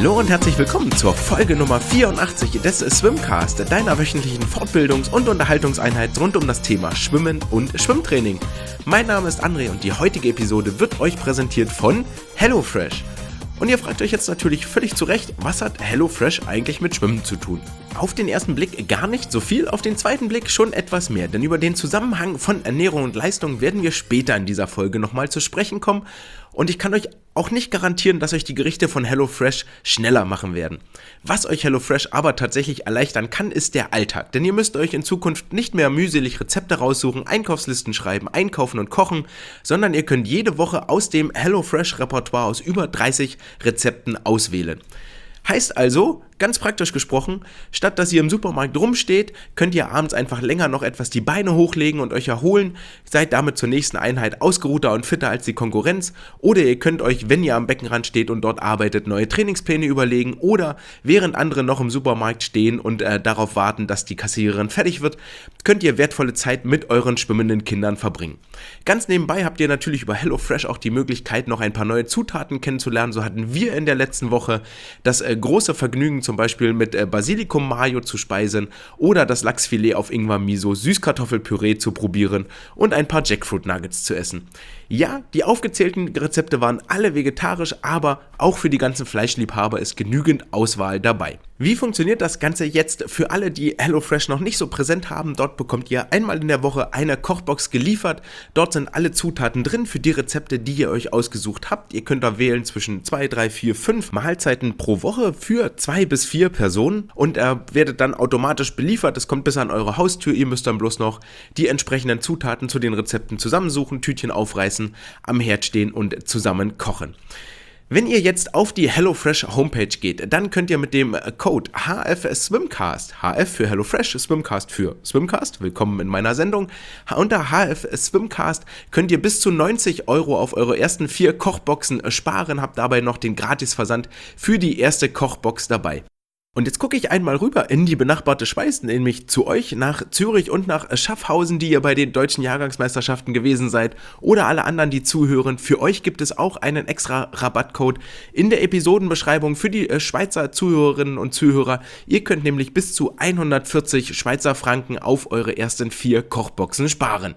Hallo und herzlich willkommen zur Folge Nummer 84 des Swimcast, deiner wöchentlichen Fortbildungs- und Unterhaltungseinheit rund um das Thema Schwimmen und Schwimmtraining. Mein Name ist André und die heutige Episode wird euch präsentiert von HelloFresh. Und ihr fragt euch jetzt natürlich völlig zu Recht, was hat HelloFresh eigentlich mit Schwimmen zu tun? Auf den ersten Blick gar nicht so viel, auf den zweiten Blick schon etwas mehr, denn über den Zusammenhang von Ernährung und Leistung werden wir später in dieser Folge nochmal zu sprechen kommen und ich kann euch auch nicht garantieren, dass euch die Gerichte von HelloFresh schneller machen werden. Was euch HelloFresh aber tatsächlich erleichtern kann, ist der Alltag, denn ihr müsst euch in Zukunft nicht mehr mühselig Rezepte raussuchen, Einkaufslisten schreiben, einkaufen und kochen, sondern ihr könnt jede Woche aus dem HelloFresh-Repertoire aus über 30 Rezepten auswählen. Heißt also, ganz praktisch gesprochen, statt dass ihr im Supermarkt rumsteht, könnt ihr abends einfach länger noch etwas die Beine hochlegen und euch erholen, seid damit zur nächsten Einheit ausgeruhter und fitter als die Konkurrenz, oder ihr könnt euch, wenn ihr am Beckenrand steht und dort arbeitet, neue Trainingspläne überlegen, oder während andere noch im Supermarkt stehen und darauf warten, dass die Kassiererin fertig wird, könnt ihr wertvolle Zeit mit euren schwimmenden Kindern verbringen. Ganz nebenbei habt ihr natürlich über HelloFresh auch die Möglichkeit, noch ein paar neue Zutaten kennenzulernen. So hatten wir in der letzten Woche das große Vergnügen, zum Beispiel mit Basilikum Mayo zu speisen oder das Lachsfilet auf Ingwer Miso Süßkartoffelpüree zu probieren und ein paar Jackfruit Nuggets zu essen. Ja, die aufgezählten Rezepte waren alle vegetarisch, aber auch für die ganzen Fleischliebhaber ist genügend Auswahl dabei. Wie funktioniert das Ganze jetzt für alle, die HelloFresh noch nicht so präsent haben? Dort bekommt ihr einmal in der Woche eine Kochbox geliefert. Dort sind alle Zutaten drin für die Rezepte, die ihr euch ausgesucht habt. Ihr könnt da wählen zwischen 2, 3, 4, 5 Mahlzeiten pro Woche für 2 bis 4 Personen und werdet dann automatisch beliefert. Es kommt bis an eure Haustür. Ihr müsst dann bloß noch die entsprechenden Zutaten zu den Rezepten zusammensuchen, Tütchen aufreißen, am Herd stehen und zusammen kochen. Wenn ihr jetzt auf die HelloFresh Homepage geht, dann könnt ihr mit dem Code HFSwimcast, HF für HelloFresh, Swimcast für Swimcast, willkommen in meiner Sendung, unter HFSwimcast könnt ihr bis zu 90 € auf eure ersten 4 Kochboxen sparen, habt dabei noch den Gratisversand für die erste Kochbox dabei. Und jetzt gucke ich einmal rüber in die benachbarte Schweiz, nämlich zu euch nach Zürich und nach Schaffhausen, die ihr bei den deutschen Jahrgangsmeisterschaften gewesen seid, oder alle anderen, die zuhören. Für euch gibt es auch einen extra Rabattcode in der Episodenbeschreibung für die Schweizer Zuhörerinnen und Zuhörer. Ihr könnt nämlich bis zu 140 Schweizer Franken auf eure ersten 4 Kochboxen sparen.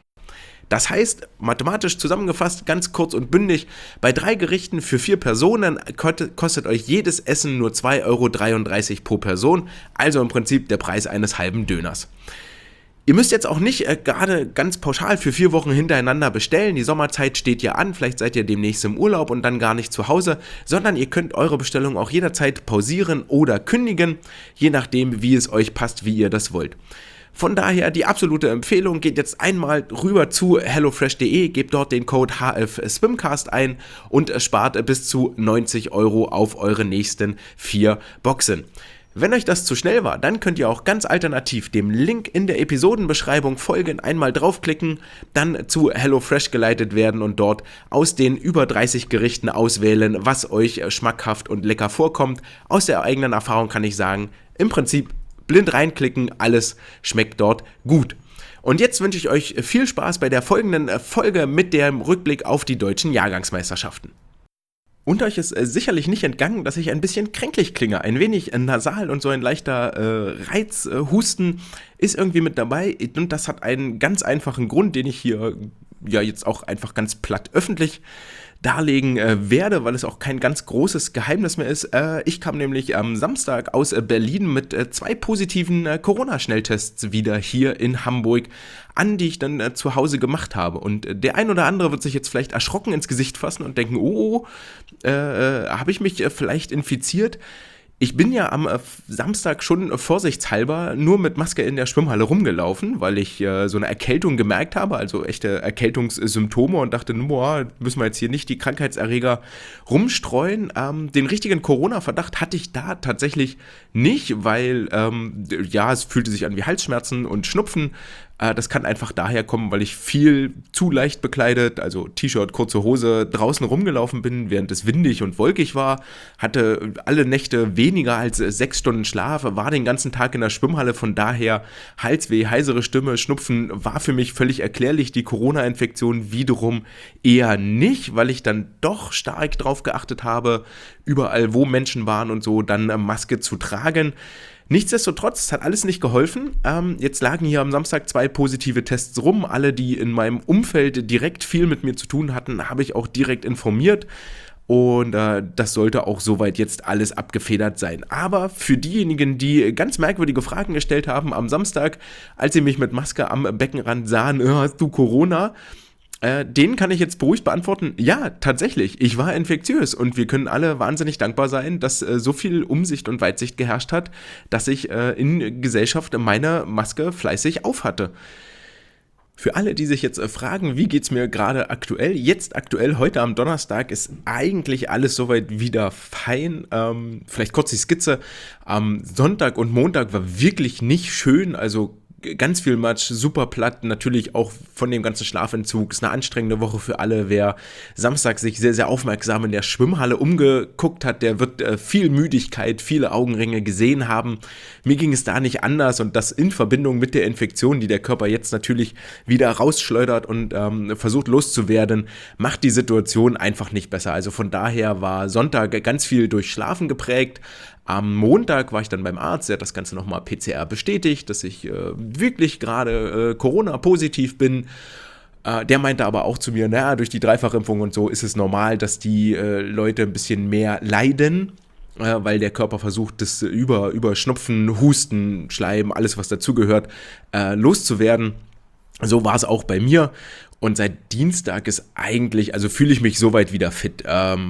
Das heißt, mathematisch zusammengefasst, ganz kurz und bündig, bei 3 Gerichten für 4 Personen kostet euch jedes Essen nur 2,33 € pro Person, also im Prinzip der Preis eines halben Döners. Ihr müsst jetzt auch nicht gerade ganz pauschal für 4 Wochen hintereinander bestellen, die Sommerzeit steht ja an, vielleicht seid ihr demnächst im Urlaub und dann gar nicht zu Hause, sondern ihr könnt eure Bestellung auch jederzeit pausieren oder kündigen, je nachdem wie es euch passt, wie ihr das wollt. Von daher die absolute Empfehlung, geht jetzt einmal rüber zu hellofresh.de, gebt dort den Code HFSwimcast ein und spart bis zu 90 € auf eure nächsten 4 Boxen. Wenn euch das zu schnell war, dann könnt ihr auch ganz alternativ dem Link in der Episodenbeschreibung folgen, einmal draufklicken, dann zu HelloFresh geleitet werden und dort aus den über 30 Gerichten auswählen, was euch schmackhaft und lecker vorkommt. Aus der eigenen Erfahrung kann ich sagen, im Prinzip blind reinklicken, alles schmeckt dort gut. Und jetzt wünsche ich euch viel Spaß bei der folgenden Folge mit dem Rückblick auf die deutschen Jahrgangsmeisterschaften. Und euch ist sicherlich nicht entgangen, dass ich ein bisschen kränklich klinge, ein wenig nasal und so ein leichter Reizhusten ist irgendwie mit dabei und das hat einen ganz einfachen Grund, den ich hier ja jetzt auch einfach ganz platt öffentlich darlegen werde, weil es auch kein ganz großes Geheimnis mehr ist. Ich kam nämlich am Samstag aus Berlin mit 2 positiven Corona-Schnelltests wieder hier in Hamburg an, die ich dann zu Hause gemacht habe. Und der ein oder andere wird sich jetzt vielleicht erschrocken ins Gesicht fassen und denken, habe ich mich vielleicht infiziert? Ich bin ja am Samstag schon vorsichtshalber nur mit Maske in der Schwimmhalle rumgelaufen, weil ich so eine Erkältung gemerkt habe, also echte Erkältungssymptome und dachte, müssen wir jetzt hier nicht die Krankheitserreger rumstreuen. Den richtigen Corona-Verdacht hatte ich da tatsächlich nicht, weil es fühlte sich an wie Halsschmerzen und Schnupfen. Das kann einfach daher kommen, weil ich viel zu leicht bekleidet, also T-Shirt, kurze Hose, draußen rumgelaufen bin, während es windig und wolkig war, hatte alle Nächte weniger als 6 Stunden Schlaf, war den ganzen Tag in der Schwimmhalle, von daher Halsweh, heisere Stimme, Schnupfen war für mich völlig erklärlich, die Corona-Infektion wiederum eher nicht, weil ich dann doch stark drauf geachtet habe, überall wo Menschen waren und so, dann Maske zu tragen. Nichtsdestotrotz, es hat alles nicht geholfen. Jetzt lagen hier am Samstag 2 positive Tests rum. Alle, die in meinem Umfeld direkt viel mit mir zu tun hatten, habe ich auch direkt informiert. Und das sollte auch soweit jetzt alles abgefedert sein. Aber für diejenigen, die ganz merkwürdige Fragen gestellt haben am Samstag, als sie mich mit Maske am Beckenrand sahen, hast du Corona? Den kann ich jetzt beruhigt beantworten, ja, tatsächlich, ich war infektiös und wir können alle wahnsinnig dankbar sein, dass so viel Umsicht und Weitsicht geherrscht hat, dass ich in Gesellschaft meine Maske fleißig aufhatte. Für alle, die sich jetzt fragen, wie geht's mir gerade aktuell, jetzt aktuell, heute am Donnerstag, ist eigentlich alles soweit wieder fein. Vielleicht kurz die Skizze, am Sonntag und Montag war wirklich nicht schön, also ganz viel Matsch, super platt, natürlich auch von dem ganzen Schlafentzug. Ist eine anstrengende Woche für alle. Wer Samstag sich sehr, sehr aufmerksam in der Schwimmhalle umgeguckt hat, der wird viel Müdigkeit, viele Augenringe gesehen haben. Mir ging es da nicht anders und das in Verbindung mit der Infektion, die der Körper jetzt natürlich wieder rausschleudert und versucht loszuwerden, macht die Situation einfach nicht besser. Also von daher war Sonntag ganz viel durch Schlafen geprägt. Am Montag war ich dann beim Arzt, der hat das Ganze nochmal PCR bestätigt, dass ich wirklich gerade Corona-positiv bin. Der meinte aber auch zu mir, naja, durch die Dreifachimpfung und so ist es normal, dass die Leute ein bisschen mehr leiden, weil der Körper versucht, das über Schnupfen, Husten, Schleim, alles was dazugehört, loszuwerden. So war es auch bei mir. Und seit Dienstag ist eigentlich, also fühle ich mich soweit wieder fit.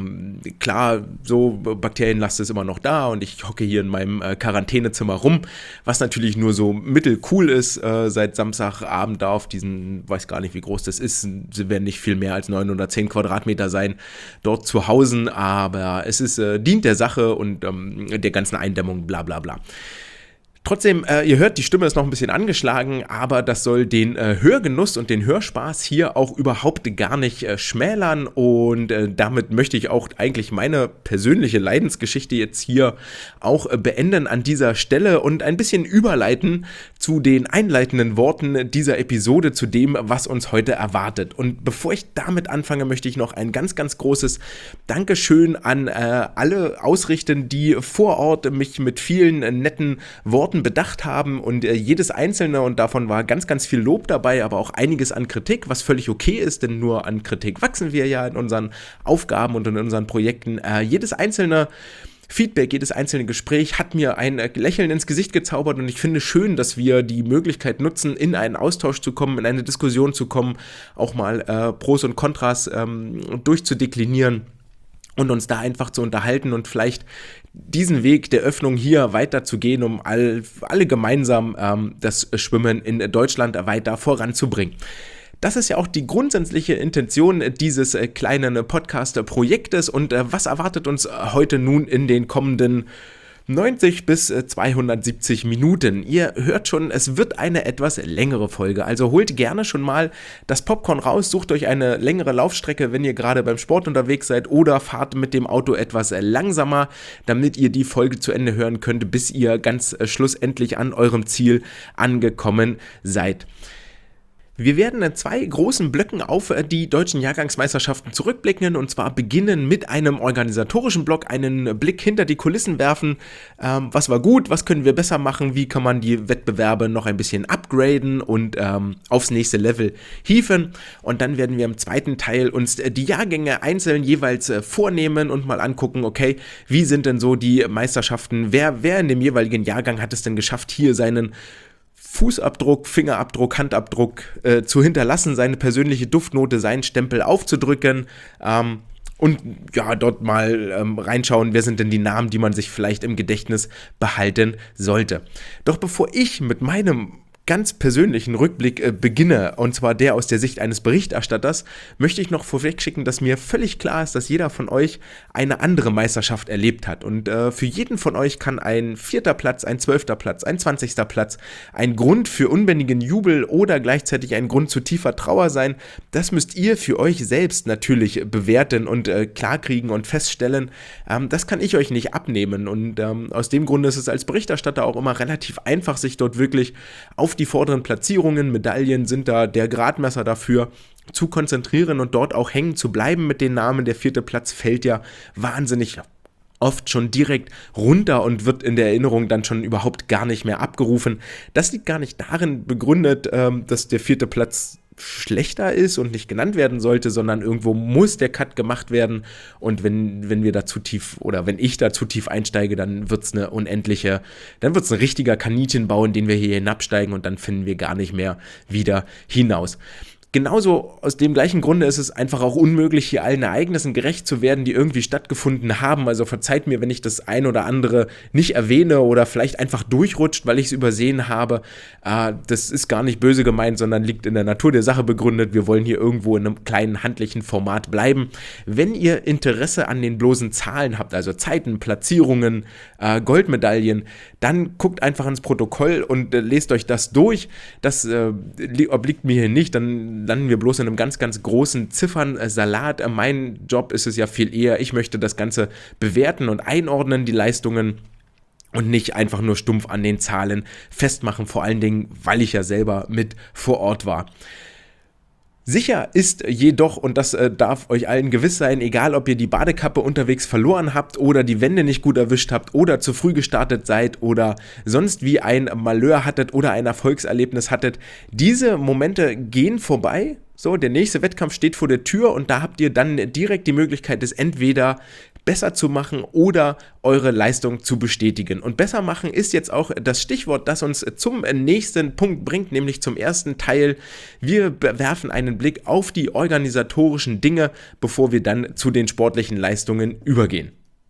Klar, so Bakterienlast ist immer noch da und ich hocke hier in meinem Quarantänezimmer rum, was natürlich nur so mittelcool ist. Seit Samstagabend da auf diesen, weiß gar nicht wie groß das ist, sie werden nicht viel mehr als 9 oder 10 Quadratmeter sein, dort zu Hause, aber es ist, dient der Sache und der ganzen Eindämmung, bla bla bla. Trotzdem, ihr hört, die Stimme ist noch ein bisschen angeschlagen, aber das soll den Hörgenuss und den Hörspaß hier auch überhaupt gar nicht schmälern und damit möchte ich auch eigentlich meine persönliche Leidensgeschichte jetzt hier auch beenden an dieser Stelle und ein bisschen überleiten zu den einleitenden Worten dieser Episode, zu dem, was uns heute erwartet. Und bevor ich damit anfange, möchte ich noch ein ganz, ganz großes Dankeschön an alle ausrichten, die vor Ort mich mit vielen netten Worten bedacht haben und jedes einzelne, und davon war ganz, ganz viel Lob dabei, aber auch einiges an Kritik, was völlig okay ist, denn nur an Kritik wachsen wir ja in unseren Aufgaben und in unseren Projekten. Jedes einzelne Feedback, jedes einzelne Gespräch hat mir ein Lächeln ins Gesicht gezaubert und ich finde schön, dass wir die Möglichkeit nutzen, in einen Austausch zu kommen, in eine Diskussion zu kommen, auch mal Pros und Kontras durchzudeklinieren und uns da einfach zu unterhalten und vielleicht diesen Weg der Öffnung hier weiterzugehen, um alle gemeinsam das Schwimmen in Deutschland weiter voranzubringen. Das ist ja auch die grundsätzliche Intention dieses kleinen Podcast-Projektes und was erwartet uns heute nun in den kommenden 90 bis 270 Minuten. Ihr hört schon, es wird eine etwas längere Folge, also holt gerne schon mal das Popcorn raus, sucht euch eine längere Laufstrecke, wenn ihr gerade beim Sport unterwegs seid oder fahrt mit dem Auto etwas langsamer, damit ihr die Folge zu Ende hören könnt, bis ihr ganz schlussendlich an eurem Ziel angekommen seid. Wir werden in 2 großen Blöcken auf die deutschen Jahrgangsmeisterschaften zurückblicken und zwar beginnen mit einem organisatorischen Block, einen Blick hinter die Kulissen werfen. Was war gut, was können wir besser machen, wie kann man die Wettbewerbe noch ein bisschen upgraden und aufs nächste Level hieven. Und dann werden wir im zweiten Teil uns die Jahrgänge einzeln jeweils vornehmen und mal angucken, okay, wie sind denn so die Meisterschaften, wer in dem jeweiligen Jahrgang hat es denn geschafft, hier seinen Fußabdruck, Fingerabdruck, Handabdruck zu hinterlassen, seine persönliche Duftnote, seinen Stempel aufzudrücken und ja, dort mal reinschauen, wer sind denn die Namen, die man sich vielleicht im Gedächtnis behalten sollte. Doch bevor ich mit meinem ganz persönlichen Rückblick beginne, und zwar der aus der Sicht eines Berichterstatters, möchte ich noch vorwegschicken, dass mir völlig klar ist, dass jeder von euch eine andere Meisterschaft erlebt hat. Und für jeden von euch kann ein 4. Platz, ein 12. Platz, ein 20. Platz ein Grund für unbändigen Jubel oder gleichzeitig ein Grund zu tiefer Trauer sein. Das müsst ihr für euch selbst natürlich bewerten und klarkriegen und feststellen. Das kann ich euch nicht abnehmen. Und aus dem Grunde ist es als Berichterstatter auch immer relativ einfach, sich dort wirklich auf die vorderen Platzierungen, Medaillen sind da der Gradmesser dafür, zu konzentrieren und dort auch hängen zu bleiben mit den Namen. Der 4. Platz fällt ja wahnsinnig oft schon direkt runter und wird in der Erinnerung dann schon überhaupt gar nicht mehr abgerufen. Das liegt gar nicht darin begründet, dass der 4. Platz schlechter ist und nicht genannt werden sollte, sondern irgendwo muss der Cut gemacht werden, und wenn wir da zu tief oder wenn ich da zu tief einsteige, dann wird es ein richtiger Kaninchenbau, in den wir hier hinabsteigen, und dann finden wir gar nicht mehr wieder hinaus. Genauso aus dem gleichen Grunde ist es einfach auch unmöglich, hier allen Ereignissen gerecht zu werden, die irgendwie stattgefunden haben. Also verzeiht mir, wenn ich das ein oder andere nicht erwähne oder vielleicht einfach durchrutscht, weil ich es übersehen habe. Das ist gar nicht böse gemeint, sondern liegt in der Natur der Sache begründet. Wir wollen hier irgendwo in einem kleinen handlichen Format bleiben. Wenn ihr Interesse an den bloßen Zahlen habt, also Zeiten, Platzierungen, Goldmedaillen, dann guckt einfach ins Protokoll und lest euch das durch. Das obliegt mir hier nicht, dann landen wir bloß in einem ganz, ganz großen Ziffernsalat. Mein Job ist es ja viel eher, ich möchte das Ganze bewerten und einordnen, die Leistungen, und nicht einfach nur stumpf an den Zahlen festmachen, vor allen Dingen, weil ich ja selber mit vor Ort war. Sicher ist jedoch, und das darf euch allen gewiss sein, egal ob ihr die Badekappe unterwegs verloren habt oder die Wände nicht gut erwischt habt oder zu früh gestartet seid oder sonst wie ein Malheur hattet oder ein Erfolgserlebnis hattet, diese Momente gehen vorbei. So, der nächste Wettkampf steht vor der Tür, und da habt ihr dann direkt die Möglichkeit, es entweder besser zu machen oder eure Leistung zu bestätigen. Und besser machen ist jetzt auch das Stichwort, das uns zum nächsten Punkt bringt, nämlich zum ersten Teil. Wir werfen einen Blick auf die organisatorischen Dinge, bevor wir dann zu den sportlichen Leistungen übergehen.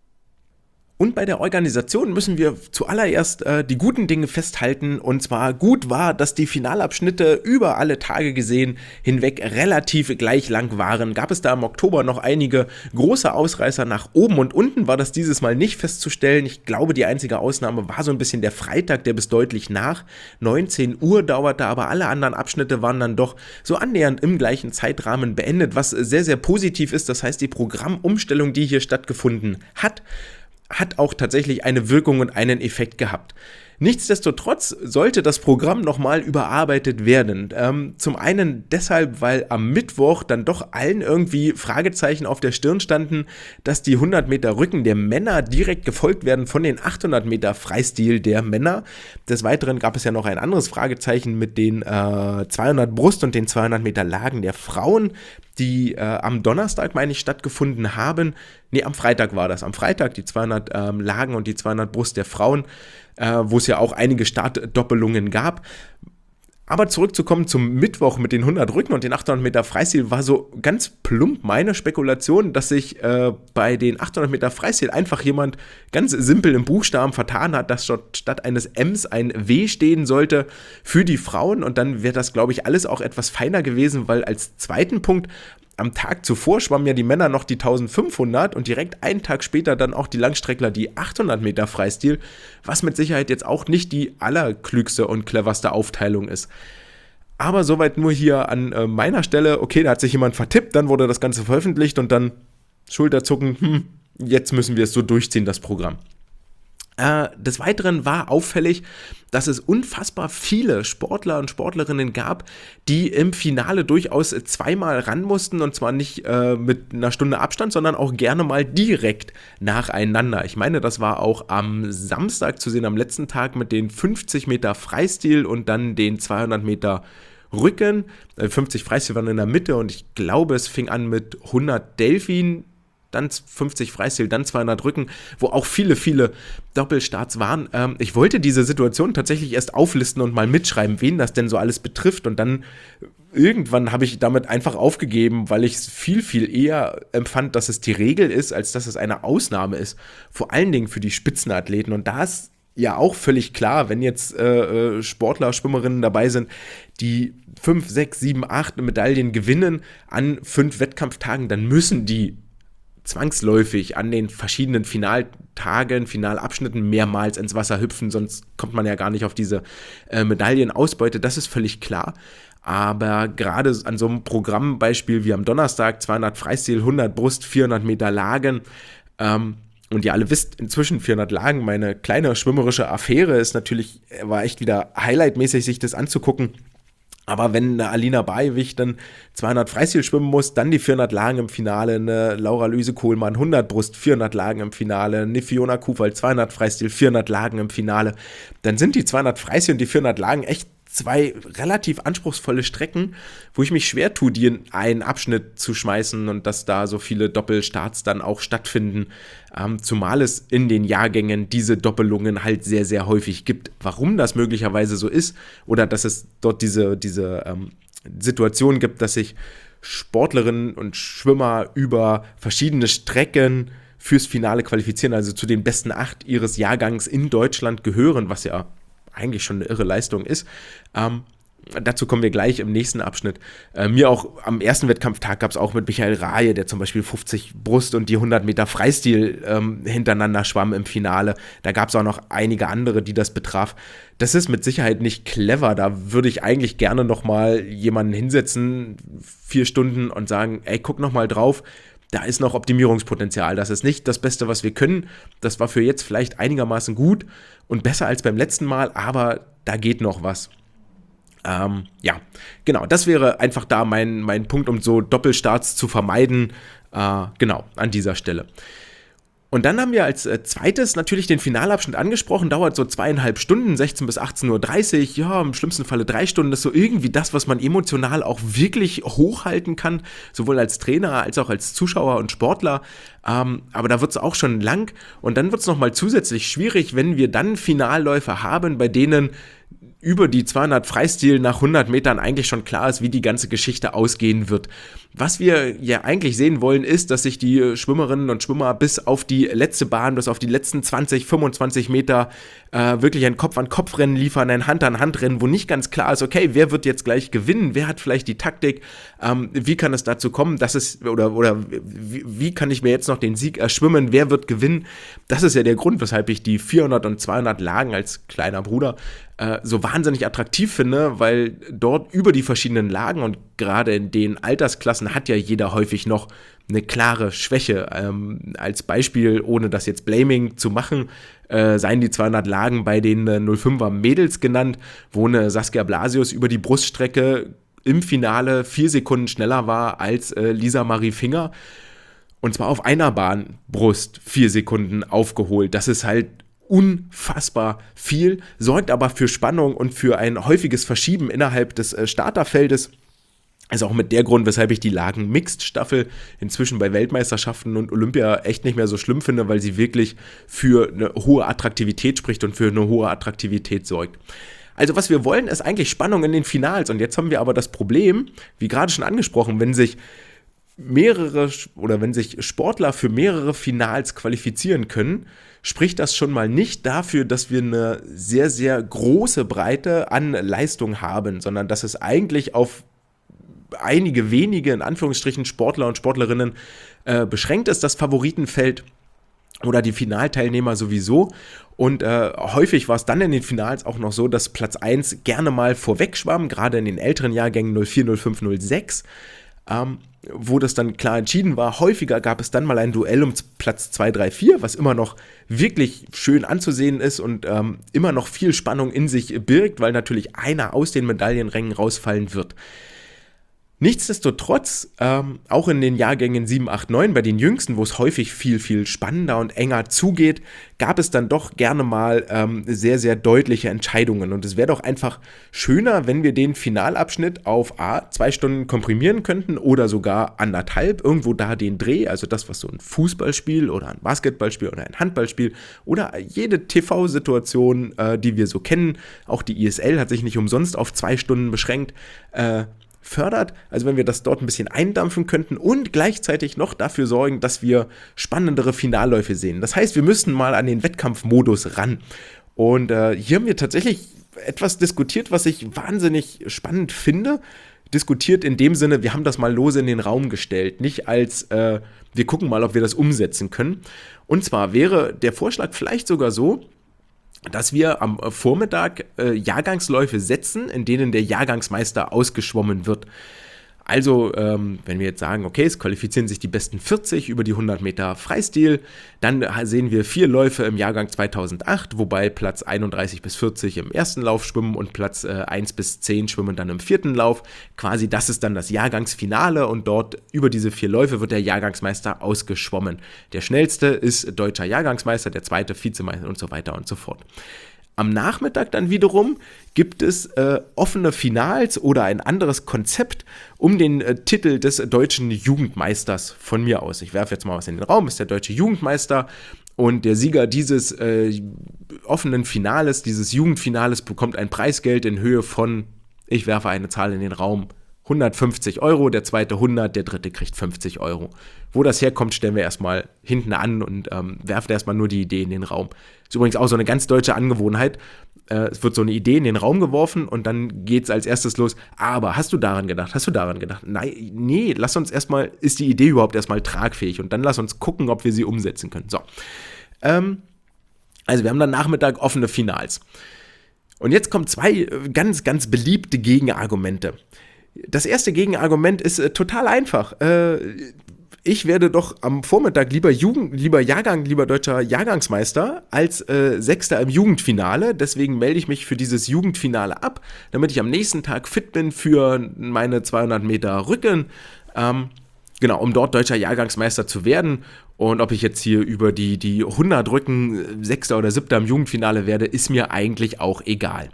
Und bei der Organisation müssen wir zuallererst die guten Dinge festhalten, und zwar gut war, dass die Finalabschnitte über alle Tage gesehen hinweg relativ gleich lang waren. Gab es da im Oktober noch einige große Ausreißer nach oben und unten, war das dieses Mal nicht festzustellen. Ich glaube, die einzige Ausnahme war so ein bisschen der Freitag, der bis deutlich nach 19 Uhr dauerte, aber alle anderen Abschnitte waren dann doch so annähernd im gleichen Zeitrahmen beendet, was sehr, sehr positiv ist. Das heißt, die Programmumstellung, die hier stattgefunden hat auch tatsächlich eine Wirkung und einen Effekt gehabt. Nichtsdestotrotz sollte das Programm nochmal überarbeitet werden. Zum einen deshalb, weil am Mittwoch dann doch allen irgendwie Fragezeichen auf der Stirn standen, dass die 100 Meter Rücken der Männer direkt gefolgt werden von den 800 Meter Freistil der Männer. Des Weiteren gab es ja noch ein anderes Fragezeichen mit den 200 Brust und den 200 Meter Lagen der Frauen, die am Donnerstag, meine ich, stattgefunden haben. Nee, am Freitag war das. Am Freitag die 200 Lagen und die 200 Brust der Frauen, wo es ja auch einige Startdoppelungen gab. Aber zurückzukommen zum Mittwoch mit den 100 Rücken und den 800 Meter Freistil, war so ganz plump meine Spekulation, dass sich bei den 800 Meter Freistil einfach jemand ganz simpel im Buchstaben vertan hat, dass statt eines M's ein W stehen sollte für die Frauen, und dann wäre das, glaube ich, alles auch etwas feiner gewesen, weil als zweiten Punkt am Tag zuvor schwammen ja die Männer noch die 1500 und direkt einen Tag später dann auch die Langstreckler die 800 Meter Freistil, was mit Sicherheit jetzt auch nicht die allerklügste und cleverste Aufteilung ist. Aber soweit nur hier an meiner Stelle. Okay, da hat sich jemand vertippt, dann wurde das Ganze veröffentlicht und dann Schulterzucken, jetzt müssen wir es so durchziehen, das Programm. Des Weiteren war auffällig, dass es unfassbar viele Sportler und Sportlerinnen gab, die im Finale durchaus zweimal ran mussten, und zwar nicht mit einer Stunde Abstand, sondern auch gerne mal direkt nacheinander. Ich meine, das war auch am Samstag zu sehen, am letzten Tag mit den 50 Meter Freistil und dann den 200 Meter Rücken. 50 Freistil waren in der Mitte, und ich glaube, es fing an mit 100 Delfin, dann 50 Freistil, dann 200 Rücken, wo auch viele, viele Doppelstarts waren. Ich wollte diese Situation tatsächlich erst auflisten und mal mitschreiben, wen das denn so alles betrifft, und dann irgendwann habe ich damit einfach aufgegeben, weil ich es viel, viel eher empfand, dass es die Regel ist, als dass es eine Ausnahme ist. Vor allen Dingen für die Spitzenathleten, und da ist ja auch völlig klar, wenn jetzt Sportler, Schwimmerinnen dabei sind, die 5, 6, 7, 8 Medaillen gewinnen an 5 Wettkampftagen, dann müssen die zwangsläufig an den verschiedenen Finaltagen, Finalabschnitten mehrmals ins Wasser hüpfen, sonst kommt man ja gar nicht auf diese Medaillenausbeute, das ist völlig klar. Aber gerade an so einem Programmbeispiel wie am Donnerstag, 200 Freistil, 100 Brust, 400 Meter Lagen, und ihr alle wisst inzwischen 400 Lagen, meine kleine schwimmerische Affäre ist natürlich, war echt wieder highlightmäßig, sich das anzugucken. Aber wenn eine Alina Bajewich dann 200 Freistil schwimmen muss, dann die 400 Lagen im Finale, eine Laura-Luise Kohlmann 100 Brust, 400 Lagen im Finale, eine Fiona Kufal 200 Freistil, 400 Lagen im Finale, dann sind die 200 Freistil und die 400 Lagen echt 2 relativ anspruchsvolle Strecken, wo ich mich schwer tue, die in einen Abschnitt zu schmeißen und dass da so viele Doppelstarts dann auch stattfinden, zumal es in den Jahrgängen diese Doppelungen halt sehr, sehr häufig gibt. Warum das möglicherweise so ist oder dass es dort diese Situation gibt, dass sich Sportlerinnen und Schwimmer über verschiedene Strecken fürs Finale qualifizieren, also zu den besten 8 ihres Jahrgangs in Deutschland gehören, was ja eigentlich schon eine irre Leistung ist. Dazu kommen wir gleich im nächsten Abschnitt. Mir auch am ersten Wettkampftag gab es auch mit Michael Rahe, der zum Beispiel 50 Brust und die 100 Meter Freistil hintereinander schwamm im Finale. Da gab es auch noch einige andere, die das betraf. Das ist mit Sicherheit nicht clever. Da würde ich eigentlich gerne nochmal jemanden hinsetzen, 4 Stunden und sagen, ey, guck nochmal drauf. Da ist noch Optimierungspotenzial. Das ist nicht das Beste, was wir können. Das war für jetzt vielleicht einigermaßen gut und besser als beim letzten Mal, aber da geht noch was. Ja, genau, das wäre einfach da mein Punkt, um so Doppelstarts zu vermeiden. Genau, an dieser Stelle. Und dann haben wir als zweites natürlich den Finalabschnitt angesprochen, dauert so 2,5 Stunden, 16 bis 18:30 Uhr, ja, im schlimmsten Falle 3 Stunden, das ist so irgendwie das, was man emotional auch wirklich hochhalten kann, sowohl als Trainer als auch als Zuschauer und Sportler, aber da wird es auch schon lang und dann wird es nochmal zusätzlich schwierig, wenn wir dann Finalläufe haben, bei denen über die 200 Freistil nach 100 Metern eigentlich schon klar ist, wie die ganze Geschichte ausgehen wird. Was wir ja eigentlich sehen wollen, ist, dass sich die Schwimmerinnen und Schwimmer bis auf die letzte Bahn, bis auf die letzten 20, 25 Meter wirklich ein Kopf-an-Kopf-Rennen liefern, ein Hand-an-Hand-Rennen, wo nicht ganz klar ist, okay, wer wird jetzt gleich gewinnen, wer hat vielleicht die Taktik, wie kann es dazu kommen, dass es, oder wie kann ich mir jetzt noch den Sieg erschwimmen, wer wird gewinnen. Das ist ja der Grund, weshalb ich die 400 und 200 Lagen als kleiner Bruder so wahnsinnig attraktiv finde, weil dort über die verschiedenen Lagen und gerade in den Altersklassen hat ja jeder häufig noch eine klare Schwäche. Als Beispiel, ohne das jetzt Blaming zu machen, seien die 200 Lagen bei den 05er Mädels genannt, wo eine Saskia Blasius über die Bruststrecke im Finale 4 Sekunden schneller war als Lisa Marie Finger. Und zwar auf einer Bahn Brust 4 Sekunden aufgeholt. Das ist halt unfassbar viel, sorgt aber für Spannung und für ein häufiges Verschieben innerhalb des Starterfeldes. Also auch mit der Grund, weshalb ich die Lagen-Mixed-Staffel inzwischen bei Weltmeisterschaften und Olympia echt nicht mehr so schlimm finde, weil sie wirklich für eine hohe Attraktivität spricht und für eine hohe Attraktivität sorgt. Also was wir wollen, ist eigentlich Spannung in den Finals. Und jetzt haben wir aber das Problem, wie gerade schon angesprochen, wenn sich Sportler für mehrere Finals qualifizieren können, spricht das schon mal nicht dafür, dass wir eine sehr, sehr große Breite an Leistung haben, sondern dass es eigentlich auf einige wenige, in Anführungsstrichen, Sportler und Sportlerinnen beschränkt ist, das Favoritenfeld oder die Finalteilnehmer sowieso. Und häufig war es dann in den Finals auch noch so, dass Platz 1 gerne mal vorweg schwamm, gerade in den älteren Jahrgängen 04, 05, 06, wo das dann klar entschieden war. Häufiger gab es dann mal ein Duell um Platz 2, 3, 4, was immer noch wirklich schön anzusehen ist und immer noch viel Spannung in sich birgt, weil natürlich einer aus den Medaillenrängen rausfallen wird. Nichtsdestotrotz, auch in den Jahrgängen 7, 8, 9, bei den Jüngsten, wo es häufig viel, viel spannender und enger zugeht, gab es dann doch gerne mal sehr, sehr deutliche Entscheidungen. Und es wäre doch einfach schöner, wenn wir den Finalabschnitt auf 2 Stunden komprimieren könnten oder sogar 1,5, irgendwo da den Dreh, also das, was so ein Fußballspiel oder ein Basketballspiel oder ein Handballspiel oder jede TV-Situation, die wir so kennen, auch die ISL hat sich nicht umsonst auf 2 Stunden beschränkt, fördert, also wenn wir das dort ein bisschen eindampfen könnten und gleichzeitig noch dafür sorgen, dass wir spannendere Finalläufe sehen. Das heißt, wir müssen mal an den Wettkampfmodus ran. Und hier haben wir tatsächlich etwas diskutiert, was ich wahnsinnig spannend finde. Diskutiert in dem Sinne, wir haben das mal lose in den Raum gestellt, nicht als wir gucken mal, ob wir das umsetzen können. Und zwar wäre der Vorschlag vielleicht sogar so, dass wir am Vormittag Jahrgangsläufe setzen, in denen der Jahrgangsmeister ausgeschwommen wird. Also, wenn wir jetzt sagen, okay, es qualifizieren sich die besten 40 über die 100 Meter Freistil, dann sehen wir 4 Läufe im Jahrgang 2008, wobei Platz 31 bis 40 im ersten Lauf schwimmen und Platz 1 bis 10 schwimmen dann im vierten Lauf. Quasi das ist dann das Jahrgangsfinale und dort über diese 4 Läufe wird der Jahrgangsmeister ausgeschwommen. Der schnellste ist deutscher Jahrgangsmeister, der zweite Vizemeister und so weiter und so fort. Am Nachmittag dann wiederum gibt es offene Finals oder ein anderes Konzept um den Titel des deutschen Jugendmeisters von mir aus. Ich werfe jetzt mal was in den Raum, ist der deutsche Jugendmeister und der Sieger dieses offenen Finales, dieses Jugendfinales bekommt ein Preisgeld in Höhe von, ich werfe eine Zahl in den Raum, 150 Euro, der zweite 100, der dritte kriegt 50 Euro. Wo das herkommt, stellen wir erstmal hinten an und werfen erstmal nur die Idee in den Raum. Ist übrigens auch so eine ganz deutsche Angewohnheit. Es wird so eine Idee in den Raum geworfen und dann geht es als erstes los. Aber hast du daran gedacht? Hast du daran gedacht? Nein, nee, lass uns erstmal, ist die Idee überhaupt erstmal tragfähig? Und dann lass uns gucken, ob wir sie umsetzen können. So. Also wir haben dann Nachmittag offene Finals. Und jetzt kommen 2 ganz, ganz beliebte Gegenargumente. Das erste Gegenargument ist total einfach. Ich werde doch am Vormittag lieber deutscher Jahrgangsmeister als Sechster im Jugendfinale. Deswegen melde ich mich für dieses Jugendfinale ab, damit ich am nächsten Tag fit bin für meine 200 Meter Rücken. Genau, um dort deutscher Jahrgangsmeister zu werden. Und ob ich jetzt hier über die 100 Rücken Sechster oder Siebter im Jugendfinale werde, ist mir eigentlich auch egal.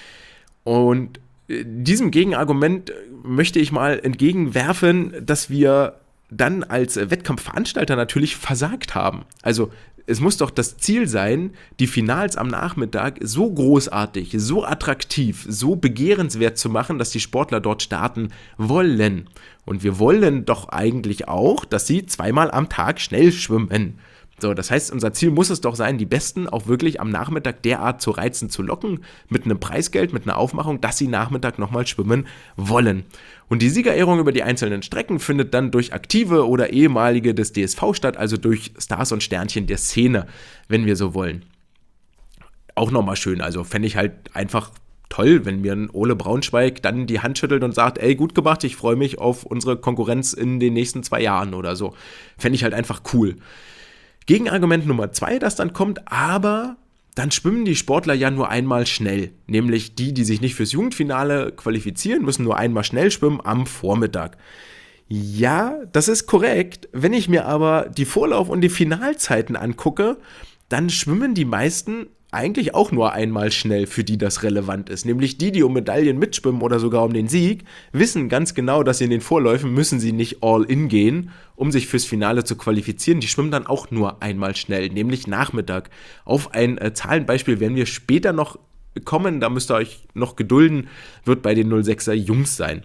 Und diesem Gegenargument möchte ich mal entgegenwerfen, dass wir dann als Wettkampfveranstalter natürlich versagt haben. Also es muss doch das Ziel sein, die Finals am Nachmittag so großartig, so attraktiv, so begehrenswert zu machen, dass die Sportler dort starten wollen. Und wir wollen doch eigentlich auch, dass sie 2-mal am Tag schnell schwimmen. So, das heißt, unser Ziel muss es doch sein, die Besten auch wirklich am Nachmittag derart zu reizen, zu locken, mit einem Preisgeld, mit einer Aufmachung, dass sie Nachmittag nochmal schwimmen wollen. Und die Siegerehrung über die einzelnen Strecken findet dann durch Aktive oder Ehemalige des DSV statt, also durch Stars und Sternchen der Szene, wenn wir so wollen. Auch nochmal schön, also fände ich halt einfach toll, wenn mir ein Ole Braunschweig dann die Hand schüttelt und sagt, ey, gut gemacht, ich freue mich auf unsere Konkurrenz in den nächsten 2 Jahren oder so. Fände ich halt einfach cool. Gegenargument Nummer 2, das dann kommt, aber dann schwimmen die Sportler ja nur einmal schnell. Nämlich die sich nicht fürs Jugendfinale qualifizieren, müssen nur einmal schnell schwimmen am Vormittag. Ja, das ist korrekt. Wenn ich mir aber die Vorlauf- und die Finalzeiten angucke, dann schwimmen die meisten eigentlich auch nur einmal schnell, für die das relevant ist. Nämlich die um Medaillen mitschwimmen oder sogar um den Sieg, wissen ganz genau, dass in den Vorläufen müssen sie nicht all in gehen, um sich fürs Finale zu qualifizieren. Die schwimmen dann auch nur einmal schnell, nämlich Nachmittag. Auf ein Zahlenbeispiel werden wir später noch kommen, da müsst ihr euch noch gedulden, wird bei den 06er Jungs sein.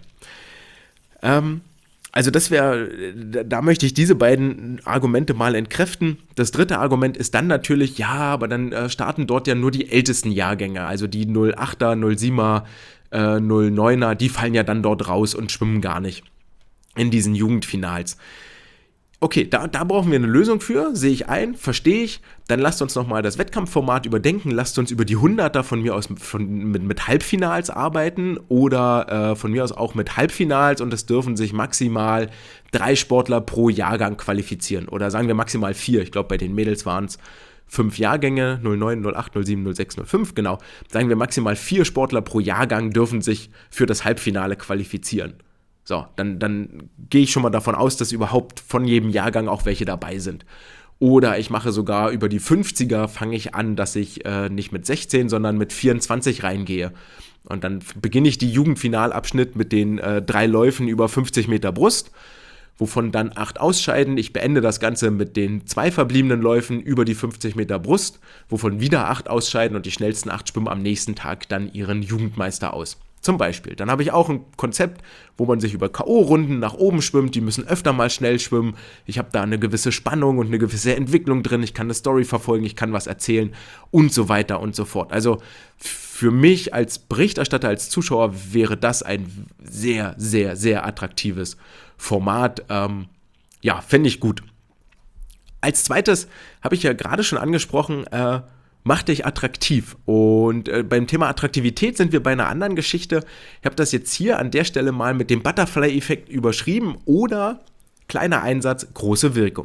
Also da möchte ich diese beiden Argumente mal entkräften. Das dritte Argument ist dann natürlich, ja, aber dann starten dort ja nur die ältesten Jahrgänge, also die 08er, 07er, 09er, die fallen ja dann dort raus und schwimmen gar nicht in diesen Jugendfinals. Okay, da brauchen wir eine Lösung für, sehe ich ein, verstehe ich. Dann lasst uns nochmal das Wettkampfformat überdenken, lasst uns über die 100er von mir aus mit Halbfinals arbeiten oder von mir aus auch mit Halbfinals und es dürfen sich maximal 3 Sportler pro Jahrgang qualifizieren oder sagen wir maximal 4. Ich glaube, bei den Mädels waren es 5 Jahrgänge, 09, 08, 07, 06, 05, genau. Sagen wir maximal 4 Sportler pro Jahrgang dürfen sich für das Halbfinale qualifizieren. So, dann gehe ich schon mal davon aus, dass überhaupt von jedem Jahrgang auch welche dabei sind. Oder ich mache sogar über die 50er, fange ich an, dass ich nicht mit 16, sondern mit 24 reingehe. Und dann beginne ich die Jugendfinalabschnitt mit den 3 Läufen über 50 Meter Brust, wovon dann 8 ausscheiden. Ich beende das Ganze mit den 2 verbliebenen Läufen über die 50 Meter Brust, wovon wieder 8 ausscheiden und die schnellsten 8 schwimmen am nächsten Tag dann ihren Jugendmeister aus. Zum Beispiel. Dann habe ich auch ein Konzept, wo man sich über K.O.-Runden nach oben schwimmt. Die müssen öfter mal schnell schwimmen. Ich habe da eine gewisse Spannung und eine gewisse Entwicklung drin. Ich kann eine Story verfolgen, ich kann was erzählen und so weiter und so fort. Also für mich als Berichterstatter, als Zuschauer wäre das ein sehr, sehr, sehr attraktives Format. Fände ich gut. Als zweites habe ich ja gerade schon angesprochen, mach dich attraktiv. Und beim Thema Attraktivität sind wir bei einer anderen Geschichte. Ich habe das jetzt hier an der Stelle mal mit dem Butterfly-Effekt überschrieben oder kleiner Einsatz, große Wirkung.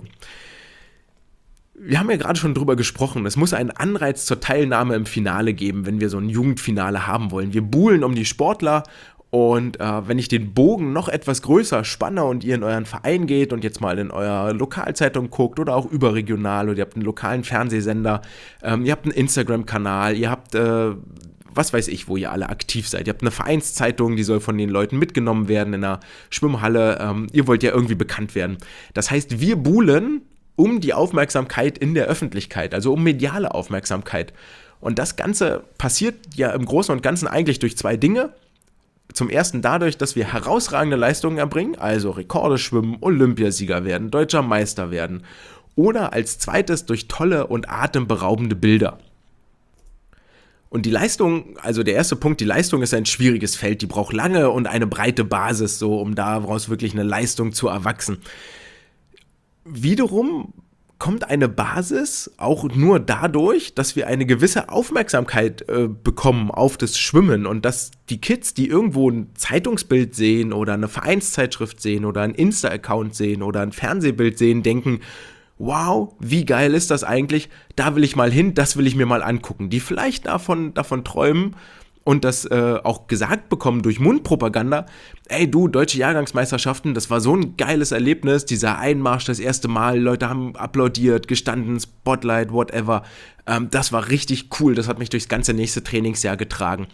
Wir haben ja gerade schon drüber gesprochen, es muss einen Anreiz zur Teilnahme im Finale geben, wenn wir so ein Jugendfinale haben wollen. Wir buhlen um die Sportler. Und wenn ich den Bogen noch etwas größer spanne und ihr in euren Verein geht und jetzt mal in eurer Lokalzeitung guckt oder auch überregional oder ihr habt einen lokalen Fernsehsender, ihr habt einen Instagram-Kanal, ihr habt, was weiß ich, wo ihr alle aktiv seid. Ihr habt eine Vereinszeitung, die soll von den Leuten mitgenommen werden in einer Schwimmhalle. Ihr wollt ja irgendwie bekannt werden. Das heißt, wir buhlen um die Aufmerksamkeit in der Öffentlichkeit, also um mediale Aufmerksamkeit. Und das Ganze passiert ja im Großen und Ganzen eigentlich durch zwei Dinge. Zum ersten dadurch, dass wir herausragende Leistungen erbringen, also Rekorde schwimmen, Olympiasieger werden, deutscher Meister werden. Oder als zweites durch tolle und atemberaubende Bilder. Und die Leistung, also der erste Punkt, die Leistung ist ein schwieriges Feld, die braucht lange und eine breite Basis, so um daraus wirklich eine Leistung zu erwachsen. Wiederum kommt eine Basis auch nur dadurch, dass wir eine gewisse Aufmerksamkeit bekommen auf das Schwimmen und dass die Kids, die irgendwo ein Zeitungsbild sehen oder eine Vereinszeitschrift sehen oder ein Insta-Account sehen oder ein Fernsehbild sehen, denken, wow, wie geil ist das eigentlich, da will ich mal hin, das will ich mir mal angucken, die vielleicht davon träumen und das auch gesagt bekommen durch Mundpropaganda, ey du, deutsche Jahrgangsmeisterschaften, das war so ein geiles Erlebnis, dieser Einmarsch das erste Mal, Leute haben applaudiert, gestanden, Spotlight, whatever, das war richtig cool, das hat mich durchs ganze nächste Trainingsjahr getragen.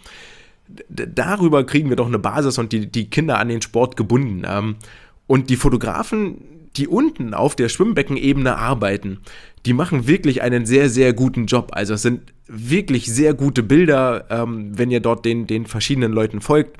Darüber kriegen wir doch eine Basis und die Kinder an den Sport gebunden. Und die Fotografen, die unten auf der Schwimmbeckenebene arbeiten, die machen wirklich einen sehr, sehr guten Job. Also es sind wirklich sehr gute Bilder, wenn ihr dort den verschiedenen Leuten folgt.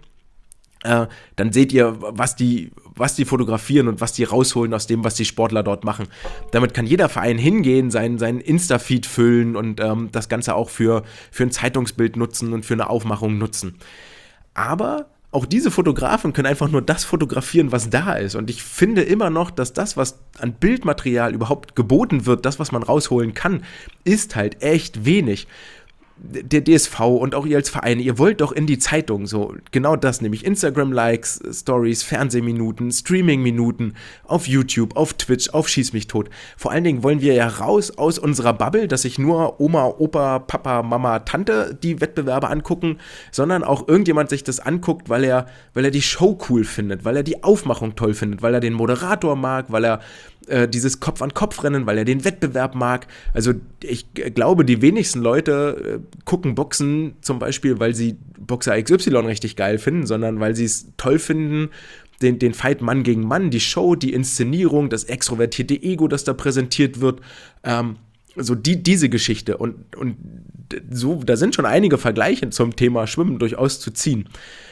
Dann seht ihr, was die fotografieren und was die rausholen aus dem, was die Sportler dort machen. Damit kann jeder Verein hingehen, seinen Insta-Feed füllen und das Ganze auch für ein Zeitungsbild nutzen und für eine Aufmachung nutzen. Aber auch diese Fotografen können einfach nur das fotografieren, was da ist. Und ich finde immer noch, dass das, was an Bildmaterial überhaupt geboten wird, das, was man rausholen kann, ist halt echt wenig. Der DSV und auch ihr als Verein, ihr wollt doch in die Zeitung, so genau das, nämlich Instagram-Likes, Stories, Fernsehminuten, Streaming-Minuten, auf YouTube, auf Twitch, auf Schieß mich tot. Vor allen Dingen wollen wir ja raus aus unserer Bubble, dass sich nur Oma, Opa, Papa, Mama, Tante die Wettbewerbe angucken, sondern auch irgendjemand sich das anguckt, weil er die Show cool findet, weil er die Aufmachung toll findet, weil er den Moderator mag, weil er dieses Kopf-an-Kopf-Rennen, weil er den Wettbewerb mag. Also ich glaube, die wenigsten Leute gucken Boxen zum Beispiel, weil sie Boxer XY richtig geil finden, sondern weil sie es toll finden, den Fight Mann gegen Mann, die Show, die Inszenierung, das extrovertierte Ego, das da präsentiert wird. So diese Geschichte. Und so, da sind schon einige Vergleiche zum Thema Schwimmen durchaus zu ziehen.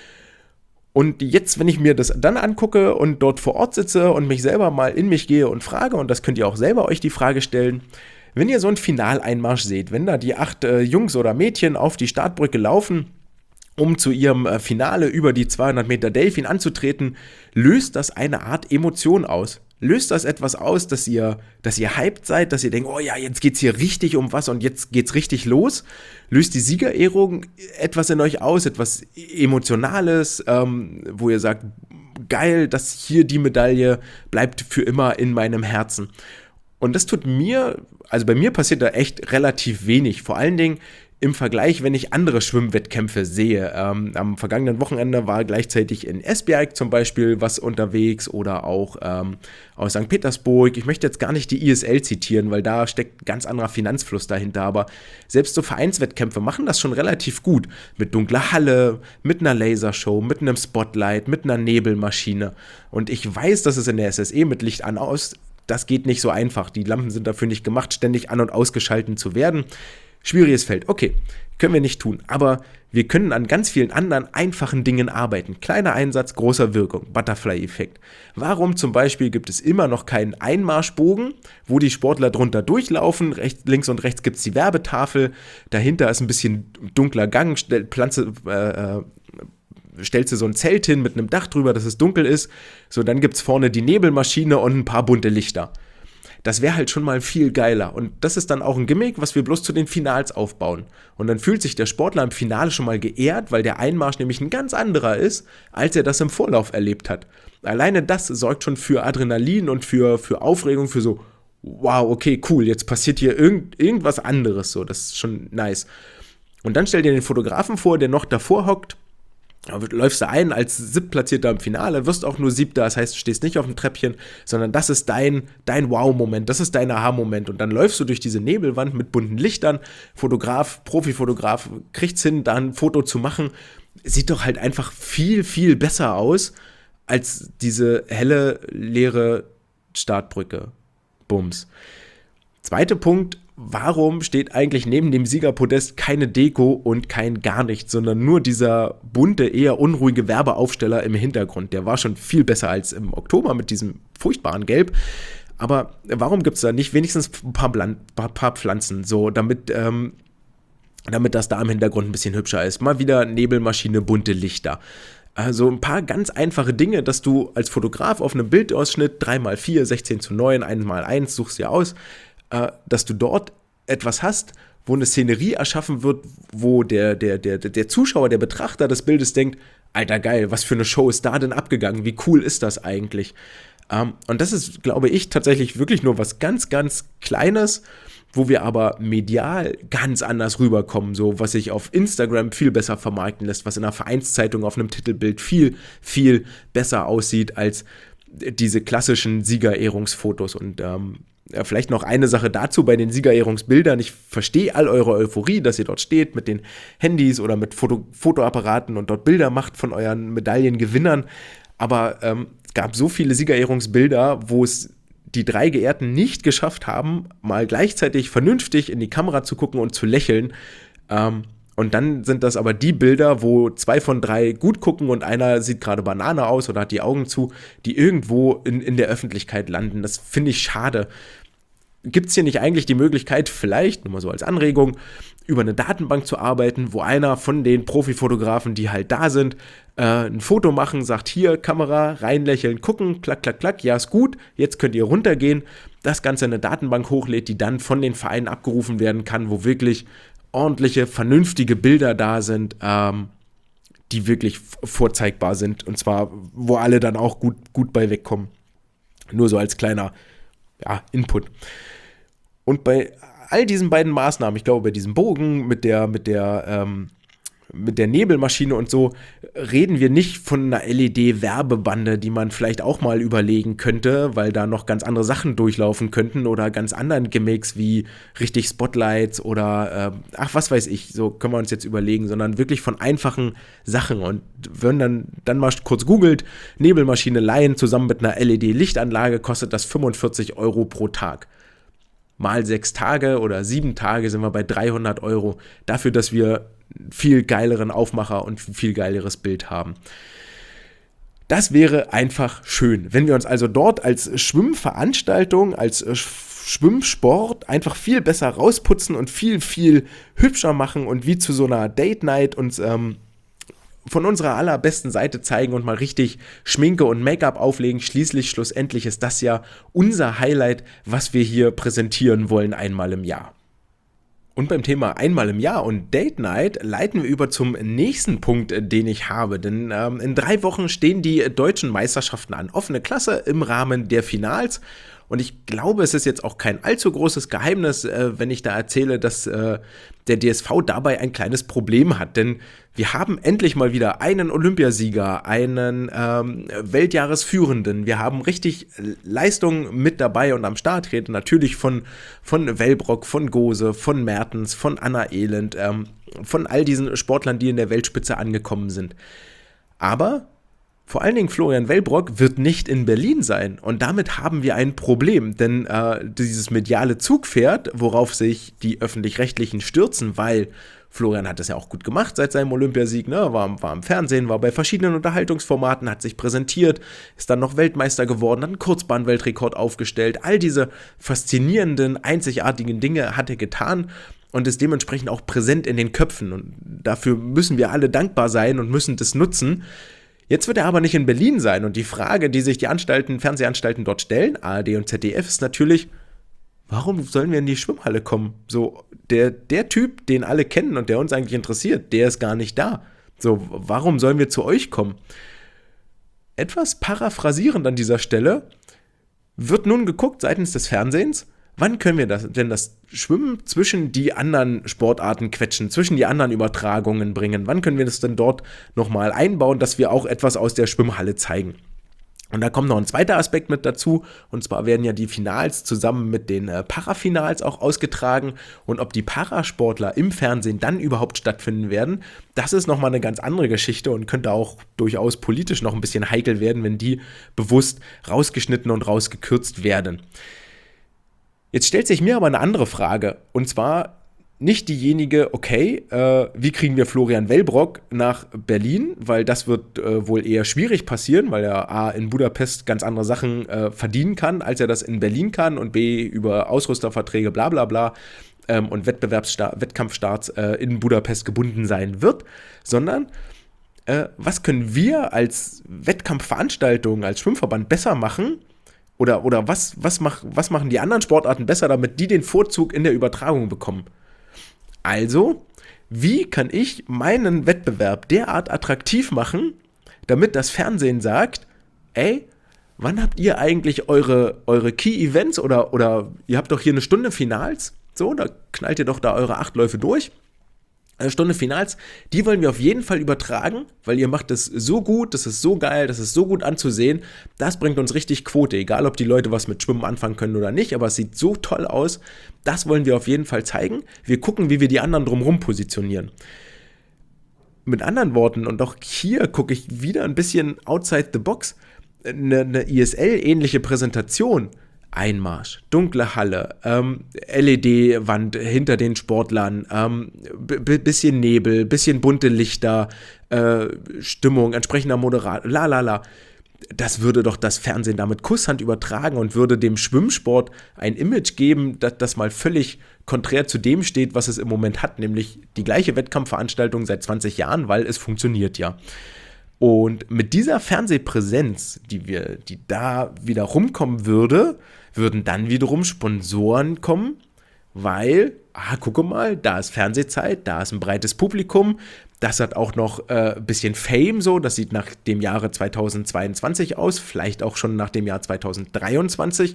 Und jetzt, wenn ich mir das dann angucke und dort vor Ort sitze und mich selber mal in mich gehe und frage, und das könnt ihr auch selber euch die Frage stellen, wenn ihr so einen Finaleinmarsch seht, wenn da die 8 Jungs oder Mädchen auf die Startbrücke laufen, um zu ihrem Finale über die 200 Meter Delfin anzutreten, löst das eine Art Emotion aus. Löst das etwas aus, dass ihr hyped seid, dass ihr denkt, oh ja, jetzt geht's hier richtig um was und jetzt geht's richtig los? Löst die Siegerehrung etwas in euch aus, etwas Emotionales, wo ihr sagt, geil, dass hier die Medaille bleibt für immer in meinem Herzen. Und das tut mir, also bei mir passiert da echt relativ wenig, vor allen Dingen im Vergleich, wenn ich andere Schwimmwettkämpfe sehe. Am vergangenen Wochenende war gleichzeitig in Esbjerg zum Beispiel was unterwegs oder auch aus St. Petersburg. Ich möchte jetzt gar nicht die ISL zitieren, weil da steckt ein ganz anderer Finanzfluss dahinter, aber selbst so Vereinswettkämpfe machen das schon relativ gut. Mit dunkler Halle, mit einer Lasershow, mit einem Spotlight, mit einer Nebelmaschine. Und ich weiß, dass es in der SSE mit Licht an aus, das geht nicht so einfach. Die Lampen sind dafür nicht gemacht, ständig an- und ausgeschalten zu werden. Schwieriges Feld, okay, können wir nicht tun, aber wir können an ganz vielen anderen einfachen Dingen arbeiten. Kleiner Einsatz, großer Wirkung, Butterfly-Effekt. Warum zum Beispiel gibt es immer noch keinen Einmarschbogen, wo die Sportler drunter durchlaufen? Links und rechts gibt es die Werbetafel, dahinter ist ein bisschen dunkler Gang, stellst du so ein Zelt hin mit einem Dach drüber, dass es dunkel ist. So, dann gibt es vorne die Nebelmaschine und ein paar bunte Lichter. Das wäre halt schon mal viel geiler. Und das ist dann auch ein Gimmick, was wir bloß zu den Finals aufbauen. Und dann fühlt sich der Sportler im Finale schon mal geehrt, weil der Einmarsch nämlich ein ganz anderer ist, als er das im Vorlauf erlebt hat. Alleine das sorgt schon für Adrenalin und für Aufregung, für so, wow, okay, cool, jetzt passiert hier irgendwas anderes. So, das ist schon nice. Und dann stell dir den Fotografen vor, der noch davor hockt. Läufst du ein als Siebtplatzierter im Finale, wirst auch nur Siebter, das heißt, du stehst nicht auf dem Treppchen, sondern das ist dein Wow-Moment, das ist dein Aha-Moment. Und dann läufst du durch diese Nebelwand mit bunten Lichtern, Profifotograf kriegt's hin, da ein Foto zu machen. Sieht doch halt einfach viel, viel besser aus, als diese helle, leere Startbrücke. Bums. Zweiter Punkt, warum steht eigentlich neben dem Siegerpodest keine Deko und kein gar nichts, sondern nur dieser bunte, eher unruhige Werbeaufsteller im Hintergrund? Der war schon viel besser als im Oktober mit diesem furchtbaren Gelb. Aber warum gibt es da nicht wenigstens ein paar Pflanzen, so damit das da im Hintergrund ein bisschen hübscher ist? Mal wieder Nebelmaschine, bunte Lichter. Also ein paar ganz einfache Dinge, dass du als Fotograf auf einem Bildausschnitt 3x4, 16:9, 1x1 suchst dir aus, dass du dort etwas hast, wo eine Szenerie erschaffen wird, wo der Zuschauer, der Betrachter des Bildes denkt, Alter geil, was für eine Show ist da denn abgegangen, wie cool ist das eigentlich? Und das ist, glaube ich, tatsächlich wirklich nur was ganz, ganz Kleines, wo wir aber medial ganz anders rüberkommen, so was sich auf Instagram viel besser vermarkten lässt, was in einer Vereinszeitung auf einem Titelbild viel, viel besser aussieht als diese klassischen Siegerehrungsfotos. Und vielleicht noch eine Sache dazu bei den Siegerehrungsbildern. Ich verstehe all eure Euphorie, dass ihr dort steht mit den Handys oder mit Fotoapparaten und dort Bilder macht von euren Medaillengewinnern. Aber es gab so viele Siegerehrungsbilder, wo es die 3 Geehrten nicht geschafft haben, mal gleichzeitig vernünftig in die Kamera zu gucken und zu lächeln. Und dann sind das aber die Bilder, wo 2 von 3 gut gucken und einer sieht gerade Banane aus oder hat die Augen zu, die irgendwo in der Öffentlichkeit landen. Das finde ich schade. Gibt es hier nicht eigentlich die Möglichkeit, vielleicht, nur mal so als Anregung, über eine Datenbank zu arbeiten, wo einer von den Profifotografen, die halt da sind, ein Foto machen, sagt, hier, Kamera, reinlächeln, gucken, klack, klack, klack, ja, ist gut, jetzt könnt ihr runtergehen, das Ganze in eine Datenbank hochlädt, die dann von den Vereinen abgerufen werden kann, wo wirklich ordentliche, vernünftige Bilder da sind, die wirklich vorzeigbar sind, und zwar, wo alle dann auch gut bei wegkommen. Nur so als kleiner Input. Und bei all diesen beiden Maßnahmen, ich glaube, bei diesem Bogen mit der Nebelmaschine und so, reden wir nicht von einer LED-Werbebande, die man vielleicht auch mal überlegen könnte, weil da noch ganz andere Sachen durchlaufen könnten oder ganz anderen Gimmicks wie richtig Spotlights oder was weiß ich, so können wir uns jetzt überlegen, sondern wirklich von einfachen Sachen. Und wenn dann mal kurz googelt, Nebelmaschine leihen zusammen mit einer LED-Lichtanlage, kostet das 45 € pro Tag. Mal 6 Tage oder 7 Tage sind wir bei 300 € dafür, dass wir viel geileren Aufmacher und viel geileres Bild haben. Das wäre einfach schön, wenn wir uns also dort als Schwimmveranstaltung, als Schwimmsport einfach viel besser rausputzen und viel, viel hübscher machen und wie zu so einer Date Night uns von unserer allerbesten Seite zeigen und mal richtig Schminke und Make-up auflegen. Schlussendlich ist das ja unser Highlight, was wir hier präsentieren wollen einmal im Jahr. Und beim Thema einmal im Jahr und Date Night leiten wir über zum nächsten Punkt, den ich habe. Denn in 3 Wochen stehen die deutschen Meisterschaften an. Offene Klasse im Rahmen der Finals. Und ich glaube, es ist jetzt auch kein allzu großes Geheimnis, wenn ich da erzähle, dass der DSV dabei ein kleines Problem hat. Denn wir haben endlich mal wieder einen Olympiasieger, einen Weltjahresführenden. Wir haben richtig Leistungen mit dabei und am Start treten. Natürlich von Wellbrock, von Gose, von Mertens, von Anna Elend, von all diesen Sportlern, die in der Weltspitze angekommen sind. Aber Vor allen Dingen Florian Wellbrock wird nicht in Berlin sein und damit haben wir ein Problem, denn dieses mediale Zugpferd, worauf sich die Öffentlich-Rechtlichen stürzen, weil Florian hat das ja auch gut gemacht seit seinem Olympiasieg, ne? war im Fernsehen, war bei verschiedenen Unterhaltungsformaten, hat sich präsentiert, ist dann noch Weltmeister geworden, hat einen Kurzbahn-Weltrekord aufgestellt, all diese faszinierenden, einzigartigen Dinge hat er getan und ist dementsprechend auch präsent in den Köpfen und dafür müssen wir alle dankbar sein und müssen das nutzen. Jetzt wird er aber nicht in Berlin sein und die Frage, die sich die Fernsehanstalten dort stellen, ARD und ZDF, ist natürlich, warum sollen wir in die Schwimmhalle kommen? So, der Typ, den alle kennen und der uns eigentlich interessiert, der ist gar nicht da. So, warum sollen wir zu euch kommen? Etwas paraphrasierend an dieser Stelle wird nun geguckt seitens des Fernsehens, wann können wir das Schwimmen zwischen die anderen Sportarten quetschen, zwischen die anderen Übertragungen bringen? Wann können wir das denn dort nochmal einbauen, dass wir auch etwas aus der Schwimmhalle zeigen? Und da kommt noch ein zweiter Aspekt mit dazu, und zwar werden ja die Finals zusammen mit den Parafinals auch ausgetragen und ob die Parasportler im Fernsehen dann überhaupt stattfinden werden, das ist nochmal eine ganz andere Geschichte und könnte auch durchaus politisch noch ein bisschen heikel werden, wenn die bewusst rausgeschnitten und rausgekürzt werden. Jetzt stellt sich mir aber eine andere Frage, und zwar nicht diejenige, okay, wie kriegen wir Florian Wellbrock nach Berlin, weil das wird wohl eher schwierig passieren, weil er A, in Budapest ganz andere Sachen verdienen kann, als er das in Berlin kann und B, über Ausrüsterverträge bla bla bla und Wettkampfstarts in Budapest gebunden sein wird, sondern was können wir als Wettkampfveranstaltung, als Schwimmverband besser machen, oder was machen die anderen Sportarten besser, damit die den Vorzug in der Übertragung bekommen? Also, wie kann ich meinen Wettbewerb derart attraktiv machen, damit das Fernsehen sagt, ey, wann habt ihr eigentlich eure Key-Events oder ihr habt doch hier eine Stunde Finals, so, da knallt ihr doch da eure 8 Läufe durch. Eine Stunde Finals, die wollen wir auf jeden Fall übertragen, weil ihr macht es so gut, das ist so geil, das ist so gut anzusehen, das bringt uns richtig Quote, egal ob die Leute was mit Schwimmen anfangen können oder nicht, aber es sieht so toll aus, das wollen wir auf jeden Fall zeigen. Wir gucken, wie wir die anderen drumherum positionieren. Mit anderen Worten, und auch hier gucke ich wieder ein bisschen outside the box, eine ISL-ähnliche Präsentation, Einmarsch, dunkle Halle, LED-Wand hinter den Sportlern, bisschen Nebel, bisschen bunte Lichter, Stimmung, entsprechender Moderator, Das würde doch das Fernsehen damit Kusshand übertragen und würde dem Schwimmsport ein Image geben, das mal völlig konträr zu dem steht, was es im Moment hat, nämlich die gleiche Wettkampfveranstaltung seit 20 Jahren, weil es funktioniert ja. Und mit dieser Fernsehpräsenz, die da wieder rumkommen würden dann wiederum Sponsoren kommen, weil, gucke mal, da ist Fernsehzeit, da ist ein breites Publikum, das hat auch noch ein bisschen Fame so, das sieht nach dem Jahre 2022 aus, vielleicht auch schon nach dem Jahr 2023.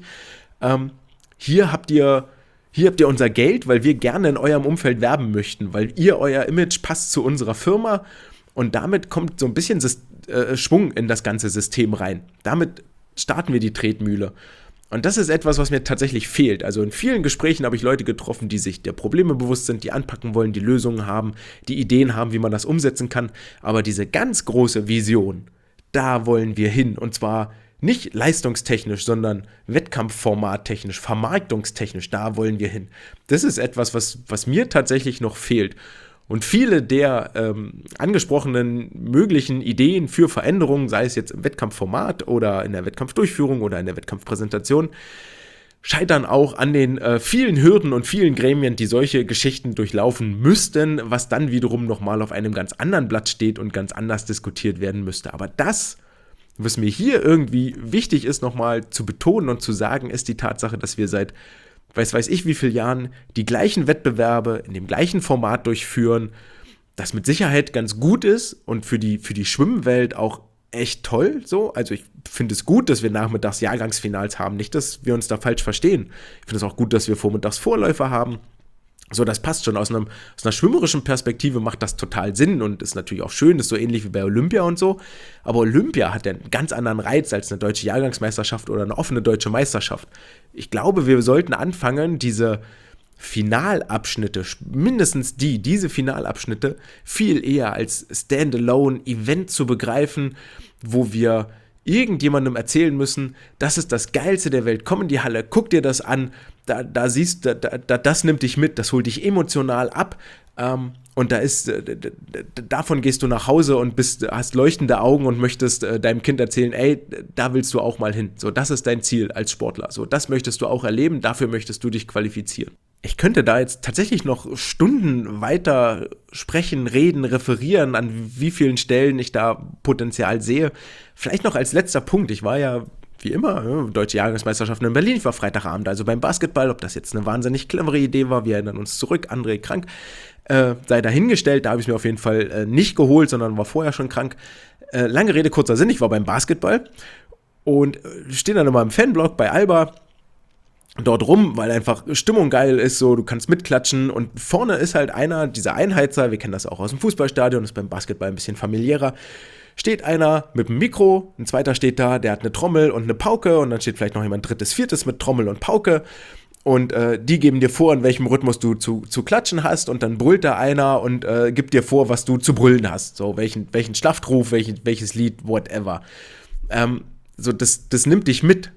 Hier habt ihr unser Geld, weil wir gerne in eurem Umfeld werben möchten, weil euer Image passt zu unserer Firma. Und damit kommt so ein bisschen Schwung in das ganze System rein. Damit starten wir die Tretmühle. Und das ist etwas, was mir tatsächlich fehlt. Also in vielen Gesprächen habe ich Leute getroffen, die sich der Probleme bewusst sind, die anpacken wollen, die Lösungen haben, die Ideen haben, wie man das umsetzen kann. Aber diese ganz große Vision, da wollen wir hin. Und zwar nicht leistungstechnisch, sondern wettkampfformattechnisch, vermarktungstechnisch, da wollen wir hin. Das ist etwas, was mir tatsächlich noch fehlt. Und viele der angesprochenen möglichen Ideen für Veränderungen, sei es jetzt im Wettkampfformat oder in der Wettkampfdurchführung oder in der Wettkampfpräsentation, scheitern auch an den vielen Hürden und vielen Gremien, die solche Geschichten durchlaufen müssten, was dann wiederum nochmal auf einem ganz anderen Blatt steht und ganz anders diskutiert werden müsste. Aber das, was mir hier irgendwie wichtig ist, nochmal zu betonen und zu sagen, ist die Tatsache, dass wir seit weiß ich wie vielen Jahren die gleichen Wettbewerbe in dem gleichen Format durchführen, das mit Sicherheit ganz gut ist und für die Schwimmwelt auch echt toll. So. Also ich finde es gut, dass wir nachmittags Jahrgangsfinals haben, nicht, dass wir uns da falsch verstehen. Ich finde es auch gut, dass wir vormittags Vorläufer haben. So, das passt schon. Aus einer schwimmerischen Perspektive macht das total Sinn und ist natürlich auch schön, ist so ähnlich wie bei Olympia und so. Aber Olympia hat ja einen ganz anderen Reiz als eine deutsche Jahrgangsmeisterschaft oder eine offene deutsche Meisterschaft. Ich glaube, wir sollten anfangen, diese Finalabschnitte, mindestens diese Finalabschnitte, viel eher als Standalone-Event zu begreifen, wo wir irgendjemandem erzählen müssen, das ist das Geilste der Welt, komm in die Halle, guck dir das an, da siehst du, das nimmt dich mit, das holt dich emotional ab, und davon gehst du nach Hause und hast leuchtende Augen und möchtest deinem Kind erzählen, ey, da willst du auch mal hin. So, das ist dein Ziel als Sportler. So, das möchtest du auch erleben, dafür möchtest du dich qualifizieren. Ich könnte da jetzt tatsächlich noch Stunden weiter sprechen, reden, referieren, an wie vielen Stellen ich da Potenzial sehe. Vielleicht noch als letzter Punkt, ich war ja wie immer, Deutsche Jahrgangsmeisterschaften in Berlin, ich war Freitagabend, also beim Basketball, ob das jetzt eine wahnsinnig clevere Idee war, wir erinnern uns zurück, André krank, sei dahingestellt, da habe ich es mir auf jeden Fall nicht geholt, sondern war vorher schon krank. Lange Rede, kurzer Sinn, ich war beim Basketball und stehe dann immer im Fanblock bei Alba dort rum, weil einfach Stimmung geil ist, so, du kannst mitklatschen und vorne ist halt einer, dieser Einheizer, wir kennen das auch aus dem Fußballstadion, ist beim Basketball ein bisschen familiärer, steht einer mit einem Mikro, ein zweiter steht da, der hat eine Trommel und eine Pauke und dann steht vielleicht noch jemand drittes, viertes mit Trommel und Pauke und die geben dir vor, in welchem Rhythmus du zu klatschen hast und dann brüllt da einer und gibt dir vor, was du zu brüllen hast, so welchen Schlachtruf, welches Lied, whatever. So das nimmt dich mit.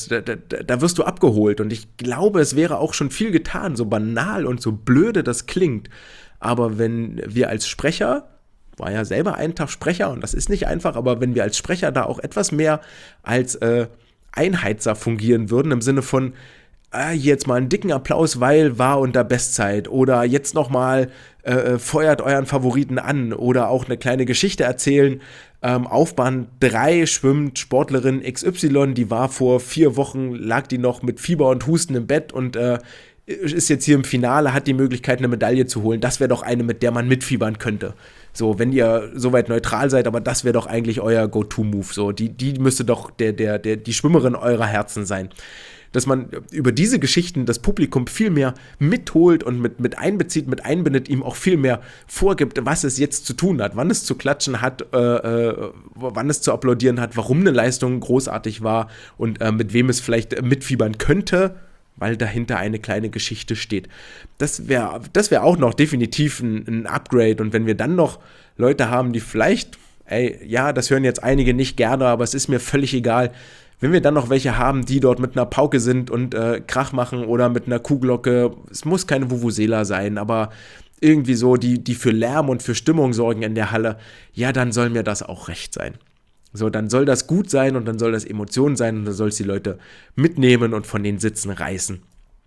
Da wirst du abgeholt und ich glaube, es wäre auch schon viel getan, so banal und so blöde das klingt, aber wenn wir als Sprecher, war ja selber einen Tag Sprecher und das ist nicht einfach, aber wenn wir als Sprecher da auch etwas mehr als Einheizer fungieren würden, im Sinne von jetzt mal einen dicken Applaus, weil war unter Bestzeit oder jetzt nochmal feuert euren Favoriten an oder auch eine kleine Geschichte erzählen. Auf Bahn 3 schwimmt Sportlerin XY, die war vor 4 Wochen, lag die noch mit Fieber und Husten im Bett und ist jetzt hier im Finale, hat die Möglichkeit, eine Medaille zu holen. Das wäre doch eine, mit der man mitfiebern könnte. So, wenn ihr soweit neutral seid, aber das wäre doch eigentlich euer Go-To-Move. So, die müsste doch die Schwimmerin eurer Herzen sein. Dass man über diese Geschichten das Publikum viel mehr mitholt und mit einbezieht, mit einbindet, ihm auch viel mehr vorgibt, was es jetzt zu tun hat, wann es zu klatschen hat, wann es zu applaudieren hat, warum eine Leistung großartig war und mit wem es vielleicht mitfiebern könnte, weil dahinter eine kleine Geschichte steht. Das wär auch noch definitiv ein Upgrade und wenn wir dann noch Leute haben, die vielleicht, ja, das hören jetzt einige nicht gerne, aber es ist mir völlig egal, wenn wir dann noch welche haben, die dort mit einer Pauke sind und Krach machen oder mit einer Kuhglocke, es muss keine Vuvuzela sein, aber irgendwie so, die für Lärm und für Stimmung sorgen in der Halle, ja, dann soll mir das auch recht sein. So, dann soll das gut sein und dann soll das Emotion sein und dann soll es die Leute mitnehmen und von den Sitzen reißen.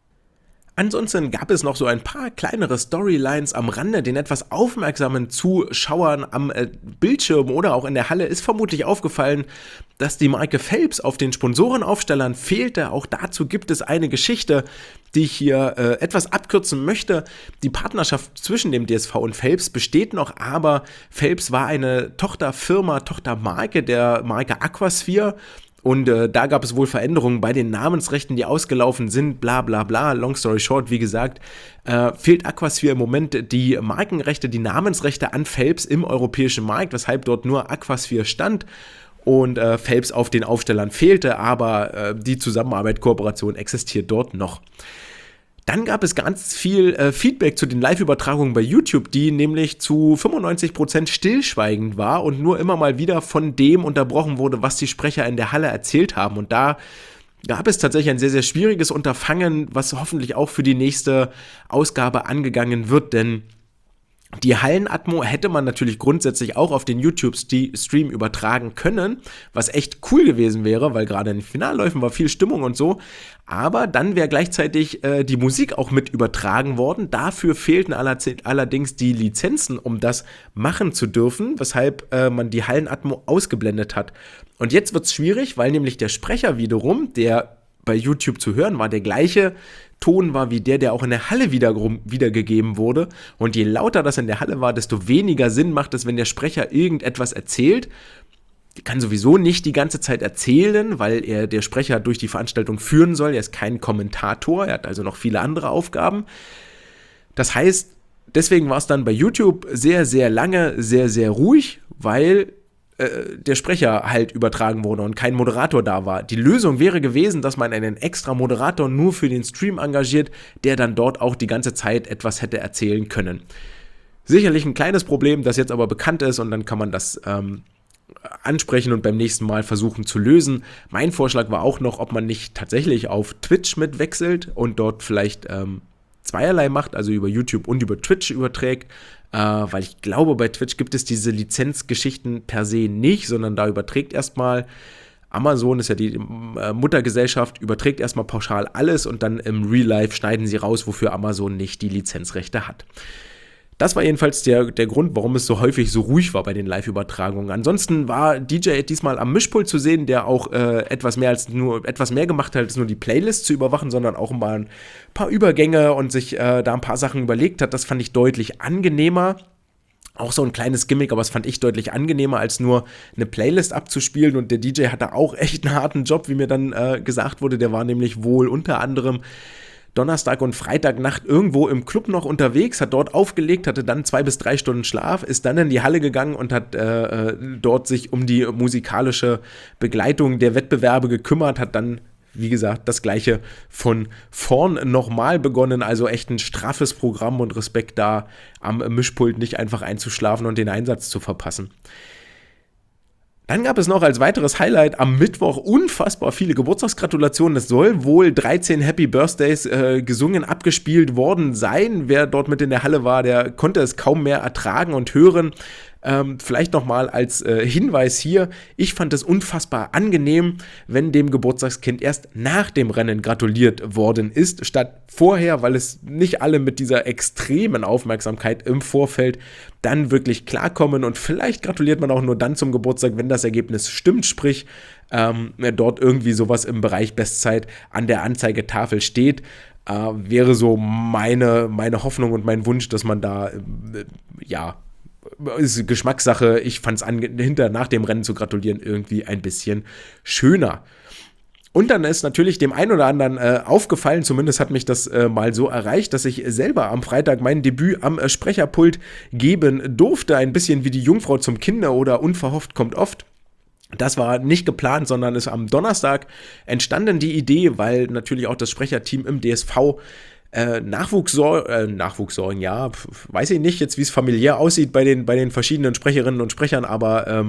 Ansonsten gab es noch so ein paar kleinere Storylines am Rande. Den etwas aufmerksamen Zuschauern am Bildschirm oder auch in der Halle ist vermutlich aufgefallen, dass die Marke Phelps auf den Sponsorenaufstellern fehlte. Auch dazu gibt es eine Geschichte, die ich hier etwas abkürzen möchte. Die Partnerschaft zwischen dem DSV und Phelps besteht noch, aber Phelps war eine Tochtermarke der Marke Aquasphere. Und da gab es wohl Veränderungen bei den Namensrechten, die ausgelaufen sind, bla bla bla, long story short, wie gesagt, fehlt Aquasphere im Moment die Markenrechte, die Namensrechte an Phelps im europäischen Markt, weshalb dort nur Aquasphere stand und Phelps auf den Aufstellern fehlte, aber die Zusammenarbeit, Kooperation existiert dort noch. Dann gab es ganz viel Feedback zu den Live-Übertragungen bei YouTube, die nämlich zu 95% stillschweigend war und nur immer mal wieder von dem unterbrochen wurde, was die Sprecher in der Halle erzählt haben. Und da gab es tatsächlich ein sehr, sehr schwieriges Unterfangen, was hoffentlich auch für die nächste Ausgabe angegangen wird, denn die Hallenatmo hätte man natürlich grundsätzlich auch auf den YouTube-Stream übertragen können, was echt cool gewesen wäre, weil gerade in den Finalläufen war viel Stimmung und so, aber dann wäre gleichzeitig die Musik auch mit übertragen worden. Dafür fehlten allerdings die Lizenzen, um das machen zu dürfen, weshalb man die Hallenatmo ausgeblendet hat. Und jetzt wird es schwierig, weil nämlich der Sprecher wiederum, der bei YouTube zu hören war, der gleiche Ton war wie der auch in der Halle wiedergegeben wurde. Und je lauter das in der Halle war, desto weniger Sinn macht es, wenn der Sprecher irgendetwas erzählt. Der kann sowieso nicht die ganze Zeit erzählen, weil er der Sprecher durch die Veranstaltung führen soll. Er ist kein Kommentator, er hat also noch viele andere Aufgaben. Das heißt, deswegen war es dann bei YouTube sehr, sehr lange, sehr, sehr ruhig, weil der Sprecher halt übertragen wurde und kein Moderator da war. Die Lösung wäre gewesen, dass man einen extra Moderator nur für den Stream engagiert, der dann dort auch die ganze Zeit etwas hätte erzählen können. Sicherlich ein kleines Problem, das jetzt aber bekannt ist und dann kann man das ansprechen und beim nächsten Mal versuchen zu lösen. Mein Vorschlag war auch noch, ob man nicht tatsächlich auf Twitch mitwechselt und dort vielleicht zweierlei macht, also über YouTube und über Twitch überträgt, weil ich glaube, bei Twitch gibt es diese Lizenzgeschichten per se nicht, sondern da überträgt erstmal Amazon, ist ja die Muttergesellschaft, überträgt erstmal pauschal alles und dann im Real Life schneiden sie raus, wofür Amazon nicht die Lizenzrechte hat. Das war jedenfalls der Grund, warum es so häufig so ruhig war bei den Live-Übertragungen. Ansonsten war DJ diesmal am Mischpult zu sehen, der auch etwas mehr gemacht hat, als nur die Playlist zu überwachen, sondern auch mal ein paar Übergänge und sich da ein paar Sachen überlegt hat. Das fand ich deutlich angenehmer. Auch so ein kleines Gimmick, aber das fand ich deutlich angenehmer, als nur eine Playlist abzuspielen. Und der DJ hatte auch echt einen harten Job, wie mir dann gesagt wurde. Der war nämlich wohl unter anderem Donnerstag und Freitagnacht irgendwo im Club noch unterwegs, hat dort aufgelegt, hatte dann 2 bis 3 Stunden Schlaf, ist dann in die Halle gegangen und hat dort sich um die musikalische Begleitung der Wettbewerbe gekümmert, hat dann, wie gesagt, das Gleiche von vorn nochmal begonnen, also echt ein straffes Programm und Respekt da am Mischpult nicht einfach einzuschlafen und den Einsatz zu verpassen. Dann gab es noch als weiteres Highlight am Mittwoch unfassbar viele Geburtstagsgratulationen. Es soll wohl 13 Happy Birthdays gesungen, abgespielt worden sein. Wer dort mit in der Halle war, der konnte es kaum mehr ertragen und hören. Vielleicht nochmal als Hinweis hier, ich fand es unfassbar angenehm, wenn dem Geburtstagskind erst nach dem Rennen gratuliert worden ist, statt vorher, weil es nicht alle mit dieser extremen Aufmerksamkeit im Vorfeld dann wirklich klarkommen und vielleicht gratuliert man auch nur dann zum Geburtstag, wenn das Ergebnis stimmt, sprich dort irgendwie sowas im Bereich Bestzeit an der Anzeigetafel steht. Wäre so meine Hoffnung und mein Wunsch, dass man da ist Geschmackssache. Ich fand es nach dem Rennen zu gratulieren irgendwie ein bisschen schöner. Und dann ist natürlich dem einen oder anderen aufgefallen, zumindest hat mich das mal so erreicht, dass ich selber am Freitag mein Debüt am Sprecherpult geben durfte. Ein bisschen wie die Jungfrau zum Kinde oder unverhofft kommt oft. Das war nicht geplant, sondern ist am Donnerstag entstanden, die Idee, weil natürlich auch das Sprecherteam im DSV Nachwuchssorgen, ja, weiß ich nicht jetzt, wie es familiär aussieht bei den verschiedenen Sprecherinnen und Sprechern, aber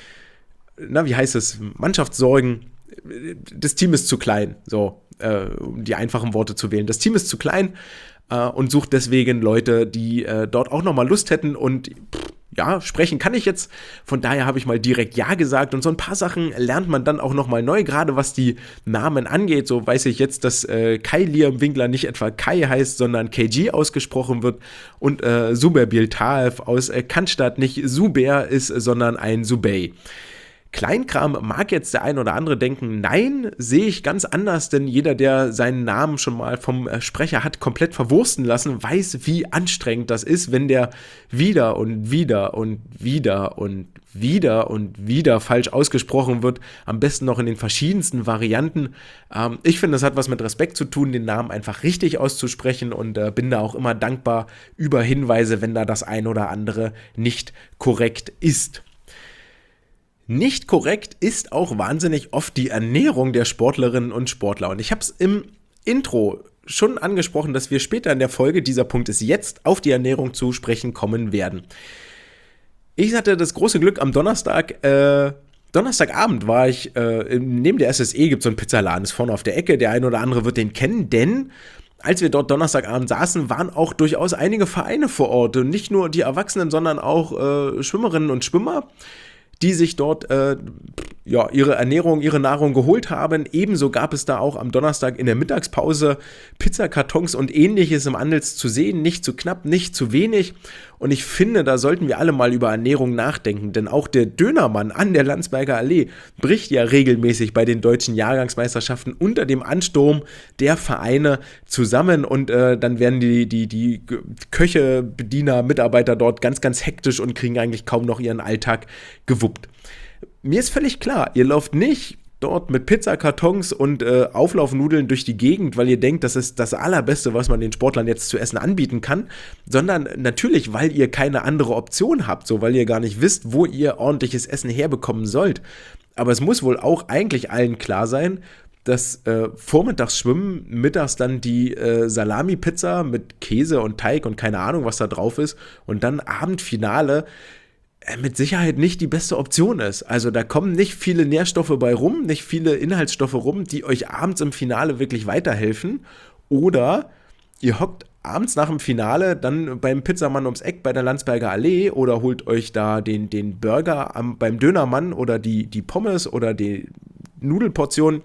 wie heißt es, Mannschaftssorgen, das Team ist zu klein, so, um die einfachen Worte zu wählen. Das Team ist zu klein und sucht deswegen Leute, die dort auch nochmal Lust hätten und sprechen kann ich jetzt, von daher habe ich mal direkt Ja gesagt und so ein paar Sachen lernt man dann auch nochmal neu, gerade was die Namen angeht, so weiß ich jetzt, dass Kai Liam Winkler nicht etwa Kai heißt, sondern KG ausgesprochen wird und Suber Biltaev aus Cannstatt nicht Suber ist, sondern ein Subey. Kleinkram mag jetzt der ein oder andere denken, nein, sehe ich ganz anders, denn jeder, der seinen Namen schon mal vom Sprecher hat komplett verwursten lassen, weiß, wie anstrengend das ist, wenn der wieder und wieder und wieder und wieder und wieder falsch ausgesprochen wird, am besten noch in den verschiedensten Varianten. Ich finde, das hat was mit Respekt zu tun, den Namen einfach richtig auszusprechen und bin da auch immer dankbar über Hinweise, wenn da das ein oder andere nicht korrekt ist. Nicht korrekt ist auch wahnsinnig oft die Ernährung der Sportlerinnen und Sportler. Und ich habe es im Intro schon angesprochen, dass wir später in der Folge, dieser Punkt ist jetzt, auf die Ernährung zu sprechen kommen werden. Ich hatte das große Glück am Donnerstagabend war ich, neben der SSE gibt es so einen Pizzaladen, ist vorne auf der Ecke, der ein oder andere wird den kennen, denn als wir dort Donnerstagabend saßen, waren auch durchaus einige Vereine vor Ort. Und nicht nur die Erwachsenen, sondern auch Schwimmerinnen und Schwimmer, die sich dort ihre Ernährung, ihre Nahrung geholt haben. Ebenso gab es da auch am Donnerstag in der Mittagspause Pizzakartons und Ähnliches im Andels zu sehen. Nicht zu knapp, nicht zu wenig. Und ich finde, da sollten wir alle mal über Ernährung nachdenken. Denn auch der Dönermann an der Landsberger Allee bricht ja regelmäßig bei den deutschen Jahrgangsmeisterschaften unter dem Ansturm der Vereine zusammen. Und dann werden die Köche, Bediener, Mitarbeiter dort ganz, ganz hektisch und kriegen eigentlich kaum noch ihren Alltag gewuppt. Mir ist völlig klar, ihr lauft nicht dort mit Pizzakartons und Auflaufnudeln durch die Gegend, weil ihr denkt, das ist das Allerbeste, was man den Sportlern jetzt zu essen anbieten kann, sondern natürlich, weil ihr keine andere Option habt, so weil ihr gar nicht wisst, wo ihr ordentliches Essen herbekommen sollt. Aber es muss wohl auch eigentlich allen klar sein, dass vormittags schwimmen, mittags dann die Salami-Pizza mit Käse und Teig und keine Ahnung, was da drauf ist und dann Abendfinale mit Sicherheit nicht die beste Option ist. Also da kommen nicht viele Nährstoffe bei rum, nicht viele Inhaltsstoffe rum, die euch abends im Finale wirklich weiterhelfen. Oder ihr hockt abends nach dem Finale dann beim Pizzamann ums Eck bei der Landsberger Allee oder holt euch da den Burger beim Dönermann oder die Pommes oder die Nudelportion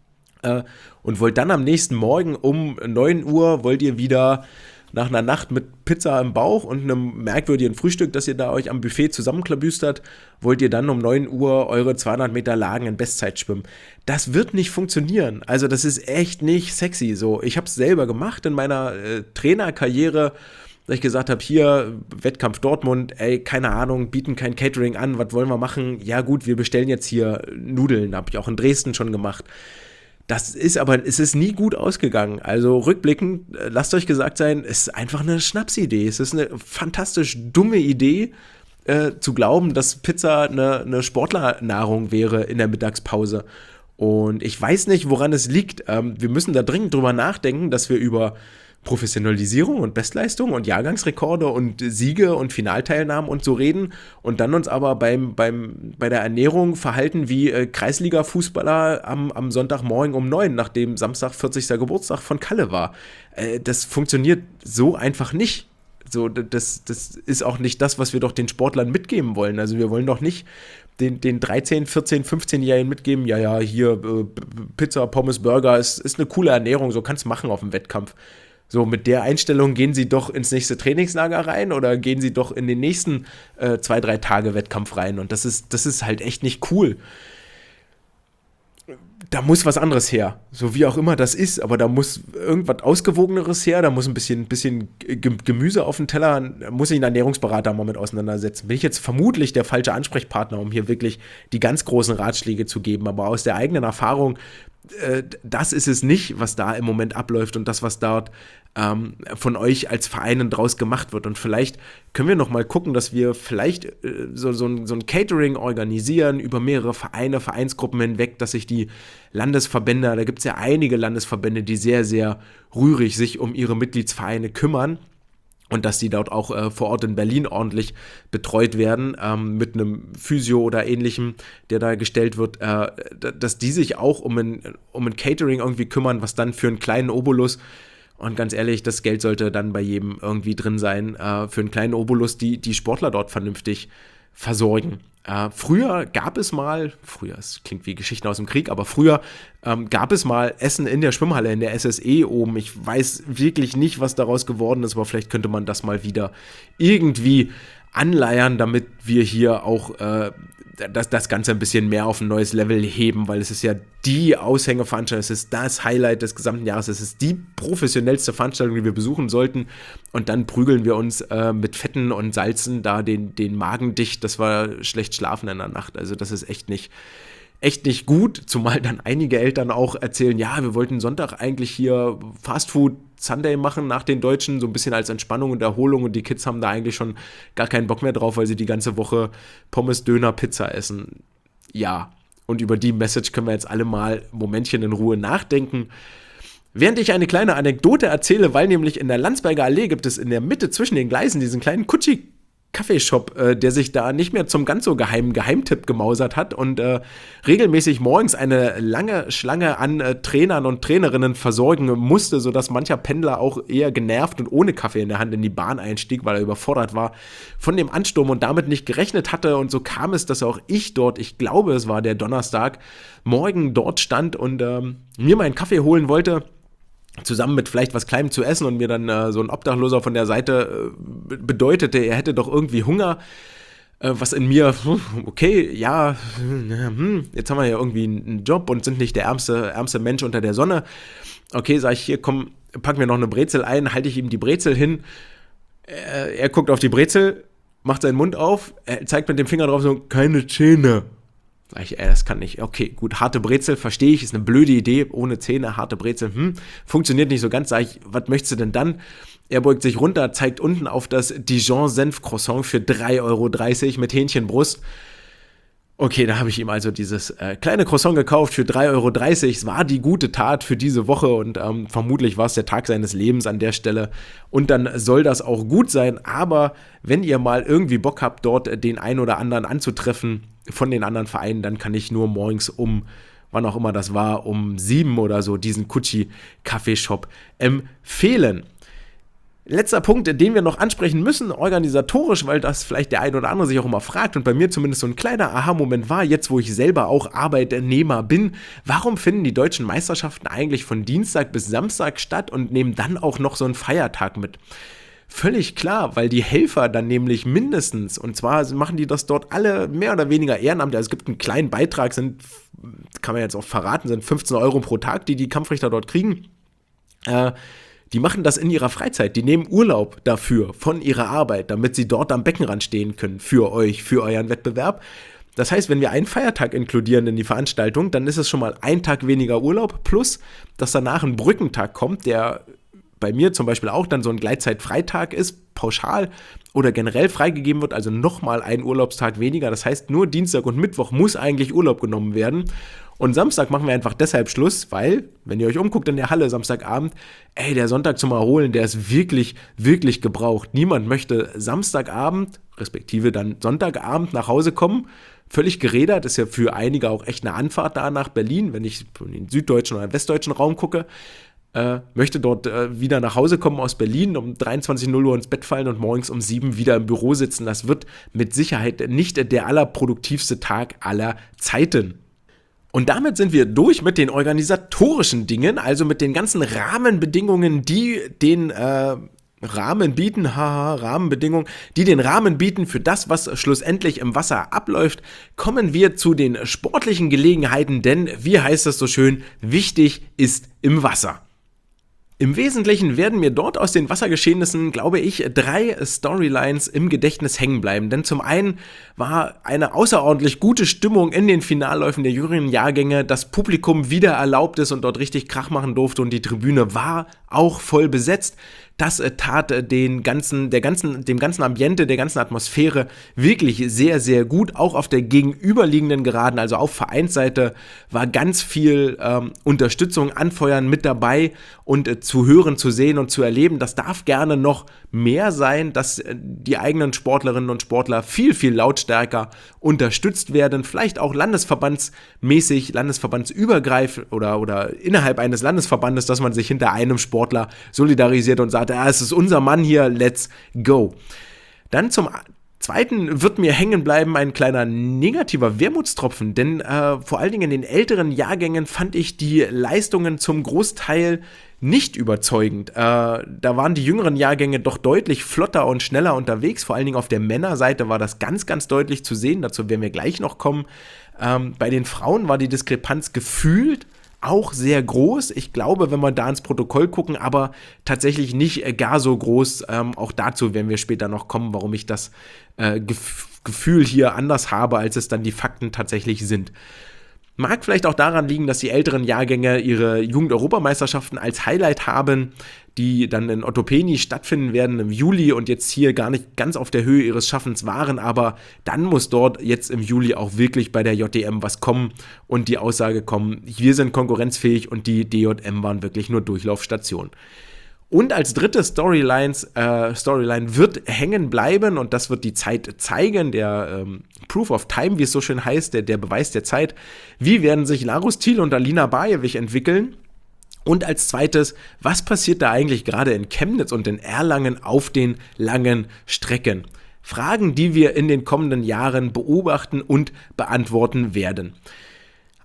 und wollt dann am nächsten Morgen um 9 Uhr, wollt ihr wieder nach einer Nacht mit Pizza im Bauch und einem merkwürdigen Frühstück, das ihr da euch am Buffet zusammenklabüstert, wollt ihr dann um 9 Uhr eure 200 Meter Lagen in Bestzeit schwimmen. Das wird nicht funktionieren. Also das ist echt nicht sexy. So, ich habe es selber gemacht in meiner Trainerkarriere, dass ich gesagt habe, hier, Wettkampf Dortmund, ey, keine Ahnung, bieten kein Catering an, was wollen wir machen? Ja gut, wir bestellen jetzt hier Nudeln, habe ich auch in Dresden schon gemacht. Es ist nie gut ausgegangen. Also rückblickend, lasst euch gesagt sein, es ist einfach eine Schnapsidee. Es ist eine fantastisch dumme Idee, zu glauben, dass Pizza eine Sportlernahrung wäre in der Mittagspause. Und ich weiß nicht, woran es liegt. Wir müssen da dringend drüber nachdenken, dass wir über Professionalisierung und Bestleistung und Jahrgangsrekorde und Siege und Finalteilnahmen und so reden und dann uns aber bei der Ernährung verhalten wie Kreisliga-Fußballer am Sonntagmorgen um 9, nachdem Samstag 40. Geburtstag von Kalle war. Das funktioniert so einfach nicht. So, das ist auch nicht das, was wir doch den Sportlern mitgeben wollen. Also wir wollen doch nicht den 13, 14, 15-Jährigen mitgeben, ja, hier Pizza, Pommes, Burger ist eine coole Ernährung, so kannst du machen auf dem Wettkampf. So, mit der Einstellung gehen sie doch ins nächste Trainingslager rein oder gehen sie doch in den nächsten 2-3 Tage Wettkampf rein. Und das ist halt echt nicht cool. Da muss was anderes her, so wie auch immer das ist, aber da muss irgendwas Ausgewogeneres her, da muss ein bisschen Gemüse auf den Teller, da muss sich ein Ernährungsberater mal mit auseinandersetzen. Bin ich jetzt vermutlich der falsche Ansprechpartner, um hier wirklich die ganz großen Ratschläge zu geben, aber aus der eigenen Erfahrung, das ist es nicht, was da im Moment abläuft und das, was dort von euch als Vereinen draus gemacht wird. Und vielleicht können wir noch mal gucken, dass wir vielleicht so ein Catering organisieren über mehrere Vereine, Vereinsgruppen hinweg, dass sich die Landesverbände, da gibt es ja einige Landesverbände, die sehr, sehr rührig sich um ihre Mitgliedsvereine kümmern. Und dass die dort auch vor Ort in Berlin ordentlich betreut werden, mit einem Physio oder ähnlichem, der da gestellt wird, dass die sich auch um ein Catering irgendwie kümmern, was dann für einen kleinen Obolus, und ganz ehrlich, das Geld sollte dann bei jedem irgendwie drin sein, für einen kleinen Obolus die Sportler dort vernünftig versorgen. Früher gab es mal, es klingt wie Geschichten aus dem Krieg, aber früher gab es mal Essen in der Schwimmhalle, in der SSE oben. Ich weiß wirklich nicht, was daraus geworden ist, aber vielleicht könnte man das mal wieder irgendwie anleiern, damit wir hier auch das Ganze ein bisschen mehr auf ein neues Level heben, weil es ist ja die Aushängeveranstaltung, es ist das Highlight des gesamten Jahres, es ist die professionellste Veranstaltung, die wir besuchen sollten, und dann prügeln wir uns mit Fetten und Salzen da den Magen dicht, dass wir schlecht schlafen in der Nacht. Also das ist echt nicht gut, zumal dann einige Eltern auch erzählen, ja, wir wollten Sonntag eigentlich hier Fastfood Sunday machen nach den Deutschen, so ein bisschen als Entspannung und Erholung, und die Kids haben da eigentlich schon gar keinen Bock mehr drauf, weil sie die ganze Woche Pommes, Döner, Pizza essen. Ja, und über die Message können wir jetzt alle mal ein Momentchen in Ruhe nachdenken. Während ich eine kleine Anekdote erzähle, weil nämlich in der Landsberger Allee gibt es in der Mitte zwischen den Gleisen diesen kleinen Kaffeeshop, der sich da nicht mehr zum ganz so geheimen Geheimtipp gemausert hat und regelmäßig morgens eine lange Schlange an Trainern und Trainerinnen versorgen musste, sodass mancher Pendler auch eher genervt und ohne Kaffee in der Hand in die Bahn einstieg, weil er überfordert war von dem Ansturm und damit nicht gerechnet hatte. Und so kam es, dass auch ich dort, ich glaube, es war der Donnerstag, morgen dort stand und mir meinen Kaffee holen wollte, zusammen mit vielleicht was Kleinem zu essen, und mir dann so ein Obdachloser von der Seite bedeutete, er hätte doch irgendwie Hunger, was in mir, okay, ja, jetzt haben wir ja irgendwie einen Job und sind nicht der ärmste Mensch unter der Sonne. Okay, sag ich, hier, komm, pack mir noch eine Brezel ein, halte ich ihm die Brezel hin, er guckt auf die Brezel, macht seinen Mund auf, er zeigt mit dem Finger drauf so, keine Zähne. Sag ich, das kann nicht. Okay, gut, harte Brezel, verstehe ich, ist eine blöde Idee, ohne Zähne, harte Brezel, funktioniert nicht so ganz. Sag ich, was möchtest du denn dann? Er beugt sich runter, zeigt unten auf das Dijon-Senf-Croissant für 3,30 € mit Hähnchenbrust. Okay, da habe ich ihm also dieses kleine Croissant gekauft für 3,30 €. Es war die gute Tat für diese Woche und vermutlich war es der Tag seines Lebens an der Stelle. Und dann soll das auch gut sein. Aber wenn ihr mal irgendwie Bock habt, dort den einen oder anderen anzutreffen von den anderen Vereinen, dann kann ich nur morgens wann auch immer das war, um 7 oder so, diesen Kutschi-Kaffeeshop empfehlen. Letzter Punkt, den wir noch ansprechen müssen, organisatorisch, weil das vielleicht der ein oder andere sich auch immer fragt und bei mir zumindest so ein kleiner Aha-Moment war, jetzt wo ich selber auch Arbeitnehmer bin, warum finden die deutschen Meisterschaften eigentlich von Dienstag bis Samstag statt und nehmen dann auch noch so einen Feiertag mit? Völlig klar, weil die Helfer dann nämlich mindestens, und zwar machen die das dort alle mehr oder weniger ehrenamtlich, also es gibt einen kleinen Beitrag, kann man jetzt auch verraten, sind 15 € pro Tag, die Kampfrichter dort kriegen. Die machen das in ihrer Freizeit, die nehmen Urlaub dafür, von ihrer Arbeit, damit sie dort am Beckenrand stehen können, für euch, für euren Wettbewerb. Das heißt, wenn wir einen Feiertag inkludieren in die Veranstaltung, dann ist es schon mal ein Tag weniger Urlaub, plus, dass danach ein Brückentag kommt, der bei mir zum Beispiel auch dann so ein Gleitzeitfreitag ist, pauschal oder generell freigegeben wird, also nochmal ein Urlaubstag weniger. Das heißt, nur Dienstag und Mittwoch muss eigentlich Urlaub genommen werden. Und Samstag machen wir einfach deshalb Schluss, weil, wenn ihr euch umguckt in der Halle Samstagabend, der Sonntag zum Erholen, der ist wirklich, wirklich gebraucht. Niemand möchte Samstagabend, respektive dann Sonntagabend nach Hause kommen, völlig gerädert, ist ja für einige auch echt eine Anfahrt da nach Berlin, wenn ich in den süddeutschen oder westdeutschen Raum gucke, möchte dort wieder nach Hause kommen aus Berlin, um 23:00 Uhr ins Bett fallen und morgens um 7 wieder im Büro sitzen. Das wird mit Sicherheit nicht der allerproduktivste Tag aller Zeiten. Und damit sind wir durch mit den organisatorischen Dingen, also mit den ganzen Rahmenbedingungen, die den Rahmenbedingungen, die den Rahmen bieten für das, was schlussendlich im Wasser abläuft. Kommen wir zu den sportlichen Gelegenheiten, denn, wie heißt es so schön, wichtig ist im Wasser. Im Wesentlichen werden mir dort aus den Wassergeschehnissen, glaube ich, 3 Storylines im Gedächtnis hängen bleiben. Denn zum einen war eine außerordentlich gute Stimmung in den Finalläufen der jüngeren Jahrgänge, das Publikum wieder erlaubt ist und dort richtig Krach machen durfte und die Tribüne war auch voll besetzt. Das tat dem ganzen Ambiente, der ganzen Atmosphäre wirklich sehr, sehr gut. Auch auf der gegenüberliegenden Geraden, also auf Vereinsseite, war ganz viel Unterstützung, Anfeuern mit dabei und zu hören, zu sehen und zu erleben. Das darf gerne noch mehr sein, dass die eigenen Sportlerinnen und Sportler viel, viel lautstärker unterstützt werden. Vielleicht auch landesverbandsmäßig, landesverbandsübergreifend oder innerhalb eines Landesverbandes, dass man sich hinter einem Sportler solidarisiert und sagt, es ist unser Mann hier, let's go. Dann zum Zweiten wird mir hängen bleiben ein kleiner negativer Wermutstropfen, denn vor allen Dingen in den älteren Jahrgängen fand ich die Leistungen zum Großteil nicht überzeugend. Da waren die jüngeren Jahrgänge doch deutlich flotter und schneller unterwegs, vor allen Dingen auf der Männerseite war das ganz, ganz deutlich zu sehen, dazu werden wir gleich noch kommen. Bei den Frauen war die Diskrepanz gefühlt auch sehr groß. Ich glaube, wenn wir da ins Protokoll gucken, aber tatsächlich nicht gar so groß. Auch dazu werden wir später noch kommen, warum ich das Gefühl hier anders habe, als es dann die Fakten tatsächlich sind. Mag vielleicht auch daran liegen, dass die älteren Jahrgänge ihre Jugend-Europameisterschaften als Highlight haben, die dann in Ottopeni stattfinden werden im Juli und jetzt hier gar nicht ganz auf der Höhe ihres Schaffens waren, aber dann muss dort jetzt im Juli auch wirklich bei der JDM was kommen und die Aussage kommen, wir sind konkurrenzfähig und die DJM waren wirklich nur Durchlaufstation. Und als dritte Storyline wird hängen bleiben und das wird die Zeit zeigen, der Proof of Time, wie es so schön heißt, der Beweis der Zeit. Wie werden sich Larus Thiel und Alina Bajewicz entwickeln? Und als zweites, was passiert da eigentlich gerade in Chemnitz und in Erlangen auf den langen Strecken? Fragen, die wir in den kommenden Jahren beobachten und beantworten werden.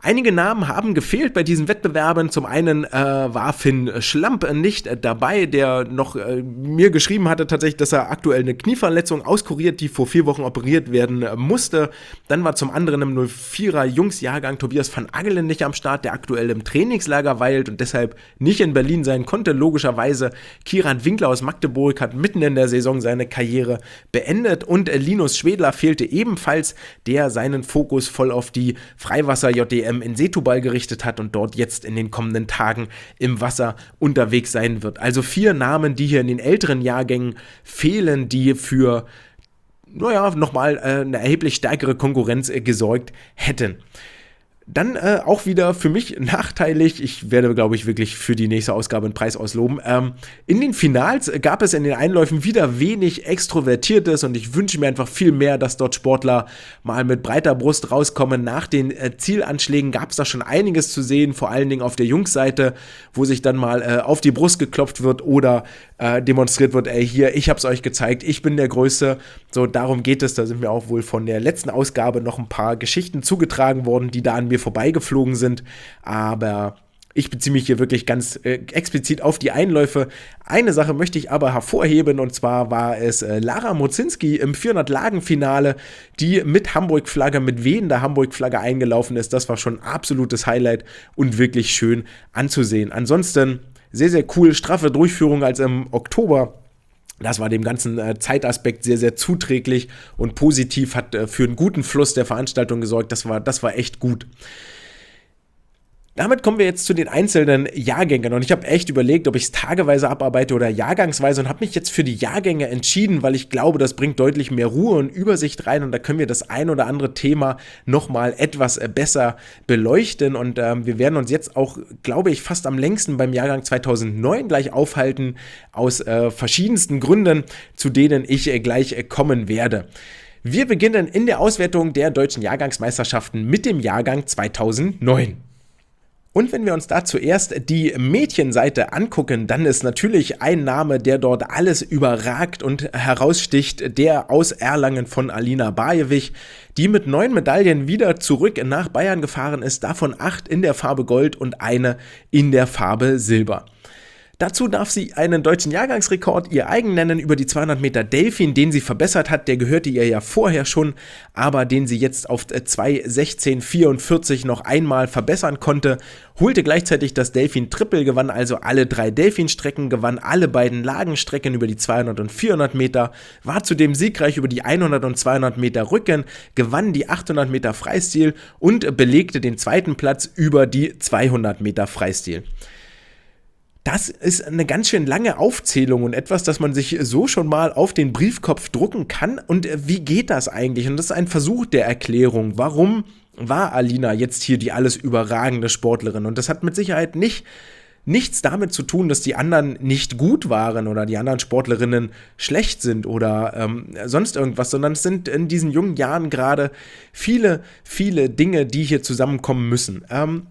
Einige Namen haben gefehlt bei diesen Wettbewerben. Zum einen war Finn Schlamp nicht dabei, der noch mir geschrieben hatte tatsächlich, dass er aktuell eine Knieverletzung auskuriert, die vor 4 Wochen operiert werden musste. Dann war zum anderen im 04er Jungsjahrgang Tobias van Agelen nicht am Start, der aktuell im Trainingslager weilt und deshalb nicht in Berlin sein konnte. Logischerweise Kieran Winkler aus Magdeburg hat mitten in der Saison seine Karriere beendet und Linus Schwedler fehlte ebenfalls, der seinen Fokus voll auf die Freiwasser-JDM in Setúbal gerichtet hat und dort jetzt in den kommenden Tagen im Wasser unterwegs sein wird. Also 4 Namen, die hier in den älteren Jahrgängen fehlen, die für, nochmal eine erheblich stärkere Konkurrenz gesorgt hätten. Dann auch wieder für mich nachteilig, ich werde, glaube ich, wirklich für die nächste Ausgabe einen Preis ausloben. In den Finals gab es in den Einläufen wieder wenig Extrovertiertes und ich wünsche mir einfach viel mehr, dass dort Sportler mal mit breiter Brust rauskommen. Nach den Zielanschlägen gab es da schon einiges zu sehen, vor allen Dingen auf der Jungsseite, wo sich dann mal auf die Brust geklopft wird oder demonstriert wird, hier, ich hab's euch gezeigt, ich bin der Größte. So, darum geht es, da sind mir auch wohl von der letzten Ausgabe noch ein paar Geschichten zugetragen worden, die da an mir vorbeigeflogen sind, aber ich beziehe mich hier wirklich ganz explizit auf die Einläufe. Eine Sache möchte ich aber hervorheben, und zwar war es Lara Mozinski im 400-Lagen-Finale, die mit Hamburg-Flagge, mit wehender Hamburg-Flagge eingelaufen ist. Das war schon ein absolutes Highlight und wirklich schön anzusehen. Ansonsten sehr, sehr cool, straffe Durchführung als im Oktober. Das war dem ganzen Zeitaspekt sehr, sehr zuträglich und positiv, hat für einen guten Fluss der Veranstaltung gesorgt. Das war echt gut. Damit kommen wir jetzt zu den einzelnen Jahrgängen und ich habe echt überlegt, ob ich es tageweise abarbeite oder jahrgangsweise und habe mich jetzt für die Jahrgänge entschieden, weil ich glaube, das bringt deutlich mehr Ruhe und Übersicht rein und da können wir das ein oder andere Thema nochmal etwas besser beleuchten und wir werden uns jetzt auch, glaube ich, fast am längsten beim Jahrgang 2009 gleich aufhalten, aus verschiedensten Gründen, zu denen ich gleich kommen werde. Wir beginnen in der Auswertung der deutschen Jahrgangsmeisterschaften mit dem Jahrgang 2009. Und wenn wir uns da zuerst die Mädchenseite angucken, dann ist natürlich ein Name, der dort alles überragt und heraussticht, der aus Erlangen von Alina Bajewich, die mit 9 Medaillen wieder zurück nach Bayern gefahren ist, davon 8 in der Farbe Gold und eine in der Farbe Silber. Dazu darf sie einen deutschen Jahrgangsrekord ihr eigen nennen über die 200 Meter Delfin, den sie verbessert hat. Der gehörte ihr ja vorher schon, aber den sie jetzt auf 2:16:44 noch einmal verbessern konnte. Holte gleichzeitig das Delfin-Triple, gewann also alle 3 Delfin-Strecken, gewann alle beiden Lagenstrecken über die 200 und 400 Meter, war zudem siegreich über die 100 und 200 Meter Rücken, gewann die 800 Meter Freistil und belegte den 2. Platz über die 200 Meter Freistil. Das ist eine ganz schön lange Aufzählung und etwas, das man sich so schon mal auf den Briefkopf drucken kann. Und wie geht das eigentlich? Und das ist ein Versuch der Erklärung. Warum war Alina jetzt hier die alles überragende Sportlerin? Und das hat mit Sicherheit nichts damit zu tun, dass die anderen nicht gut waren oder die anderen Sportlerinnen schlecht sind oder sonst irgendwas, sondern es sind in diesen jungen Jahren gerade viele, viele Dinge, die hier zusammenkommen müssen.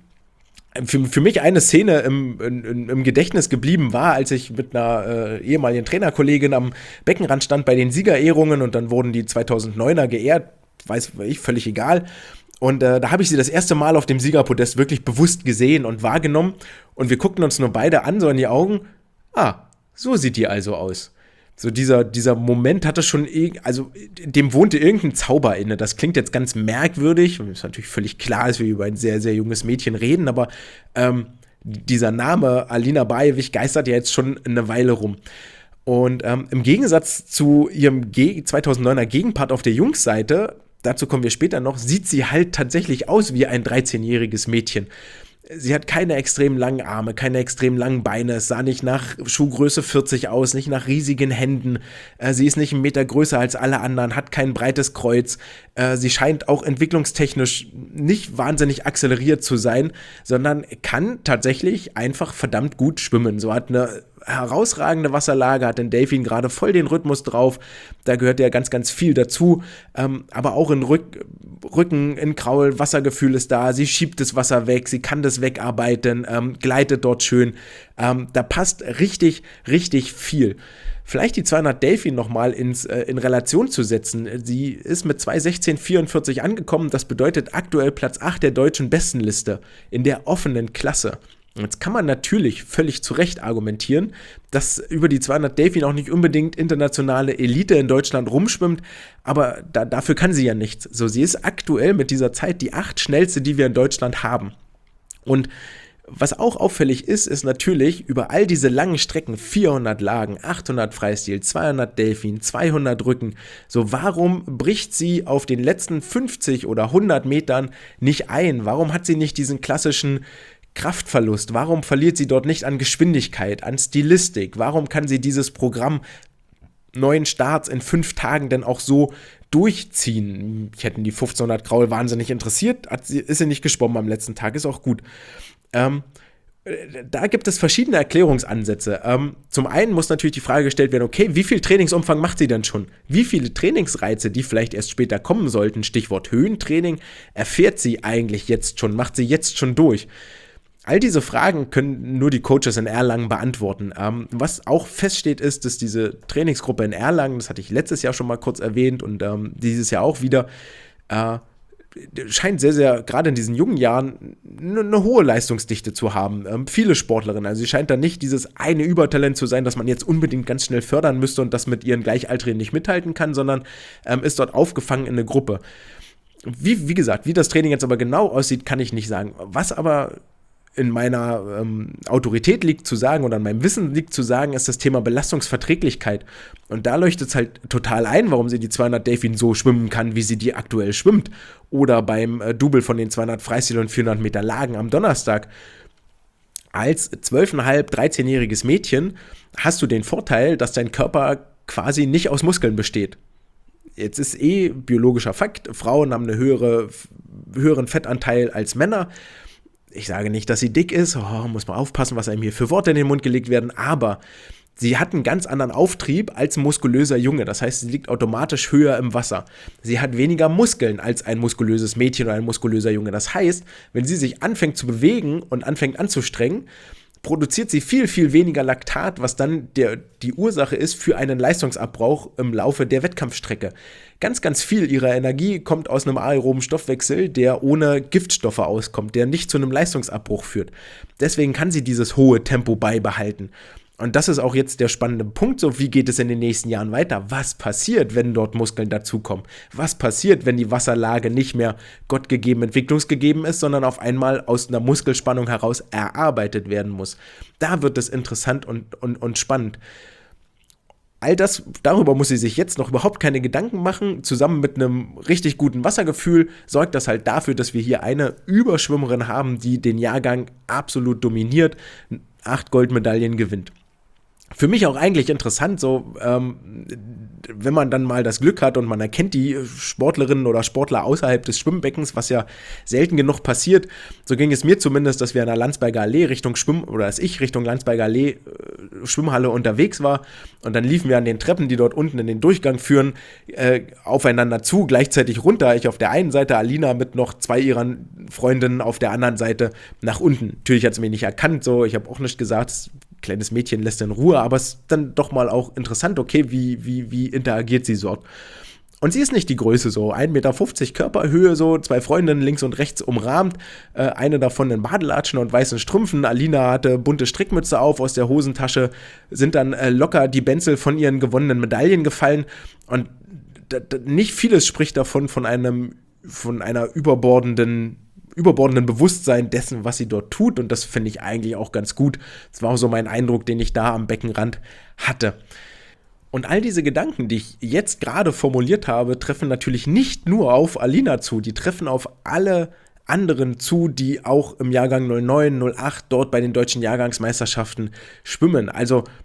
Für mich eine Szene im Gedächtnis geblieben war, als ich mit einer ehemaligen Trainerkollegin am Beckenrand stand bei den Siegerehrungen und dann wurden die 2009er geehrt, weiß ich, völlig egal. Und da habe ich sie das erste Mal auf dem Siegerpodest wirklich bewusst gesehen und wahrgenommen und wir guckten uns nur beide an, so in die Augen. Ah, so sieht die also aus. So dieser Moment hatte schon, also dem wohnte irgendein Zauber inne. Das klingt jetzt ganz merkwürdig, und es ist natürlich völlig klar, dass wir über ein sehr, sehr junges Mädchen reden, aber dieser Name Alina Bajewich geistert ja jetzt schon eine Weile rum. Und im Gegensatz zu ihrem 2009er Gegenpart auf der Jungsseite, dazu kommen wir später noch, sieht sie halt tatsächlich aus wie ein 13-jähriges Mädchen. Sie hat keine extrem langen Arme, keine extrem langen Beine, es sah nicht nach Schuhgröße 40 aus, nicht nach riesigen Händen, sie ist nicht 1 Meter größer als alle anderen, hat kein breites Kreuz, sie scheint auch entwicklungstechnisch nicht wahnsinnig akzeleriert zu sein, sondern kann tatsächlich einfach verdammt gut schwimmen. So hat eine herausragende Wasserlage, hat den Delfin gerade voll den Rhythmus drauf, da gehört ja ganz, ganz viel dazu, aber auch in Rücken, in Kraul, Wassergefühl ist da, sie schiebt das Wasser weg, sie kann das wegarbeiten, gleitet dort schön, da passt richtig, richtig viel. Vielleicht die 200 Delfin nochmal in Relation zu setzen. Sie ist mit 2:16,44 angekommen. Das bedeutet aktuell Platz 8 der deutschen Bestenliste in der offenen Klasse. Jetzt kann man natürlich völlig zu Recht argumentieren, dass über die 200 Delfin auch nicht unbedingt internationale Elite in Deutschland rumschwimmt, aber dafür kann sie ja nichts. So, sie ist aktuell mit dieser Zeit die 8 schnellste, die wir in Deutschland haben. Und was auch auffällig ist natürlich über all diese langen Strecken, 400 Lagen, 800 Freistil, 200 Delfin, 200 Rücken, so warum bricht sie auf den letzten 50 oder 100 Metern nicht ein? Warum hat sie nicht diesen klassischen Kraftverlust? Warum verliert sie dort nicht an Geschwindigkeit, an Stilistik? Warum kann sie dieses Programm 9 Starts in 5 Tagen denn auch so durchziehen? Ich hätte die 1500 Kraul wahnsinnig interessiert, ist sie nicht geschwommen am letzten Tag, ist auch gut. Da gibt es verschiedene Erklärungsansätze. Zum einen muss natürlich die Frage gestellt werden, okay, wie viel Trainingsumfang macht sie denn schon? Wie viele Trainingsreize, die vielleicht erst später kommen sollten, Stichwort Höhentraining, erfährt sie eigentlich jetzt schon, macht sie jetzt schon durch? All diese Fragen können nur die Coaches in Erlangen beantworten. Was auch feststeht ist, dass diese Trainingsgruppe in Erlangen, das hatte ich letztes Jahr schon mal kurz erwähnt und dieses Jahr auch wieder, scheint sehr, sehr, gerade in diesen jungen Jahren, eine hohe Leistungsdichte zu haben. Viele Sportlerinnen, also sie scheint da nicht dieses eine Übertalent zu sein, das man jetzt unbedingt ganz schnell fördern müsste und das mit ihren Gleichaltrigen nicht mithalten kann, sondern ist dort aufgefangen in eine Gruppe. Wie gesagt, wie das Training jetzt aber genau aussieht, kann ich nicht sagen. Was aber in meiner Autorität liegt zu sagen oder in meinem Wissen liegt zu sagen, ist das Thema Belastungsverträglichkeit. Und da leuchtet es halt total ein, warum sie die 200 Delfin so schwimmen kann, wie sie die aktuell schwimmt. Oder beim Double von den 200 Freistil und 400 Meter Lagen am Donnerstag. Als 12,5-, 13-jähriges Mädchen hast du den Vorteil, dass dein Körper quasi nicht aus Muskeln besteht. Jetzt ist biologischer Fakt, Frauen haben einen höheren Fettanteil als Männer. Ich sage nicht, dass sie dick ist, muss man aufpassen, was einem hier für Worte in den Mund gelegt werden, aber sie hat einen ganz anderen Auftrieb als ein muskulöser Junge, das heißt, sie liegt automatisch höher im Wasser. Sie hat weniger Muskeln als ein muskulöses Mädchen oder ein muskulöser Junge, das heißt, wenn sie sich anfängt zu bewegen und anfängt anzustrengen, produziert sie viel, viel weniger Laktat, was dann die Ursache ist für einen Leistungsabbruch im Laufe der Wettkampfstrecke. Ganz, ganz viel ihrer Energie kommt aus einem aeroben Stoffwechsel, der ohne Giftstoffe auskommt, der nicht zu einem Leistungsabbruch führt. Deswegen kann sie dieses hohe Tempo beibehalten. Und das ist auch jetzt der spannende Punkt, so wie geht es in den nächsten Jahren weiter? Was passiert, wenn dort Muskeln dazukommen? Was passiert, wenn die Wasserlage nicht mehr gottgegeben, entwicklungsgegeben ist, sondern auf einmal aus einer Muskelspannung heraus erarbeitet werden muss? Da wird es interessant und spannend. All das, darüber muss sie sich jetzt noch überhaupt keine Gedanken machen. Zusammen mit einem richtig guten Wassergefühl sorgt das halt dafür, dass wir hier eine Überschwimmerin haben, die den Jahrgang absolut dominiert, 8 Goldmedaillen gewinnt. Für mich auch eigentlich interessant, so wenn man dann mal das Glück hat und man erkennt die Sportlerinnen oder Sportler außerhalb des Schwimmbeckens, was ja selten genug passiert. So ging es mir zumindest, dass wir an der Landsberger Allee Richtung Landsberger Allee Schwimmhalle unterwegs war und dann liefen wir an den Treppen, die dort unten in den Durchgang führen, aufeinander zu, gleichzeitig runter. Ich auf der einen Seite, Alina mit noch 2 ihrer Freundinnen auf der anderen Seite nach unten. Natürlich hat sie mich nicht erkannt, so, ich habe auch nicht gesagt, kleines Mädchen lässt in Ruhe, aber es ist dann doch mal auch interessant, okay, wie interagiert sie so. Und sie ist nicht die Größe so, 1,50 Meter Körperhöhe so, 2 Freundinnen links und rechts umrahmt, eine davon in Badelatschen und weißen Strümpfen, Alina hatte bunte Strickmütze auf, aus der Hosentasche sind dann locker die Benzel von ihren gewonnenen Medaillen gefallen und nicht vieles spricht davon von einer überbordenden Bewusstsein dessen, was sie dort tut und das finde ich eigentlich auch ganz gut. Das war auch so mein Eindruck, den ich da am Beckenrand hatte. Und all diese Gedanken, die ich jetzt gerade formuliert habe, treffen natürlich nicht nur auf Alina zu, die treffen auf alle anderen zu, die auch im Jahrgang 09, 08 dort bei den deutschen Jahrgangsmeisterschaften schwimmen. Also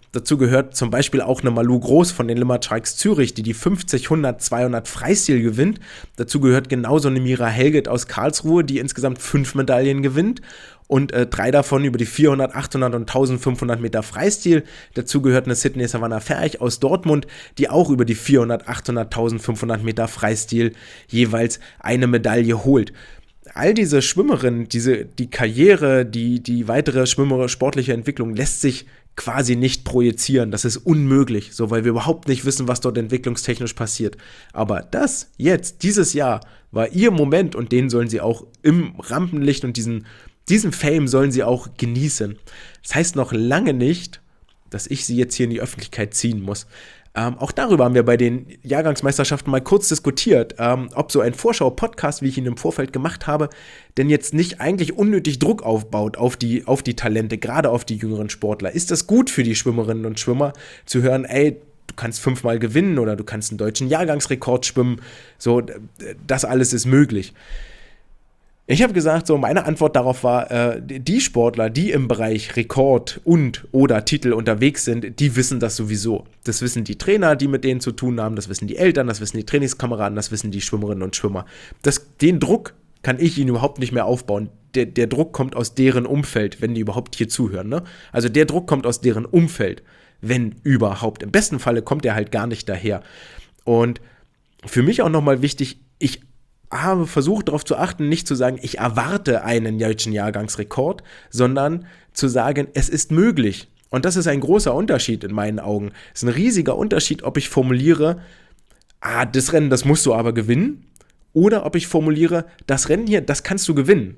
Dazu gehört zum Beispiel auch eine Malu Groß von den Limmat Sharks Zürich, die 50, 100, 200 Freistil gewinnt. Dazu gehört genauso eine Mira Helget aus Karlsruhe, die insgesamt 5 Medaillen gewinnt. Und 3 davon über die 400, 800 und 1500 Meter Freistil. Dazu gehört eine Sydney Savannah Ferch aus Dortmund, die auch über die 400, 800, 1500 Meter Freistil jeweils eine Medaille holt. All diese Schwimmerinnen, die Karriere, die weitere sportliche Entwicklung lässt sich quasi nicht projizieren. Das ist unmöglich, so, weil wir überhaupt nicht wissen, was dort entwicklungstechnisch passiert. Aber dieses Jahr war ihr Moment und den sollen sie auch im Rampenlicht und diesen Fame sollen sie auch genießen. Das heißt noch lange nicht, dass ich sie jetzt hier in die Öffentlichkeit ziehen muss. Auch darüber haben wir bei den Jahrgangsmeisterschaften mal kurz diskutiert, ob so ein Vorschau-Podcast, wie ich ihn im Vorfeld gemacht habe, denn jetzt nicht eigentlich unnötig Druck aufbaut auf die Talente, gerade auf die jüngeren Sportler. Ist das gut für die Schwimmerinnen und Schwimmer, zu hören, ey, du kannst 5-mal gewinnen oder du kannst einen deutschen Jahrgangsrekord schwimmen, so, das alles ist möglich. Ich habe gesagt, so meine Antwort darauf war, die Sportler, die im Bereich Rekord oder Titel unterwegs sind, die wissen das sowieso. Das wissen die Trainer, die mit denen zu tun haben, das wissen die Eltern, das wissen die Trainingskameraden, das wissen die Schwimmerinnen und Schwimmer. Den Druck kann ich ihnen überhaupt nicht mehr aufbauen. Der Druck kommt aus deren Umfeld, wenn die überhaupt hier zuhören. Ne? Also der Druck kommt aus deren Umfeld, wenn überhaupt. Im besten Falle kommt er halt gar nicht daher. Und für mich auch nochmal wichtig, ich habe versucht darauf zu achten, nicht zu sagen, ich erwarte einen deutschen Jahrgangsrekord, sondern zu sagen, es ist möglich. Und das ist ein großer Unterschied in meinen Augen. Es ist ein riesiger Unterschied, ob ich formuliere, das Rennen, das musst du aber gewinnen, oder ob ich formuliere, das Rennen hier, das kannst du gewinnen.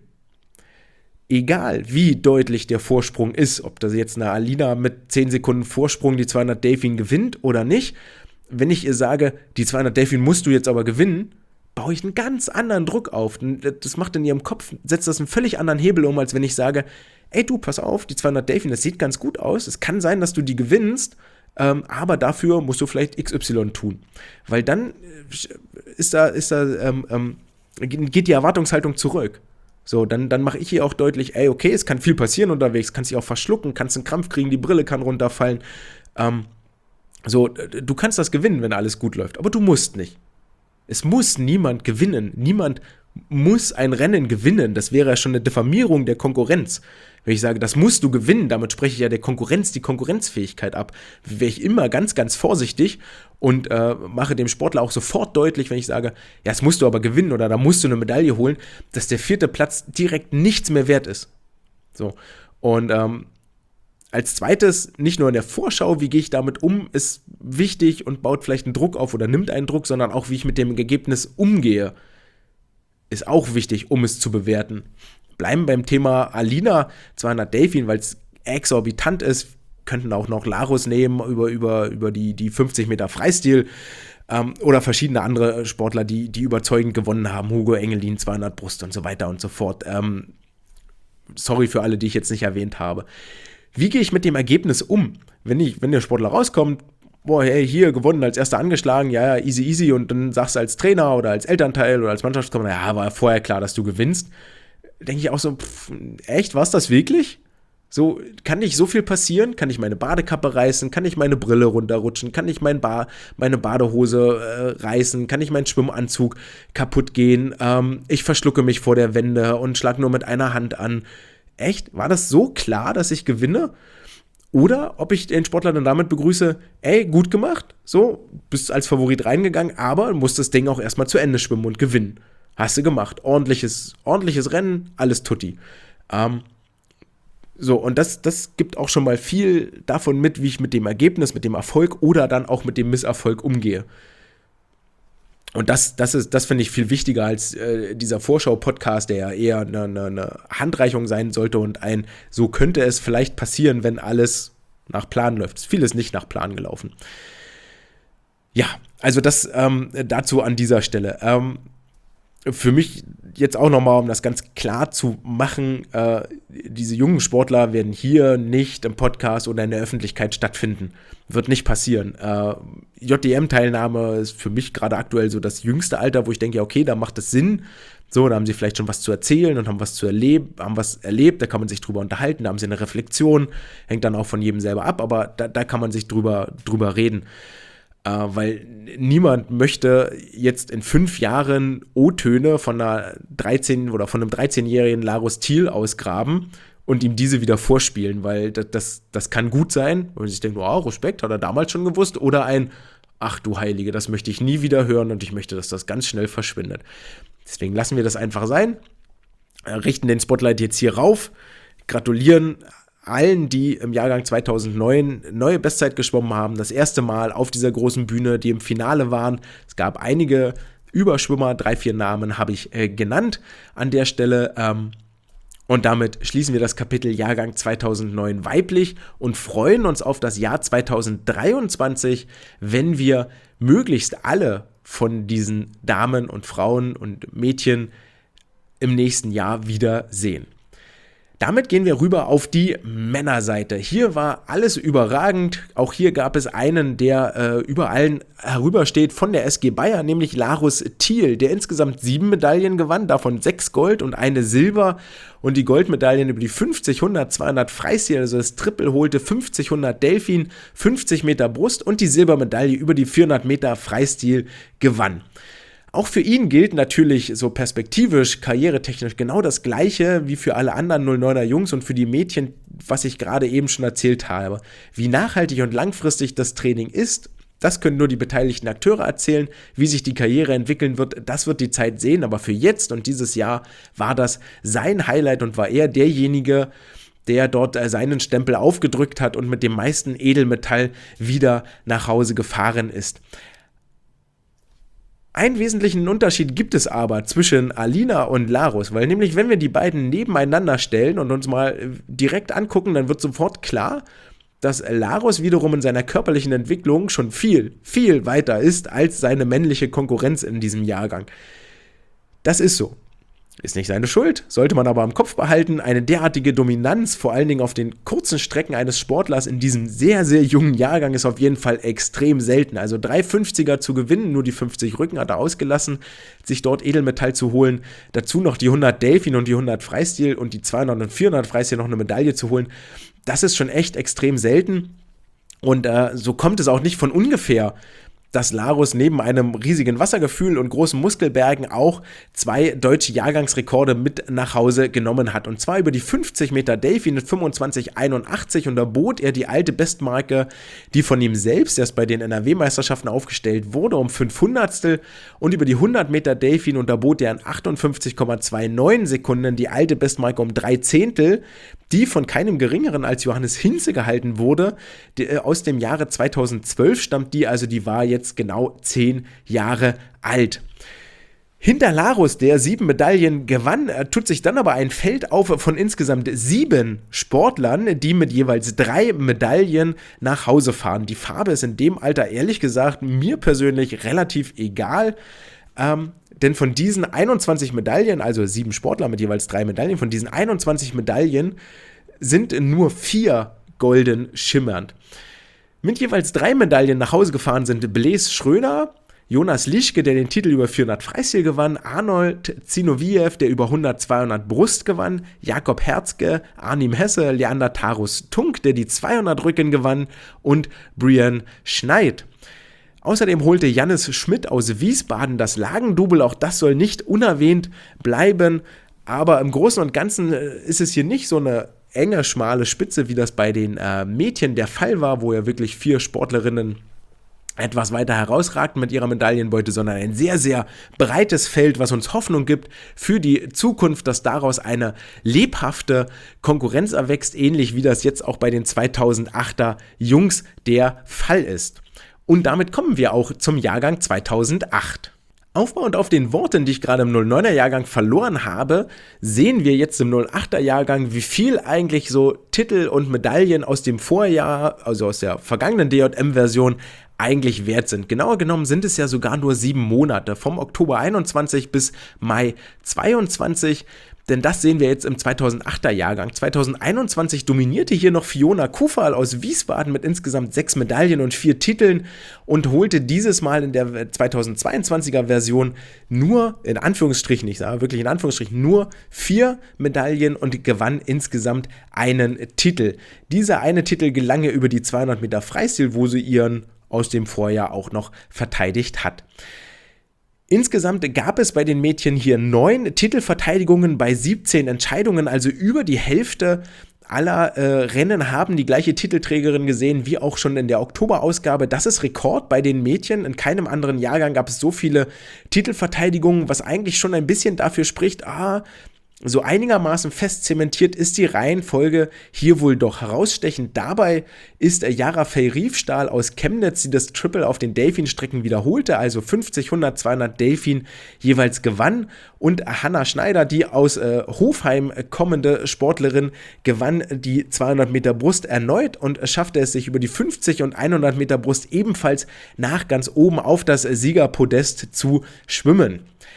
Egal, wie deutlich der Vorsprung ist, ob das jetzt eine Alina mit 10 Sekunden Vorsprung die 200 Delfin gewinnt oder nicht, wenn ich ihr sage, die 200 Delfin musst du jetzt aber gewinnen, baue ich einen ganz anderen Druck auf. Das macht in ihrem Kopf, setzt das einen völlig anderen Hebel um, als wenn ich sage, ey du, pass auf, die 200 Delfin, das sieht ganz gut aus, es kann sein, dass du die gewinnst, aber dafür musst du vielleicht XY tun. Weil dann geht die Erwartungshaltung zurück. So, dann mache ich hier auch deutlich, ey, okay, es kann viel passieren unterwegs, kannst dich auch verschlucken, kannst einen Krampf kriegen, die Brille kann runterfallen. So, du kannst das gewinnen, wenn alles gut läuft, aber du musst nicht. Es muss niemand gewinnen. Niemand muss ein Rennen gewinnen. Das wäre ja schon eine Diffamierung der Konkurrenz. Wenn ich sage, das musst du gewinnen, damit spreche ich ja der Konkurrenz die Konkurrenzfähigkeit ab. Wäre ich immer ganz, ganz vorsichtig und mache dem Sportler auch sofort deutlich, wenn ich sage, ja, das musst du aber gewinnen oder da musst du eine Medaille holen, dass der 4. Platz direkt nichts mehr wert ist. So. Und als zweites, nicht nur in der Vorschau, wie gehe ich damit um, ist wichtig und baut vielleicht einen Druck auf oder nimmt einen Druck, sondern auch, wie ich mit dem Ergebnis umgehe, ist auch wichtig, um es zu bewerten. Bleiben beim Thema Alina 200 Delfin, weil es exorbitant ist, könnten auch noch Larus nehmen über die 50 Meter Freistil oder verschiedene andere Sportler, die überzeugend gewonnen haben, Hugo Engelin, 200 Brust und so weiter und so fort. Sorry für alle, die ich jetzt nicht erwähnt habe. Wie gehe ich mit dem Ergebnis um? Wenn der Sportler rauskommt, boah, hey, hier gewonnen, als erster angeschlagen, ja, easy, und dann sagst du als Trainer oder als Elternteil oder als Mannschaftskommandeur, ja, war ja vorher klar, dass du gewinnst. Denke ich auch so, echt, war es das wirklich? So, kann nicht so viel passieren? Kann ich meine Badekappe reißen? Kann ich meine Brille runterrutschen? Kann ich meine Badehose reißen? Kann ich meinen Schwimmanzug kaputt gehen? Ich verschlucke mich vor der Wende und schlag nur mit einer Hand an. Echt? War das so klar, dass ich gewinne? Oder ob ich den Sportler dann damit begrüße, ey, gut gemacht, so, bist als Favorit reingegangen, aber musst das Ding auch erstmal zu Ende schwimmen und gewinnen. Hast du gemacht. Ordentliches Rennen, alles tutti. So, und das gibt auch schon mal viel davon mit, wie ich mit dem Ergebnis, mit dem Erfolg oder dann auch mit dem Misserfolg umgehe. Und das finde ich viel wichtiger als dieser Vorschau-Podcast, der ja eher eine Handreichung sein sollte und so könnte es vielleicht passieren, wenn alles nach Plan läuft. Es ist vieles nicht nach Plan gelaufen. Ja, also das dazu an dieser Stelle. für mich jetzt auch nochmal, um das ganz klar zu machen, diese jungen Sportler werden hier nicht im Podcast oder in der Öffentlichkeit stattfinden. Wird nicht passieren. JDM-Teilnahme ist für mich gerade aktuell so das jüngste Alter, wo ich denke, ja, okay, da macht es Sinn. So, da haben sie vielleicht schon was zu erzählen und haben was erlebt, da kann man sich drüber unterhalten, da haben sie eine Reflexion, hängt dann auch von jedem selber ab, aber da kann man sich drüber reden. Weil niemand möchte jetzt in 5 Jahren O-Töne von einem 13-jährigen Larus Thiel ausgraben und ihm diese wieder vorspielen, weil das kann gut sein, und ich denke, oh, Respekt, hat er damals schon gewusst, oder ach du Heilige, das möchte ich nie wieder hören und ich möchte, dass das ganz schnell verschwindet. Deswegen lassen wir das einfach sein, richten den Spotlight jetzt hier rauf, gratulieren allen, die im Jahrgang 2009 neue Bestzeit geschwommen haben, das erste Mal auf dieser großen Bühne, die im Finale waren. Es gab einige Überschwimmer, 3-4 Namen habe ich genannt an der Stelle. Und damit schließen wir das Kapitel Jahrgang 2009 weiblich und freuen uns auf das Jahr 2023, wenn wir möglichst alle von diesen Damen und Frauen und Mädchen im nächsten Jahr wieder sehen. Damit gehen wir rüber auf die Männerseite. Hier war alles überragend. Auch hier gab es einen, der über allen herübersteht von der SG Bayer, nämlich Larus Thiel, der insgesamt 7 Medaillen gewann, davon 6 Gold und eine Silber. Und die Goldmedaillen über die 50, 100, 200 Freistil, also das Triple holte, 50, 100 Delfin, 50 Meter Brust und die Silbermedaille über die 400 Meter Freistil gewann. Auch für ihn gilt natürlich so perspektivisch, karrieretechnisch genau das Gleiche wie für alle anderen 09er Jungs und für die Mädchen, was ich gerade eben schon erzählt habe. Wie nachhaltig und langfristig das Training ist, das können nur die beteiligten Akteure erzählen. Wie sich die Karriere entwickeln wird, das wird die Zeit sehen. Aber für jetzt und dieses Jahr war das sein Highlight und war er derjenige, der dort seinen Stempel aufgedrückt hat und mit dem meisten Edelmetall wieder nach Hause gefahren ist. Einen wesentlichen Unterschied gibt es aber zwischen Alina und Larus, weil nämlich, wenn wir die beiden nebeneinander stellen und uns mal direkt angucken, dann wird sofort klar, dass Larus wiederum in seiner körperlichen Entwicklung schon viel, viel weiter ist als seine männliche Konkurrenz in diesem Jahrgang. Das ist so. Ist nicht seine Schuld, sollte man aber im Kopf behalten. Eine derartige Dominanz, vor allen Dingen auf den kurzen Strecken eines Sportlers in diesem sehr, sehr jungen Jahrgang, ist auf jeden Fall extrem selten. Also 350er zu gewinnen, nur die 50 Rücken hat er ausgelassen, sich dort Edelmetall zu holen. Dazu noch die 100 Delfin und die 100 Freistil und die 200 und 400 Freistil noch eine Medaille zu holen. Das ist schon echt extrem selten. Und so kommt es auch nicht von ungefähr, dass Larus neben einem riesigen Wassergefühl und großen Muskelbergen auch 2 deutsche Jahrgangsrekorde mit nach Hause genommen hat. Und zwar über die 50 Meter Delfin mit 25,81 und da bot er die alte Bestmarke, die von ihm selbst erst bei den NRW-Meisterschaften aufgestellt wurde, um 500stel und über die 100 Meter Delfin und da bot er in 58,29 Sekunden die alte Bestmarke um 3 Zehntel, die von keinem geringeren als Johannes Hinze gehalten wurde. Aus dem Jahre 2012 stammt die, also die war jetzt genau 10 Jahre alt. Hinter Larus, der 7 Medaillen gewann, tut sich dann aber ein Feld auf von insgesamt 7 Sportlern, die mit jeweils 3 Medaillen nach Hause fahren. Die Farbe ist in dem Alter ehrlich gesagt mir persönlich relativ egal, denn von diesen 21 Medaillen, also 7 Sportler mit jeweils 3 Medaillen, von diesen 21 Medaillen sind nur 4 golden schimmernd. Mit jeweils 3 Medaillen nach Hause gefahren sind Blaise Schröner, Jonas Lischke, der den Titel über 400 Freistil gewann, Arnold Zinoviev, der über 100-200 Brust gewann, Jakob Herzke, Arnim Hesse, Leander Tarus Tunk, der die 200 Rücken gewann und Brian Schneid. Außerdem holte Jannis Schmidt aus Wiesbaden das Lagendouble, auch das soll nicht unerwähnt bleiben, aber im Großen und Ganzen ist es hier nicht so eine enge, schmale Spitze, wie das bei den Mädchen der Fall war, wo ja wirklich 4 Sportlerinnen etwas weiter herausragten mit ihrer Medaillenbeute, sondern ein sehr, sehr breites Feld, was uns Hoffnung gibt für die Zukunft, dass daraus eine lebhafte Konkurrenz erwächst, ähnlich wie das jetzt auch bei den 2008er Jungs der Fall ist. Und damit kommen wir auch zum Jahrgang 2008. Aufbauend auf den Worten, die ich gerade im 09er Jahrgang verloren habe, sehen wir jetzt im 08er Jahrgang, wie viel eigentlich so Titel und Medaillen aus dem Vorjahr, also aus der vergangenen DJM-Version, eigentlich wert sind. Genauer genommen sind es ja sogar nur 7 Monate, vom Oktober 21 bis Mai 22. Denn das sehen wir jetzt im 2008er Jahrgang. 2021 dominierte hier noch Fiona Kufal aus Wiesbaden mit insgesamt 6 Medaillen und 4 Titeln und holte dieses Mal in der 2022er Version nur, in Anführungsstrichen, ich sage wirklich in Anführungsstrichen, nur 4 Medaillen und gewann insgesamt einen Titel. Dieser eine Titel gelang ihr über die 200 Meter Freistil, wo sie ihren aus dem Vorjahr auch noch verteidigt hat. Insgesamt gab es bei den Mädchen hier 9 Titelverteidigungen bei 17 Entscheidungen, also über die Hälfte aller Rennen haben die gleiche Titelträgerin gesehen wie auch schon in der Oktoberausgabe. Das ist Rekord bei den Mädchen. In keinem anderen Jahrgang gab es so viele Titelverteidigungen, was eigentlich schon ein bisschen dafür spricht, so einigermaßen fest zementiert ist die Reihenfolge hier wohl doch herausstechend. Dabei ist Yara Fey-Riefstahl aus Chemnitz, die das Triple auf den Delfin-Strecken wiederholte, also 50, 100, 200 Delfin jeweils gewann. Und Hanna Schneider, die aus Hofheim kommende Sportlerin, gewann die 200 Meter Brust erneut und schaffte es sich über die 50 und 100 Meter Brust ebenfalls nach ganz oben auf das Siegerpodest zu schwimmen.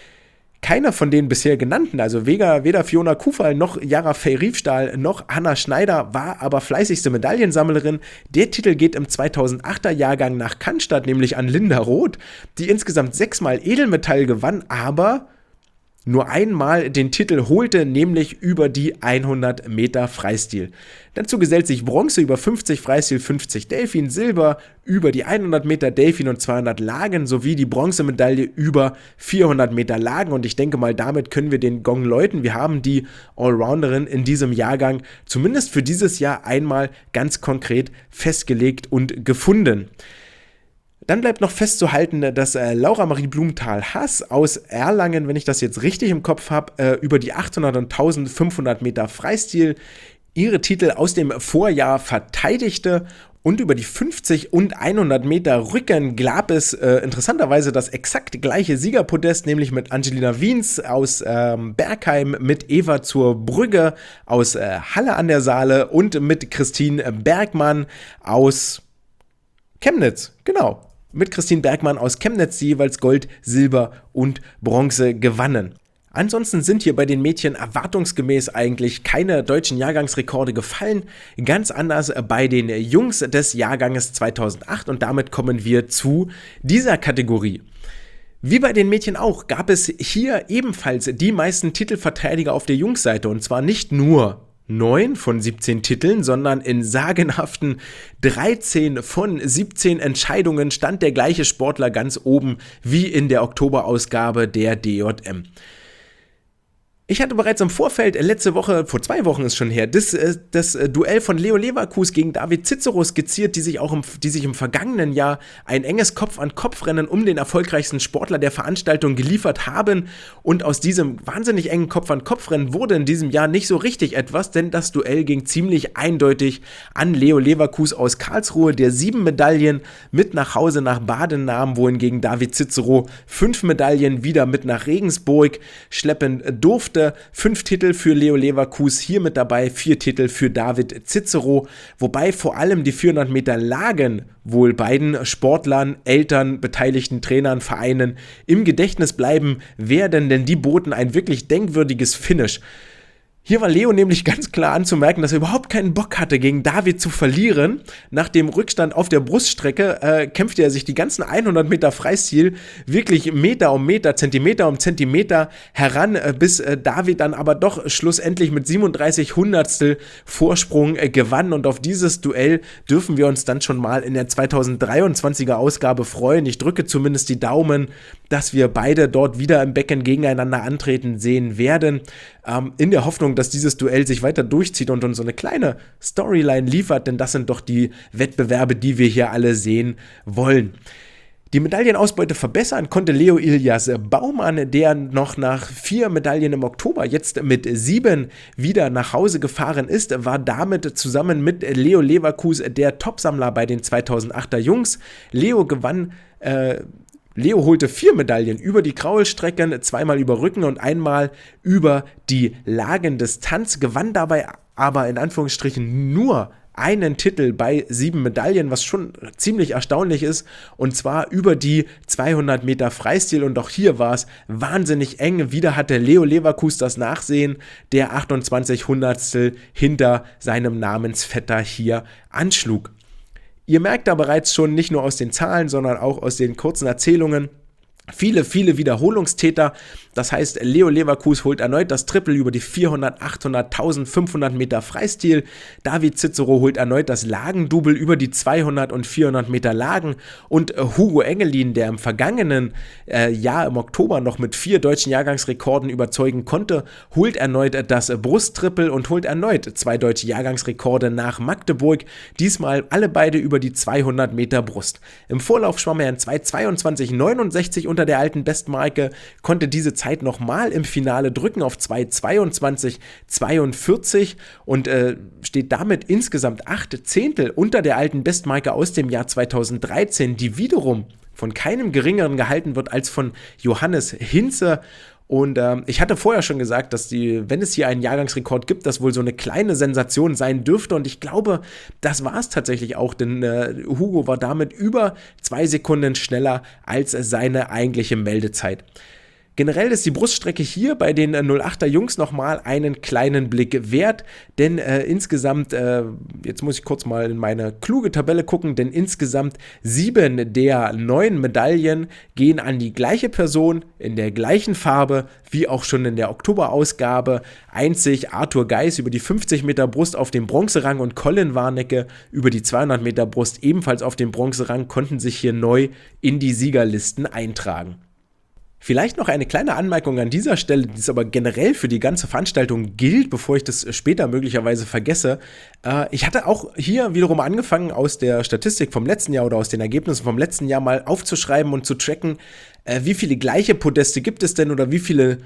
Keiner von den bisher genannten, also weder Fiona Kufal noch Yara Fey-Riefstahl noch Hanna Schneider, war aber fleißigste Medaillensammlerin. Der Titel geht im 2008er Jahrgang nach Cannstatt, nämlich an Linda Roth, die insgesamt 6-mal Edelmetall gewann, aber nur einmal den Titel holte, nämlich über die 100 Meter Freistil. Dazu gesellt sich Bronze über 50 Freistil, 50 Delfin, Silber über die 100 Meter Delfin und 200 Lagen sowie die Bronzemedaille über 400 Meter Lagen. Und ich denke mal, damit können wir den Gong läuten. Wir haben die Allrounderin in diesem Jahrgang zumindest für dieses Jahr einmal ganz konkret festgelegt und gefunden. Dann bleibt noch festzuhalten, dass Laura Marie Blumenthal-Hass aus Erlangen, wenn ich das jetzt richtig im Kopf habe, über die 800 und 1500 Meter Freistil ihre Titel aus dem Vorjahr verteidigte. Und über die 50 und 100 Meter Rücken gab es interessanterweise das exakt gleiche Siegerpodest, nämlich mit Angelina Wiens aus Bergheim, mit Eva zur Brügge aus Halle an der Saale und mit Christine Bergmann aus Chemnitz, genau. Mit Christine Bergmann aus Chemnitz, die jeweils Gold, Silber und Bronze gewannen. Ansonsten sind hier bei den Mädchen erwartungsgemäß eigentlich keine deutschen Jahrgangsrekorde gefallen. Ganz anders bei den Jungs des Jahrganges 2008 und damit kommen wir zu dieser Kategorie. Wie bei den Mädchen auch gab es hier ebenfalls die meisten Titelverteidiger auf der Jungsseite und zwar nicht nur 9 von 17 Titeln, sondern in sagenhaften 13 von 17 Entscheidungen stand der gleiche Sportler ganz oben wie in der Oktoberausgabe der DJM. Ich hatte bereits im Vorfeld, letzte Woche, vor 2 Wochen ist schon her, das Duell von Leo Leverkus gegen David Cicero skizziert, die sich im vergangenen Jahr ein enges Kopf-an-Kopf-Rennen um den erfolgreichsten Sportler der Veranstaltung geliefert haben. Und aus diesem wahnsinnig engen Kopf-an-Kopf-Rennen wurde in diesem Jahr nicht so richtig etwas, denn das Duell ging ziemlich eindeutig an Leo Leverkus aus Karlsruhe, der 7 Medaillen mit nach Hause nach Baden nahm, wohingegen David Cicero 5 Medaillen wieder mit nach Regensburg schleppen durfte. 5 Titel für Leo Leverkus, hier mit dabei 4 Titel für David Cicero, wobei vor allem die 400 Meter Lagen wohl beiden Sportlern, Eltern, beteiligten Trainern, Vereinen im Gedächtnis bleiben werden, denn die boten ein wirklich denkwürdiges Finish. Hier war Leo nämlich ganz klar anzumerken, dass er überhaupt keinen Bock hatte, gegen David zu verlieren. Nach dem Rückstand auf der Bruststrecke kämpfte er sich die ganzen 100 Meter Freistil wirklich Meter um Meter, Zentimeter um Zentimeter heran, bis David dann aber doch schlussendlich mit 37 Hundertstel Vorsprung gewann. Und auf dieses Duell dürfen wir uns dann schon mal in der 2023er Ausgabe freuen. Ich drücke zumindest die Daumen, dass wir beide dort wieder im Becken gegeneinander antreten sehen werden. In der Hoffnung, dass dieses Duell sich weiter durchzieht und uns so eine kleine Storyline liefert, denn das sind doch die Wettbewerbe, die wir hier alle sehen wollen. Die Medaillenausbeute verbessern konnte Leo Ilias Baumann, der noch nach 4 Medaillen im Oktober jetzt mit 7 wieder nach Hause gefahren ist, war damit zusammen mit Leo Leverkus der Topsammler bei den 2008er Jungs. Leo gewann Leo holte 4 Medaillen über die Kraulstrecken, zweimal über Rücken und einmal über die Lagendistanz, gewann dabei aber in Anführungsstrichen nur einen Titel bei 7 Medaillen, was schon ziemlich erstaunlich ist, und zwar über die 200 Meter Freistil, und auch hier war es wahnsinnig eng. Wieder hatte Leo Leverkus das Nachsehen, der 28 Hundertstel hinter seinem Namensvetter hier anschlug. Ihr merkt da bereits schon, nicht nur aus den Zahlen, sondern auch aus den kurzen Erzählungen, viele Wiederholungstäter. Das heißt, Leo Leverkus holt erneut das Triple über die 400, 800, 1500 Meter Freistil. David Cicero holt erneut das Lagendouble über die 200 und 400 Meter Lagen. Und Hugo Engelin, der im vergangenen Jahr im Oktober noch mit 4 deutschen Jahrgangsrekorden überzeugen konnte, holt erneut das Brusttriple und holt erneut 2 deutsche Jahrgangsrekorde nach Magdeburg. Diesmal alle beide über die 200 Meter Brust. Im Vorlauf schwamm er in 2:22,69 unter der alten Bestmarke, konnte diese Zeit nochmal im Finale drücken auf 2:22,42 und steht damit insgesamt 8 Zehntel unter der alten Bestmarke aus dem Jahr 2013, die wiederum von keinem geringeren gehalten wird als von Johannes Hinze. Und ich hatte vorher schon gesagt, dass wenn es hier einen Jahrgangsrekord gibt, das wohl so eine kleine Sensation sein dürfte. Und ich glaube, das war es tatsächlich auch, denn Hugo war damit über 2 Sekunden schneller als seine eigentliche Meldezeit. Generell ist die Bruststrecke hier bei den 08er Jungs nochmal einen kleinen Blick wert, denn insgesamt, jetzt muss ich kurz mal in meine kluge Tabelle gucken, denn insgesamt 7 der 9 Medaillen gehen an die gleiche Person in der gleichen Farbe wie auch schon in der Oktoberausgabe. Einzig Arthur Geis über die 50 Meter Brust auf dem Bronzerang und Colin Warnecke über die 200 Meter Brust ebenfalls auf dem Bronzerang konnten sich hier neu in die Siegerlisten eintragen. Vielleicht noch eine kleine Anmerkung an dieser Stelle, die es aber generell für die ganze Veranstaltung gilt, bevor ich das später möglicherweise vergesse. Ich hatte auch hier wiederum angefangen, aus der Statistik vom letzten Jahr oder aus den Ergebnissen vom letzten Jahr mal aufzuschreiben und zu tracken, wie viele gleiche Podeste gibt es denn oder wie viele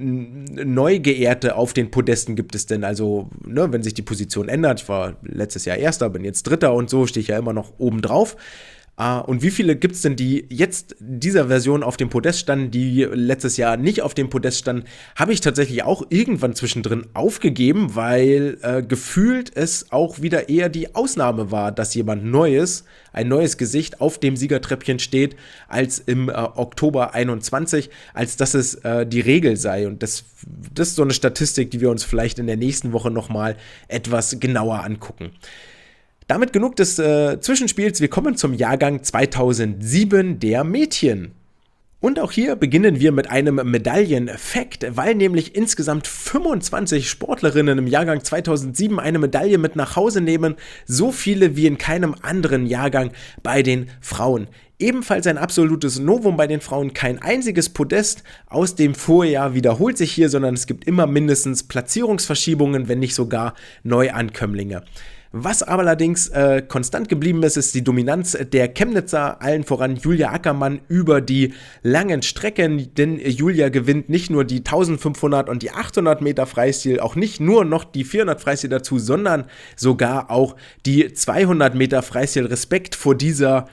Neugeehrte auf den Podesten gibt es denn? Also, wenn sich die Position ändert, ich war letztes Jahr Erster, bin jetzt Dritter und so, stehe ich ja immer noch oben drauf. Und wie viele gibt es denn, die jetzt dieser Version auf dem Podest standen, die letztes Jahr nicht auf dem Podest standen, habe ich tatsächlich auch irgendwann zwischendrin aufgegeben, weil gefühlt es auch wieder eher die Ausnahme war, dass jemand Neues, ein neues Gesicht auf dem Siegertreppchen steht, als im Oktober 21, als dass es die Regel sei. Und das ist so eine Statistik, die wir uns vielleicht in der nächsten Woche nochmal etwas genauer angucken. Damit genug des Zwischenspiels, wir kommen zum Jahrgang 2007 der Mädchen. Und auch hier beginnen wir mit einem Medaillen-Fact, weil nämlich insgesamt 25 Sportlerinnen im Jahrgang 2007 eine Medaille mit nach Hause nehmen, so viele wie in keinem anderen Jahrgang bei den Frauen. Ebenfalls ein absolutes Novum bei den Frauen, kein einziges Podest aus dem Vorjahr wiederholt sich hier, sondern es gibt immer mindestens Platzierungsverschiebungen, wenn nicht sogar Neuankömmlinge. Was aber allerdings konstant geblieben ist, ist die Dominanz der Chemnitzer, allen voran Julia Ackermann über die langen Strecken, denn Julia gewinnt nicht nur die 1500 und die 800 Meter Freistil, auch nicht nur noch die 400 Freistil dazu, sondern sogar auch die 200 Meter Freistil. Respekt vor dieser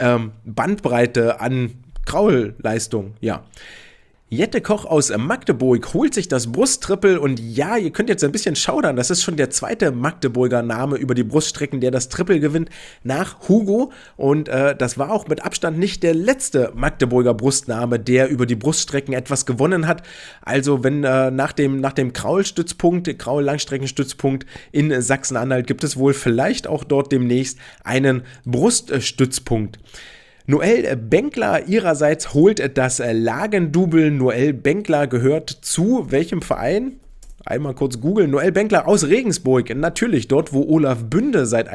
Bandbreite an Kraulleistung, ja. Jette Koch aus Magdeburg holt sich das Brusttriple und ja, ihr könnt jetzt ein bisschen schaudern, das ist schon der zweite Magdeburger Name über die Bruststrecken, der das Triple gewinnt, nach Hugo, und das war auch mit Abstand nicht der letzte Magdeburger Brustname, der über die Bruststrecken etwas gewonnen hat. Also wenn nach dem Kraul-Stützpunkt, Kraul-Langstreckenstützpunkt in Sachsen-Anhalt gibt es wohl vielleicht auch dort demnächst einen Bruststützpunkt. Noelle Benkler ihrerseits holt das Lagendouble. Noelle Benkler gehört zu welchem Verein? Einmal kurz googeln. Noelle Benkler aus Regensburg. Natürlich dort, wo Olaf Bünde seit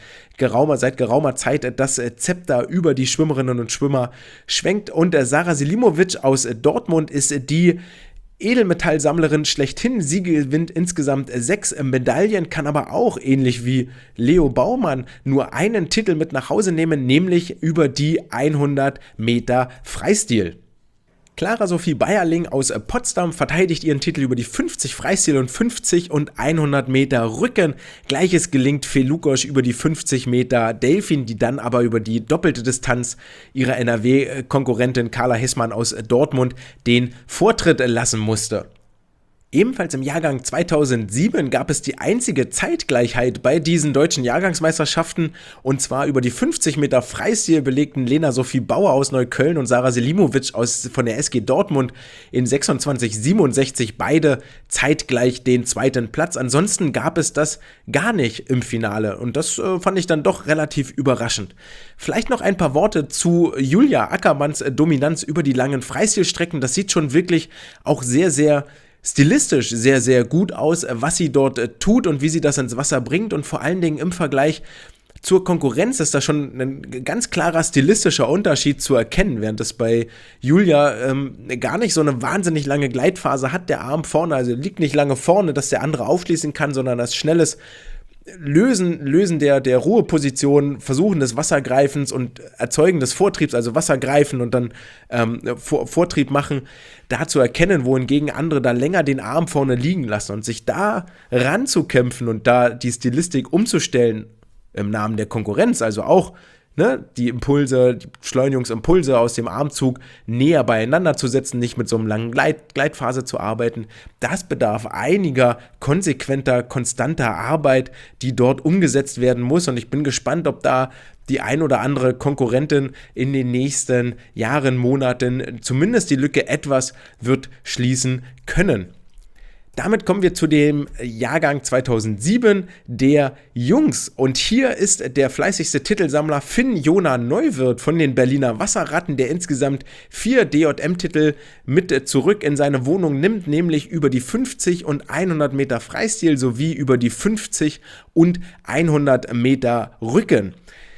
geraumer Zeit das Zepter über die Schwimmerinnen und Schwimmer schwenkt. Und Sarah Selimovic aus Dortmund ist die Edelmetallsammlerin schlechthin. Sie gewinnt insgesamt 6 Medaillen, kann aber auch, ähnlich wie Leo Baumann, nur einen Titel mit nach Hause nehmen, nämlich über die 100 Meter Freistil. Clara Sophie Beierling aus Potsdam verteidigt ihren Titel über die 50 Freistil und 50 und 100 Meter Rücken. Gleiches gelingt Fee Lukosch über die 50 Meter Delfin, die dann aber über die doppelte Distanz ihrer NRW-Konkurrentin Carla Hessmann aus Dortmund den Vortritt lassen musste. Ebenfalls im Jahrgang 2007 gab es die einzige Zeitgleichheit bei diesen deutschen Jahrgangsmeisterschaften, und zwar über die 50 Meter Freistil belegten Lena Sophie Bauer aus Neukölln und Sarah Selimovic von der SG Dortmund in 26,67 beide zeitgleich den zweiten Platz. Ansonsten gab es das gar nicht im Finale und das fand ich dann doch relativ überraschend. Vielleicht noch ein paar Worte zu Julia Ackermanns Dominanz über die langen Freistilstrecken. Das sieht schon wirklich auch sehr, sehr stilistisch sehr, sehr gut aus, was sie dort tut und wie sie das ins Wasser bringt, und vor allen Dingen im Vergleich zur Konkurrenz ist da schon ein ganz klarer stilistischer Unterschied zu erkennen, während es bei Julia gar nicht so eine wahnsinnig lange Gleitphase hat, der Arm vorne, also liegt nicht lange vorne, dass der andere aufschließen kann, sondern das schnelles Lösen der Ruheposition, Versuchen des Wassergreifens und Erzeugen des Vortriebs, also Wassergreifen und dann Vortrieb machen, da zu erkennen, wohingegen andere da länger den Arm vorne liegen lassen, und sich da ranzukämpfen und da die Stilistik umzustellen im Namen der Konkurrenz, also auch die Impulse, die Beschleunigungsimpulse aus dem Armzug näher beieinander zu setzen, nicht mit so einem langen Gleitphase zu arbeiten. Das bedarf einiger konsequenter, konstanter Arbeit, die dort umgesetzt werden muss, und ich bin gespannt, ob da die ein oder andere Konkurrentin in den nächsten Jahren, Monaten zumindest die Lücke etwas wird schließen können. Damit kommen wir zu dem Jahrgang 2007 der Jungs, und hier ist der fleißigste Titelsammler Finn-Jona Neuwirth von den Berliner Wasserratten, der insgesamt 4 DJM-Titel mit zurück in seine Wohnung nimmt, nämlich über die 50 und 100 Meter Freistil sowie über die 50 und 100 Meter Rücken.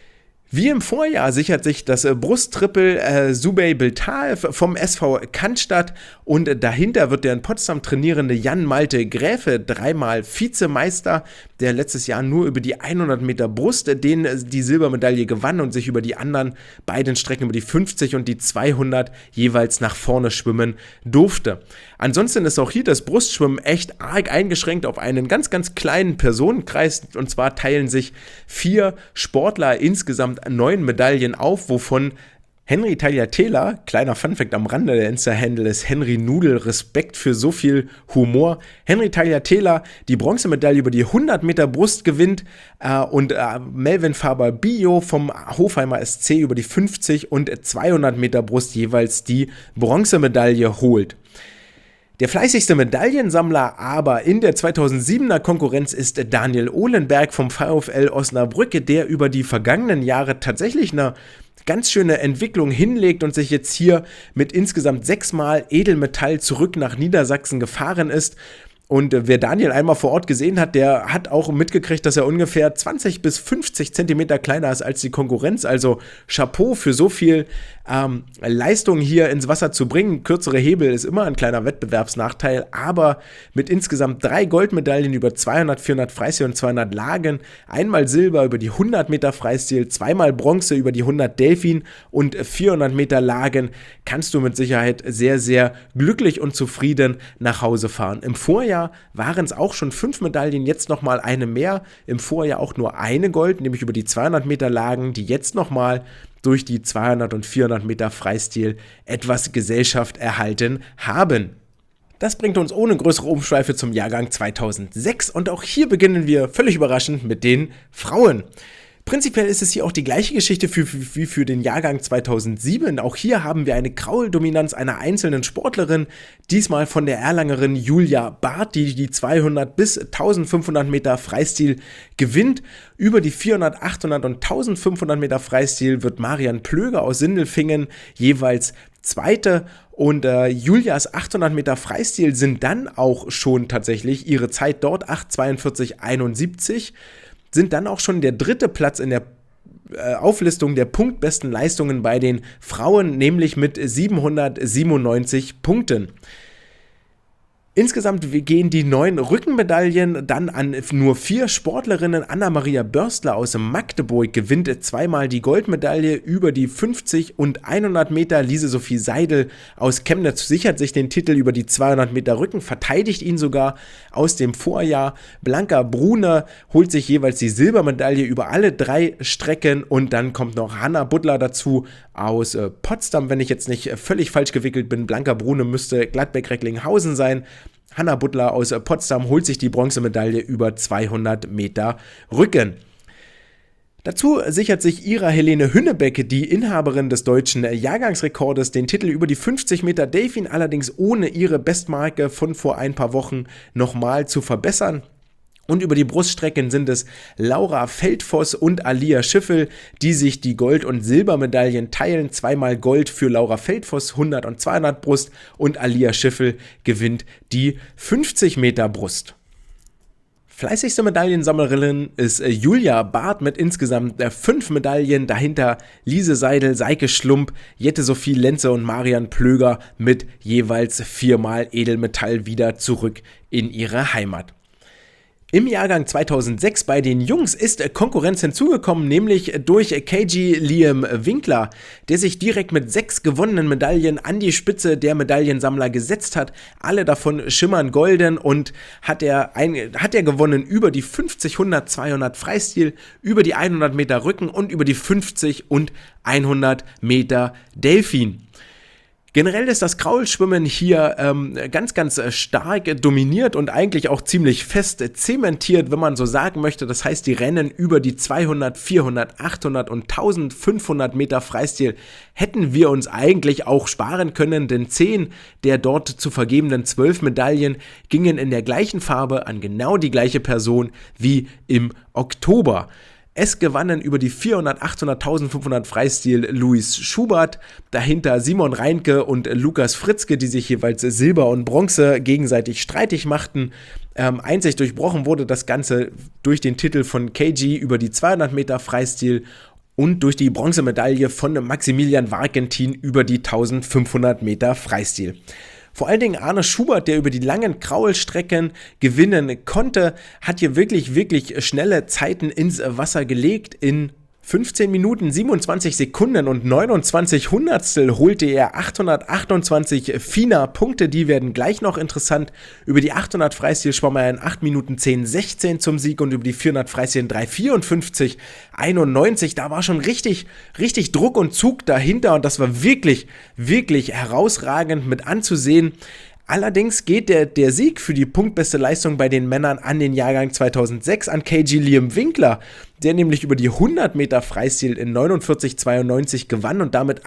Wie im Vorjahr sichert sich das Brusttriple Subey Biltal vom SV Cannstatt, und dahinter wird der in Potsdam trainierende Jan Malte Gräfe, dreimal Vizemeister, der letztes Jahr nur über die 100 Meter Brust die Silbermedaille gewann und sich über die anderen beiden Strecken, über die 50 und die 200, jeweils nach vorne schwimmen durfte. Ansonsten ist auch hier das Brustschwimmen echt arg eingeschränkt auf einen ganz, ganz kleinen Personenkreis, und zwar teilen sich 4 Sportler insgesamt 9 Medaillen auf, wovon Henry Tagliatella, kleiner Funfact am Rande, der Insta-Handle ist Henry Nudel, Respekt für so viel Humor. Henry Tagliatella die Bronzemedaille über die 100 Meter Brust gewinnt und Melvin Faber-Bio vom Hofheimer SC über die 50 und 200 Meter Brust jeweils die Bronzemedaille holt. Der fleißigste Medaillensammler aber in der 2007er Konkurrenz ist Daniel Ohlenberg vom VfL Osnabrück, der über die vergangenen Jahre tatsächlich eine ganz schöne Entwicklung hinlegt und sich jetzt hier mit insgesamt 6-mal Edelmetall zurück nach Niedersachsen gefahren ist. Und wer Daniel einmal vor Ort gesehen hat, der hat auch mitgekriegt, dass er ungefähr 20 bis 50 Zentimeter kleiner ist als die Konkurrenz. Also Chapeau für so viel Leistung hier ins Wasser zu bringen. Kürzere Hebel ist immer ein kleiner Wettbewerbsnachteil, aber mit insgesamt 3 Goldmedaillen über 200, 400 Freistil und 200 Lagen, einmal Silber über die 100 Meter Freistil, 2-mal Bronze über die 100 Delfin und 400 Meter Lagen, kannst du mit Sicherheit sehr, sehr glücklich und zufrieden nach Hause fahren. Im Vorjahr waren es auch schon 5 Medaillen, jetzt nochmal eine mehr. Im Vorjahr auch nur eine Gold, nämlich über die 200 Meter Lagen, die jetzt nochmal durch die 200 und 400 Meter Freistil etwas Gesellschaft erhalten haben. Das bringt uns ohne größere Umschweife zum Jahrgang 2006, und auch hier beginnen wir völlig überraschend mit den Frauen. Prinzipiell ist es hier auch die gleiche Geschichte wie für den Jahrgang 2007. Auch hier haben wir eine Krauldominanz einer einzelnen Sportlerin, diesmal von der Erlangerin Julia Barth, die die 200 bis 1500 Meter Freistil gewinnt. Über die 400, 800 und 1500 Meter Freistil wird Marian Plöger aus Sindelfingen jeweils Zweite, und Julias 800 Meter Freistil sind dann auch schon tatsächlich ihre Zeit dort, 8:42,71, sind dann auch schon der 3. Platz in der Auflistung der punktbesten Leistungen bei den Frauen, nämlich mit 797 Punkten. Insgesamt gehen die 9 Rückenmedaillen dann an nur 4 Sportlerinnen. Anna-Maria Börstler aus Magdeburg gewinnt zweimal die Goldmedaille über die 50 und 100 Meter. Lise-Sophie Seidel aus Chemnitz sichert sich den Titel über die 200 Meter Rücken, verteidigt ihn sogar aus dem Vorjahr. Blanka Brune holt sich jeweils die Silbermedaille über alle 3 Strecken und dann kommt noch Hanna Butler dazu aus Potsdam, wenn ich jetzt nicht völlig falsch gewickelt bin. Blanka Brune müsste Gladbeck-Recklinghausen sein. Hanna Butler aus Potsdam holt sich die Bronzemedaille über 200 Meter Rücken. Dazu sichert sich Ira Helene Hünnebeck, die Inhaberin des deutschen Jahrgangsrekordes, den Titel über die 50 Meter Delfin, allerdings ohne ihre Bestmarke von vor ein paar Wochen nochmal zu verbessern. Und über die Bruststrecken sind es Laura Feldfoss und Alia Schiffel, die sich die Gold- und Silbermedaillen teilen. Zweimal Gold für Laura Feldfoss, 100 und 200 Brust, und Alia Schiffel gewinnt die 50 Meter Brust. Fleißigste Medaillensammlerin ist Julia Barth mit insgesamt 5 Medaillen. Dahinter Lise Seidel, Seike Schlump, Jette-Sophie Lenze und Marian Plöger mit jeweils 4-mal Edelmetall wieder zurück in ihre Heimat. Im Jahrgang 2006 bei den Jungs ist Konkurrenz hinzugekommen, nämlich durch KG Liam Winkler, der sich direkt mit 6 gewonnenen Medaillen an die Spitze der Medaillensammler gesetzt hat. Alle davon schimmern golden und hat er gewonnen über die 50, 100, 200 Freistil, über die 100 Meter Rücken und über die 50 und 100 Meter Delfin. Generell ist das Kraulschwimmen hier ganz, ganz stark dominiert und eigentlich auch ziemlich fest zementiert, wenn man so sagen möchte. Das heißt, die Rennen über die 200, 400, 800 und 1500 Meter Freistil hätten wir uns eigentlich auch sparen können, denn 10 der dort zu vergebenen 12 Medaillen gingen in der gleichen Farbe an genau die gleiche Person wie im Oktober. Es gewannen über die 400, 800, 1500 Freistil Luis Schubert, dahinter Simon Reinke und Lukas Fritzke, die sich jeweils Silber und Bronze gegenseitig streitig machten. Einzig durchbrochen wurde das Ganze durch den Titel von KG über die 200 Meter Freistil und durch die Bronzemedaille von Maximilian Warkentin über die 1500 Meter Freistil. Vor allen Dingen Arne Schubert, der über die langen Kraulstrecken gewinnen konnte, hat hier wirklich, wirklich schnelle Zeiten ins Wasser gelegt. In 15 Minuten, 27 Sekunden und 29 Hundertstel holte er 828 FINA-Punkte, die werden gleich noch interessant. Über die 800 Freistil schwamm er in 8 Minuten 10,16 zum Sieg und über die 400 Freistil in 3,54,91. Da war schon richtig Druck und Zug dahinter und das war wirklich, wirklich herausragend mit anzusehen. Allerdings geht der Sieg für die punktbeste Leistung bei den Männern an den Jahrgang 2006 an KG Liam Winkler, der nämlich über die 100 Meter Freistil in 49,92 gewann und damit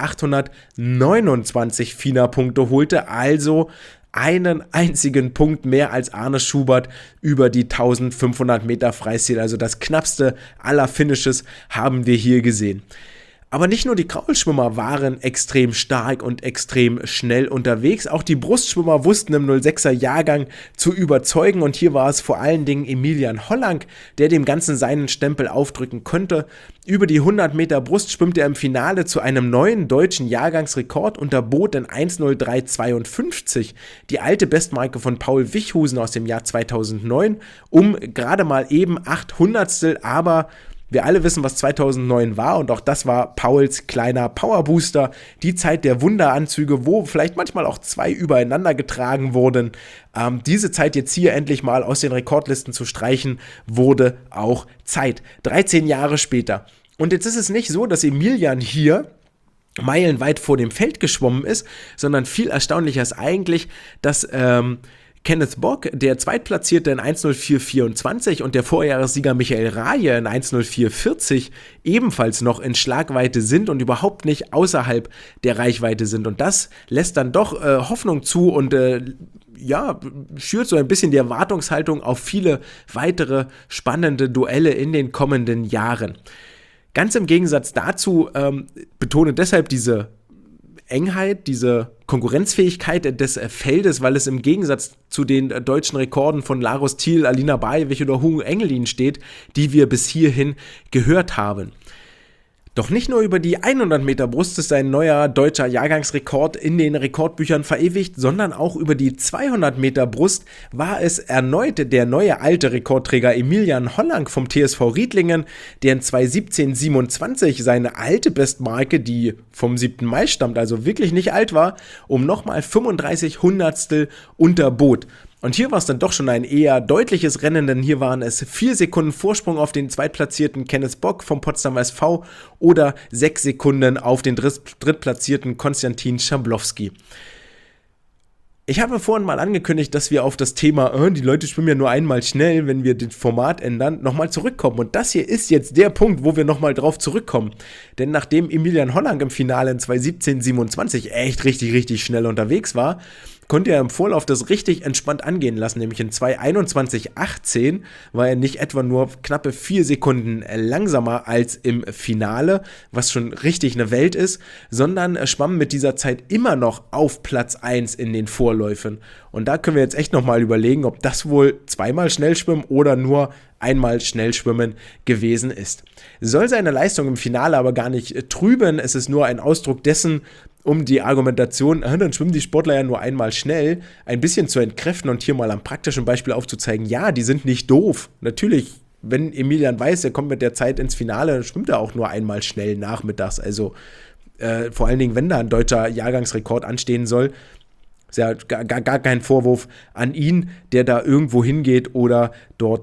829 FINA-Punkte holte, also einen einzigen Punkt mehr als Arne Schubert über die 1500 Meter Freistil, also das knappste aller Finishes haben wir hier gesehen. Aber nicht nur die Kraulschwimmer waren extrem stark und extrem schnell unterwegs, auch die Brustschwimmer wussten im 06er Jahrgang zu überzeugen und hier war es vor allen Dingen Emilian Hollank, der dem Ganzen seinen Stempel aufdrücken konnte. Über die 100 Meter Brust schwimmt er im Finale zu einem neuen deutschen Jahrgangsrekord und erbot in 1:03,52 die alte Bestmarke von Paul Wichhusen aus dem Jahr 2009 um gerade mal eben 8 Hundertstel, aber wir alle wissen, was 2009 war und auch das war Pauls kleiner Powerbooster, die Zeit der Wunderanzüge, wo vielleicht manchmal auch 2 übereinander getragen wurden. Diese Zeit jetzt hier endlich mal aus den Rekordlisten zu streichen, wurde auch Zeit. 13 Jahre später. Und jetzt ist es nicht so, dass Emilian hier meilenweit vor dem Feld geschwommen ist, sondern viel erstaunlicher ist eigentlich, dass Kenneth Bock, der Zweitplatzierte in 1:04,24 und der Vorjahressieger Michael Raje in 1:04,40 ebenfalls noch in Schlagweite sind und überhaupt nicht außerhalb der Reichweite sind. Und das lässt dann doch Hoffnung zu und schürt so ein bisschen die Erwartungshaltung auf viele weitere spannende Duelle in den kommenden Jahren. Ganz im Gegensatz dazu betone deshalb diese Engheit, diese Konkurrenzfähigkeit des Feldes, weil es im Gegensatz zu den deutschen Rekorden von Larus Thiel, Alina Bajewicz oder Hugo Engelin steht, die wir bis hierhin gehört haben. Doch nicht nur über die 100 Meter Brust ist ein neuer deutscher Jahrgangsrekord in den Rekordbüchern verewigt, sondern auch über die 200 Meter Brust war es erneut der neue alte Rekordträger Emilian Hollang vom TSV Riedlingen, der in 2017-27 seine alte Bestmarke, die vom 7. Mai stammt, also wirklich nicht alt war, um nochmal 35 Hundertstel unterbot. Und hier war es dann doch schon ein eher deutliches Rennen, denn hier waren es 4 Sekunden Vorsprung auf den zweitplatzierten Kenneth Bock vom Potsdamer SV oder 6 Sekunden auf den drittplatzierten Konstantin Schablowski. Ich habe vorhin mal angekündigt, dass wir auf das Thema, die Leute schwimmen ja nur einmal schnell, wenn wir das Format ändern, nochmal zurückkommen. Und das hier ist jetzt der Punkt, wo wir nochmal drauf zurückkommen. Denn nachdem Emilian Hollang im Finale in 2017-27 echt richtig schnell unterwegs war, konnte er im Vorlauf das richtig entspannt angehen lassen, nämlich in 2:21:18 war er nicht etwa nur knappe 4 Sekunden langsamer als im Finale, was schon richtig eine Welt ist, sondern schwamm mit dieser Zeit immer noch auf Platz 1 in den Vorläufen. Und da können wir jetzt echt nochmal überlegen, ob das wohl zweimal Schnellschwimmen oder nur einmal Schnellschwimmen gewesen ist. Soll seine Leistung im Finale aber gar nicht trüben, es ist nur ein Ausdruck dessen, um die Argumentation, dann schwimmen die Sportler ja nur einmal schnell, ein bisschen zu entkräften und hier mal am praktischen Beispiel aufzuzeigen, ja, die sind nicht doof. Natürlich, wenn Emilian weiß, er kommt mit der Zeit ins Finale, dann schwimmt er auch nur einmal schnell nachmittags. Also vor allen Dingen, wenn da ein deutscher Jahrgangsrekord anstehen soll, ist ja gar kein Vorwurf an ihn, der da irgendwo hingeht oder dort,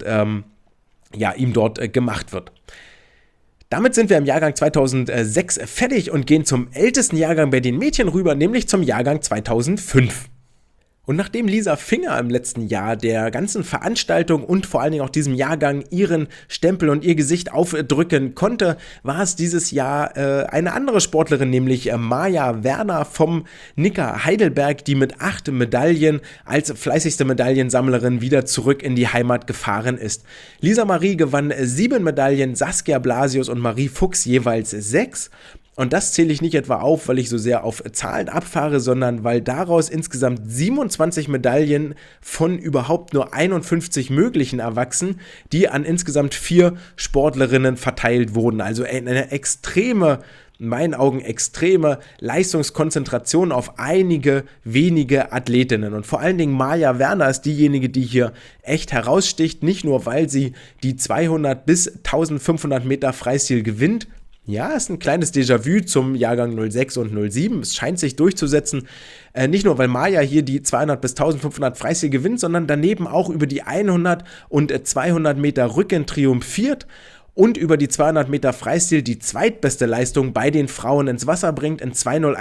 ihm dort gemacht wird. Damit sind wir im Jahrgang 2006 fertig und gehen zum ältesten Jahrgang bei den Mädchen rüber, nämlich zum Jahrgang 2005. Und nachdem Lisa Finger im letzten Jahr der ganzen Veranstaltung und vor allen Dingen auch diesem Jahrgang ihren Stempel und ihr Gesicht aufdrücken konnte, war es dieses Jahr eine andere Sportlerin, nämlich Maja Werner vom Nicker Heidelberg, die mit 8 Medaillen als fleißigste Medaillensammlerin wieder zurück in die Heimat gefahren ist. Lisa Marie gewann 7 Medaillen, Saskia Blasius und Marie Fuchs jeweils 6. Und das zähle ich nicht etwa auf, weil ich so sehr auf Zahlen abfahre, sondern weil daraus insgesamt 27 Medaillen von überhaupt nur 51 möglichen erwachsen, die an insgesamt 4 Sportlerinnen verteilt wurden. Also eine extreme, in meinen Augen extreme Leistungskonzentration auf einige wenige Athletinnen. Und vor allen Dingen Maja Werner ist diejenige, die hier echt heraussticht, nicht nur weil sie die 200 bis 1500 Meter Freistil gewinnt. Ja, ist ein kleines Déjà-vu zum Jahrgang 06 und 07. Es scheint sich durchzusetzen. Nicht nur, weil Maja hier die 200 bis 1500 Freistil gewinnt, sondern daneben auch über die 100 und 200 Meter Rücken triumphiert und über die 200 Meter Freistil die zweitbeste Leistung bei den Frauen ins Wasser bringt, in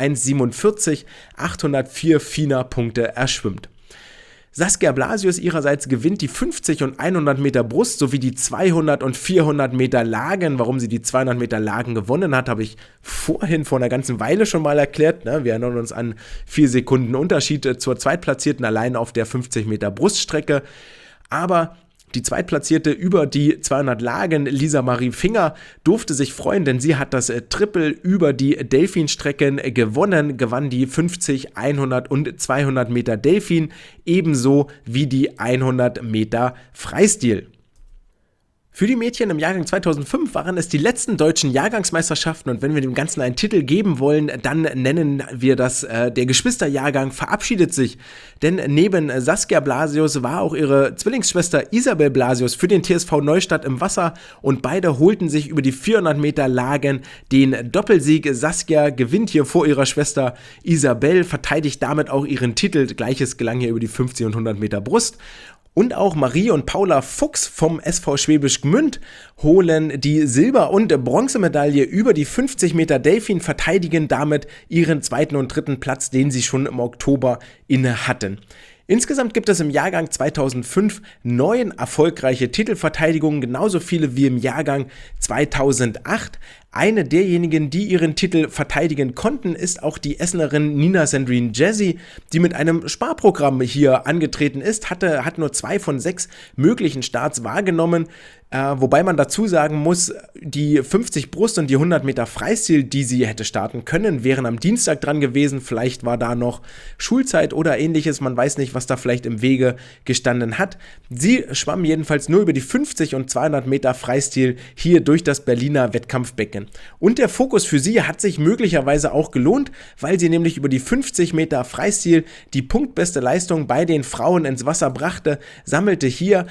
2:01:47 804 FINA-Punkte erschwimmt. Saskia Blasius ihrerseits gewinnt die 50 und 100 Meter Brust sowie die 200 und 400 Meter Lagen. Warum sie die 200 Meter Lagen gewonnen hat, habe ich vorhin vor einer ganzen Weile schon mal erklärt. Wir erinnern uns an 4 Sekunden Unterschied zur Zweitplatzierten allein auf der 50 Meter Bruststrecke. Aber die Zweitplatzierte über die 200 Lagen, Lisa Marie Finger, durfte sich freuen, denn sie hat das Triple über die Delfinstrecken gewonnen, gewann die 50, 100 und 200 Meter Delfin, ebenso wie die 100 Meter Freistil. Für die Mädchen im Jahrgang 2005 waren es die letzten deutschen Jahrgangsmeisterschaften und wenn wir dem Ganzen einen Titel geben wollen, dann nennen wir das der Geschwisterjahrgang verabschiedet sich. Denn neben Saskia Blasius war auch ihre Zwillingsschwester Isabel Blasius für den TSV Neustadt im Wasser und beide holten sich über die 400 Meter Lagen den Doppelsieg. Saskia gewinnt hier vor ihrer Schwester Isabel, verteidigt damit auch ihren Titel. Gleiches gelang hier über die 50 und 100 Meter Brust. Und auch Marie und Paula Fuchs vom SV Schwäbisch Gmünd holen die Silber- und Bronzemedaille über die 50 Meter Delfin, verteidigen damit ihren 2. und 3. Platz, den sie schon im Oktober inne hatten. Insgesamt gibt es im Jahrgang 2005 9 erfolgreiche Titelverteidigungen, genauso viele wie im Jahrgang 2008. Eine derjenigen, die ihren Titel verteidigen konnten, ist auch die Essenerin Nina Sandrine Jazzy, die mit einem Sparprogramm hier angetreten ist, hat nur 2 von 6 möglichen Starts wahrgenommen, Wobei man dazu sagen muss, die 50 Brust und die 100 Meter Freistil, die sie hätte starten können, wären am Dienstag dran gewesen. Vielleicht war da noch Schulzeit oder ähnliches. Man weiß nicht, was da vielleicht im Wege gestanden hat. Sie schwamm jedenfalls nur über die 50 und 200 Meter Freistil hier durch das Berliner Wettkampfbecken. Und der Fokus für sie hat sich möglicherweise auch gelohnt, weil sie nämlich über die 50 Meter Freistil die punktbeste Leistung bei den Frauen ins Wasser brachte, sammelte hier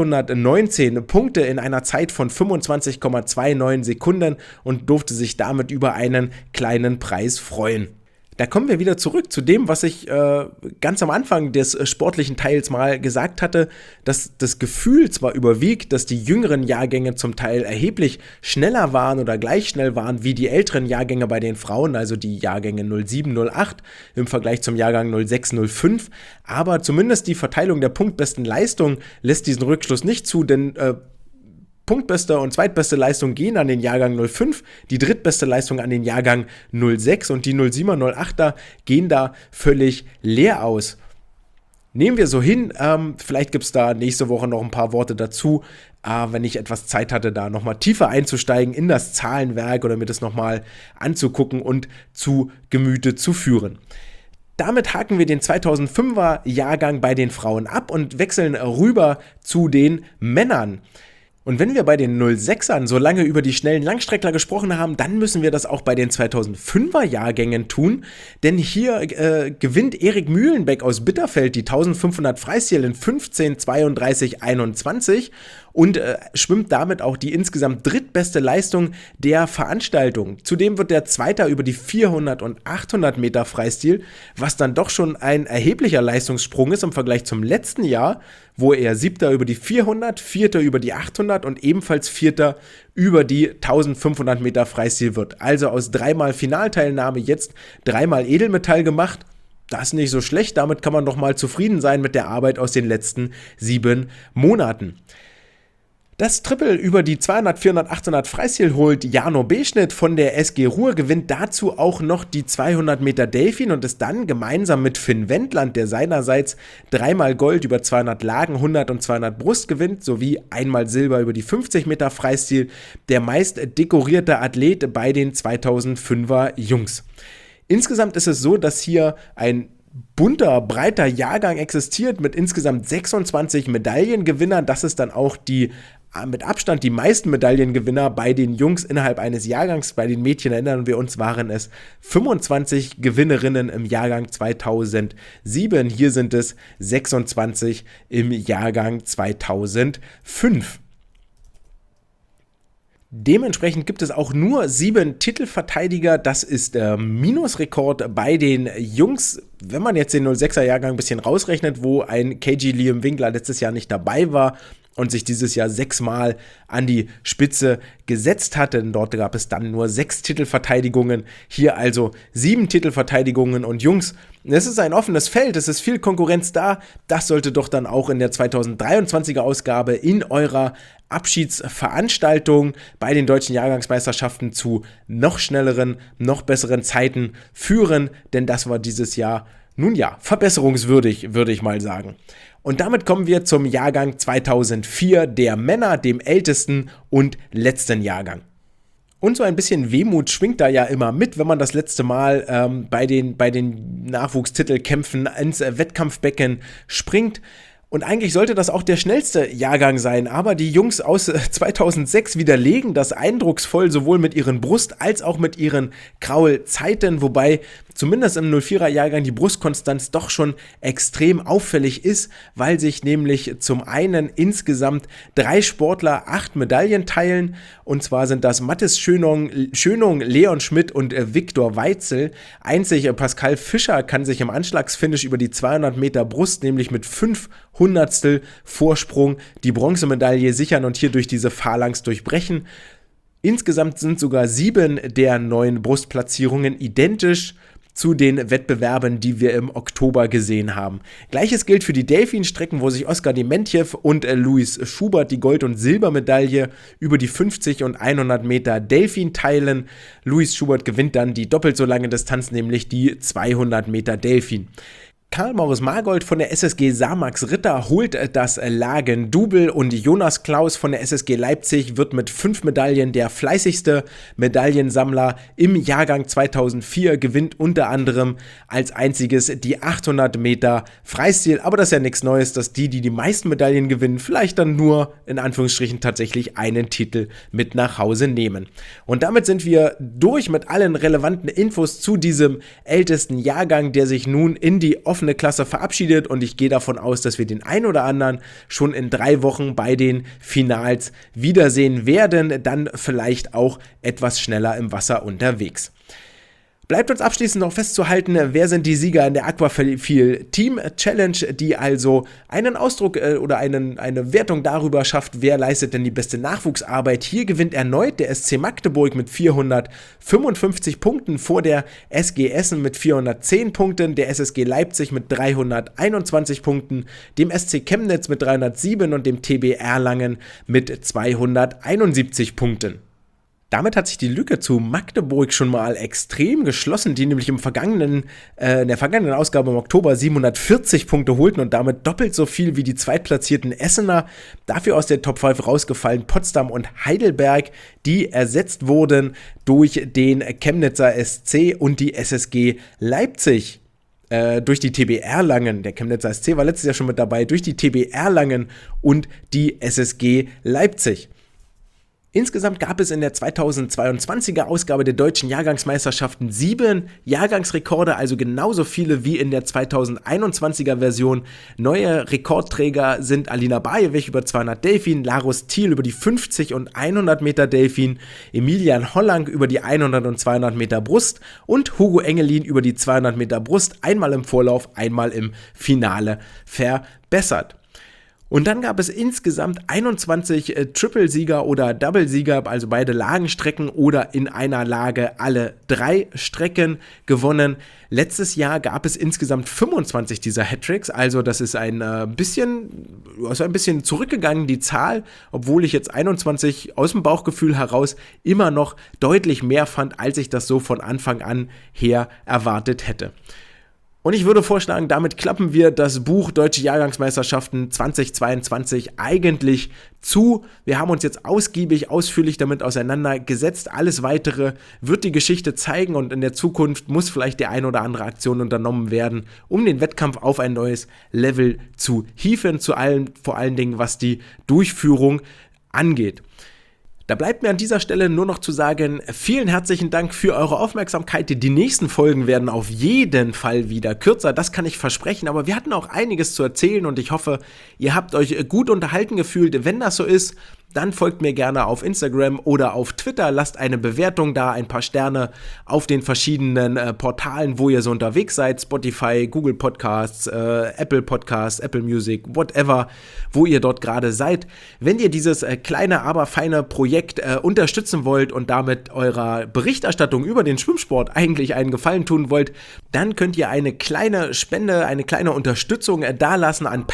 819 Punkte in einer Zeit von 25,29 Sekunden und durfte sich damit über einen kleinen Preis freuen. Da kommen wir wieder zurück zu dem, was ich ganz am Anfang des sportlichen Teils mal gesagt hatte, dass das Gefühl zwar überwiegt, dass die jüngeren Jahrgänge zum Teil erheblich schneller waren oder gleich schnell waren wie die älteren Jahrgänge bei den Frauen, also die Jahrgänge 07, 08 im Vergleich zum Jahrgang 06, 05, aber zumindest die Verteilung der punktbesten Leistung lässt diesen Rückschluss nicht zu, denn punktbeste und zweitbeste Leistung gehen an den Jahrgang 05, die drittbeste Leistung an den Jahrgang 06 und die 07er, 08er gehen da völlig leer aus. Nehmen wir so hin, vielleicht gibt es da nächste Woche noch ein paar Worte dazu, wenn ich etwas Zeit hatte, da nochmal tiefer einzusteigen in das Zahlenwerk oder mir das nochmal anzugucken und zu Gemüte zu führen. Damit haken wir den 2005er Jahrgang bei den Frauen ab und wechseln rüber zu den Männern. Und wenn wir bei den 06ern so lange über die schnellen Langstreckler gesprochen haben, dann müssen wir das auch bei den 2005er Jahrgängen tun, denn hier gewinnt Erik Mühlenbeck aus Bitterfeld die 1500 Freistil in 15:32:21 und schwimmt damit auch die insgesamt drittbeste Leistung der Veranstaltung. Zudem wird der Zweiter über die 400 und 800 Meter Freistil, was dann doch schon ein erheblicher Leistungssprung ist im Vergleich zum letzten Jahr, wo er Siebter über die 400, Vierter über die 800 und ebenfalls Vierter über die 1500 Meter Freistil wird. Also aus 3-mal Finalteilnahme jetzt 3-mal Edelmetall gemacht. Das ist nicht so schlecht, damit kann man doch mal zufrieden sein mit der Arbeit aus den letzten 7 Monaten. Das Triple über die 200, 400, 800 Freistil holt Jano Beschnitt von der SG Ruhr, gewinnt dazu auch noch die 200 Meter Delfin und ist dann gemeinsam mit Finn Wendland, der seinerseits 3-mal Gold über 200 Lagen, 100 und 200 Brust gewinnt, sowie einmal Silber über die 50 Meter Freistil, der meist dekorierte Athlet bei den 2005er Jungs. Insgesamt ist es so, dass hier ein bunter, breiter Jahrgang existiert mit insgesamt 26 Medaillengewinnern. Das ist dann auch mit Abstand die meisten Medaillengewinner bei den Jungs innerhalb eines Jahrgangs. Bei den Mädchen, erinnern wir uns, waren es 25 Gewinnerinnen im Jahrgang 2007. Hier sind es 26 im Jahrgang 2005. Dementsprechend gibt es auch nur 7 Titelverteidiger. Das ist der Minusrekord bei den Jungs. Wenn man jetzt den 06er Jahrgang ein bisschen rausrechnet, wo ein KG Liam Winkler letztes Jahr nicht dabei war und sich dieses Jahr 6-mal an die Spitze gesetzt hatte. Denn dort gab es dann nur 6 Titelverteidigungen. Hier also 7 Titelverteidigungen und Jungs. Es ist ein offenes Feld, es ist viel Konkurrenz da. Das sollte doch dann auch in der 2023er Ausgabe in eurer Abschiedsveranstaltung bei den deutschen Jahrgangsmeisterschaften zu noch schnelleren, noch besseren Zeiten führen. Denn das war dieses Jahr, nun ja, verbesserungswürdig, würde ich mal sagen. Und damit kommen wir zum Jahrgang 2004 der Männer, dem ältesten und letzten Jahrgang. Und so ein bisschen Wehmut schwingt da ja immer mit, wenn man das letzte Mal bei den Nachwuchstitelkämpfen ins Wettkampfbecken springt. Und eigentlich sollte das auch der schnellste Jahrgang sein, aber die Jungs aus 2006 widerlegen das eindrucksvoll, sowohl mit ihren Brust- als auch mit ihren Kraulzeiten, wobei zumindest im 04er Jahrgang die Brustkonstanz doch schon extrem auffällig ist, weil sich nämlich zum einen insgesamt 3 Sportler 8 Medaillen teilen, und zwar sind das Mathis Schönung, Leon Schmidt und Viktor Weitzel. Einzig Pascal Fischer kann sich im Anschlagsfinish über die 200 Meter Brust, nämlich mit 5 Hundertstel Vorsprung, die Bronzemedaille sichern und hier durch diese Phalanx durchbrechen. Insgesamt sind sogar 7 der 9 Brustplatzierungen identisch zu den Wettbewerben, die wir im Oktober gesehen haben. Gleiches gilt für die Delfin-Strecken, wo sich Oskar Dementjew und Luis Schubert die Gold- und Silbermedaille über die 50 und 100 Meter Delfin teilen. Luis Schubert gewinnt dann die doppelt so lange Distanz, nämlich die 200 Meter Delfin. Karl-Morris Margold von der SSG Samax Ritter holt das Lagen-Double und Jonas Klaus von der SSG Leipzig wird mit 5 Medaillen der fleißigste Medaillensammler im Jahrgang 2004, gewinnt unter anderem als einziges die 800 Meter Freistil, aber das ist ja nichts Neues, dass die meisten Medaillen gewinnen, vielleicht dann nur in Anführungsstrichen tatsächlich einen Titel mit nach Hause nehmen. Und damit sind wir durch mit allen relevanten Infos zu diesem ältesten Jahrgang, der sich nun in die offene Klasse verabschiedet, und ich gehe davon aus, dass wir den ein oder anderen schon in 3 Wochen bei den Finals wiedersehen werden, dann vielleicht auch etwas schneller im Wasser unterwegs. Bleibt uns abschließend noch festzuhalten, wer sind die Sieger in der Aquafil Team Challenge, die also einen Ausdruck oder eine Wertung darüber schafft, wer leistet denn die beste Nachwuchsarbeit. Hier gewinnt erneut der SC Magdeburg mit 455 Punkten vor der SG Essen mit 410 Punkten, der SSG Leipzig mit 321 Punkten, dem SC Chemnitz mit 307 und dem TB Erlangen mit 271 Punkten. Damit hat sich die Lücke zu Magdeburg schon mal extrem geschlossen, die nämlich in der vergangenen Ausgabe im Oktober 740 Punkte holten und damit doppelt so viel wie die zweitplatzierten Essener. Dafür aus der Top 5 rausgefallen Potsdam und Heidelberg, die ersetzt wurden durch den Chemnitzer SC und die SSG Leipzig. Durch die TB Erlangen, der Chemnitzer SC war letztes Jahr schon mit dabei, durch die TB Erlangen und die SSG Leipzig. Insgesamt gab es in der 2022er Ausgabe der deutschen Jahrgangsmeisterschaften 7 Jahrgangsrekorde, also genauso viele wie in der 2021er Version. Neue Rekordträger sind Alina Bajewich über 200 Delfin, Larus Thiel über die 50 und 100 Meter Delfin, Emilian Hollang über die 100 und 200 Meter Brust und Hugo Engelin über die 200 Meter Brust, einmal im Vorlauf, einmal im Finale verbessert. Und dann gab es insgesamt 21 Triple-Sieger oder Double-Sieger, also beide Lagenstrecken oder in einer Lage alle 3 Strecken gewonnen. Letztes Jahr gab es insgesamt 25 dieser Hattricks, also das ist ein bisschen zurückgegangen, die Zahl, obwohl ich jetzt 21 aus dem Bauchgefühl heraus immer noch deutlich mehr fand, als ich das so von Anfang an her erwartet hätte. Und ich würde vorschlagen, damit klappen wir das Buch Deutsche Jahrgangsmeisterschaften 2022 eigentlich zu. Wir haben uns jetzt ausführlich damit auseinandergesetzt. Alles Weitere wird die Geschichte zeigen und in der Zukunft muss vielleicht die ein oder andere Aktion unternommen werden, um den Wettkampf auf ein neues Level zu hieven, vor allen Dingen was die Durchführung angeht. Da bleibt mir an dieser Stelle nur noch zu sagen, vielen herzlichen Dank für eure Aufmerksamkeit. Die nächsten Folgen werden auf jeden Fall wieder kürzer, das kann ich versprechen, aber wir hatten auch einiges zu erzählen und ich hoffe, ihr habt euch gut unterhalten gefühlt. Wenn das so ist, dann folgt mir gerne auf Instagram oder auf Twitter, lasst eine Bewertung da, ein paar Sterne auf den verschiedenen Portalen, wo ihr so unterwegs seid, Spotify, Google Podcasts, Apple Podcasts, Apple Music, whatever, wo ihr dort gerade seid. Wenn ihr dieses kleine, aber feine Projekt unterstützen wollt und damit eurer Berichterstattung über den Schwimmsport eigentlich einen Gefallen tun wollt, dann könnt ihr eine kleine Spende, eine kleine Unterstützung dalassen an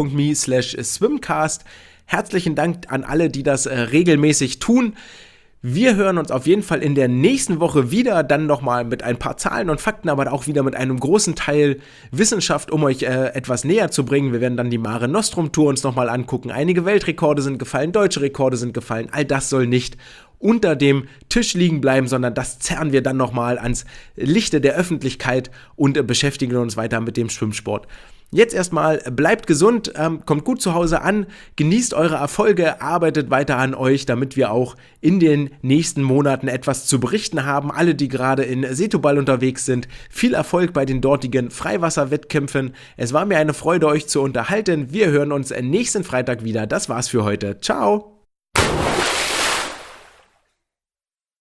paypal.me/swimcast. Herzlichen Dank an alle, die das regelmäßig tun. Wir hören uns auf jeden Fall in der nächsten Woche wieder, dann nochmal mit ein paar Zahlen und Fakten, aber auch wieder mit einem großen Teil Wissenschaft, um euch etwas näher zu bringen. Wir werden dann die Mare Nostrum Tour uns nochmal angucken. Einige Weltrekorde sind gefallen, deutsche Rekorde sind gefallen. All das soll nicht unter dem Tisch liegen bleiben, sondern das zerren wir dann nochmal ans Lichte der Öffentlichkeit und beschäftigen uns weiter mit dem Schwimmsport. Jetzt erstmal, bleibt gesund, kommt gut zu Hause an, genießt eure Erfolge, arbeitet weiter an euch, damit wir auch in den nächsten Monaten etwas zu berichten haben. Alle, die gerade in Setubal unterwegs sind, viel Erfolg bei den dortigen Freiwasserwettkämpfen. Es war mir eine Freude, euch zu unterhalten. Wir hören uns nächsten Freitag wieder. Das war's für heute. Ciao!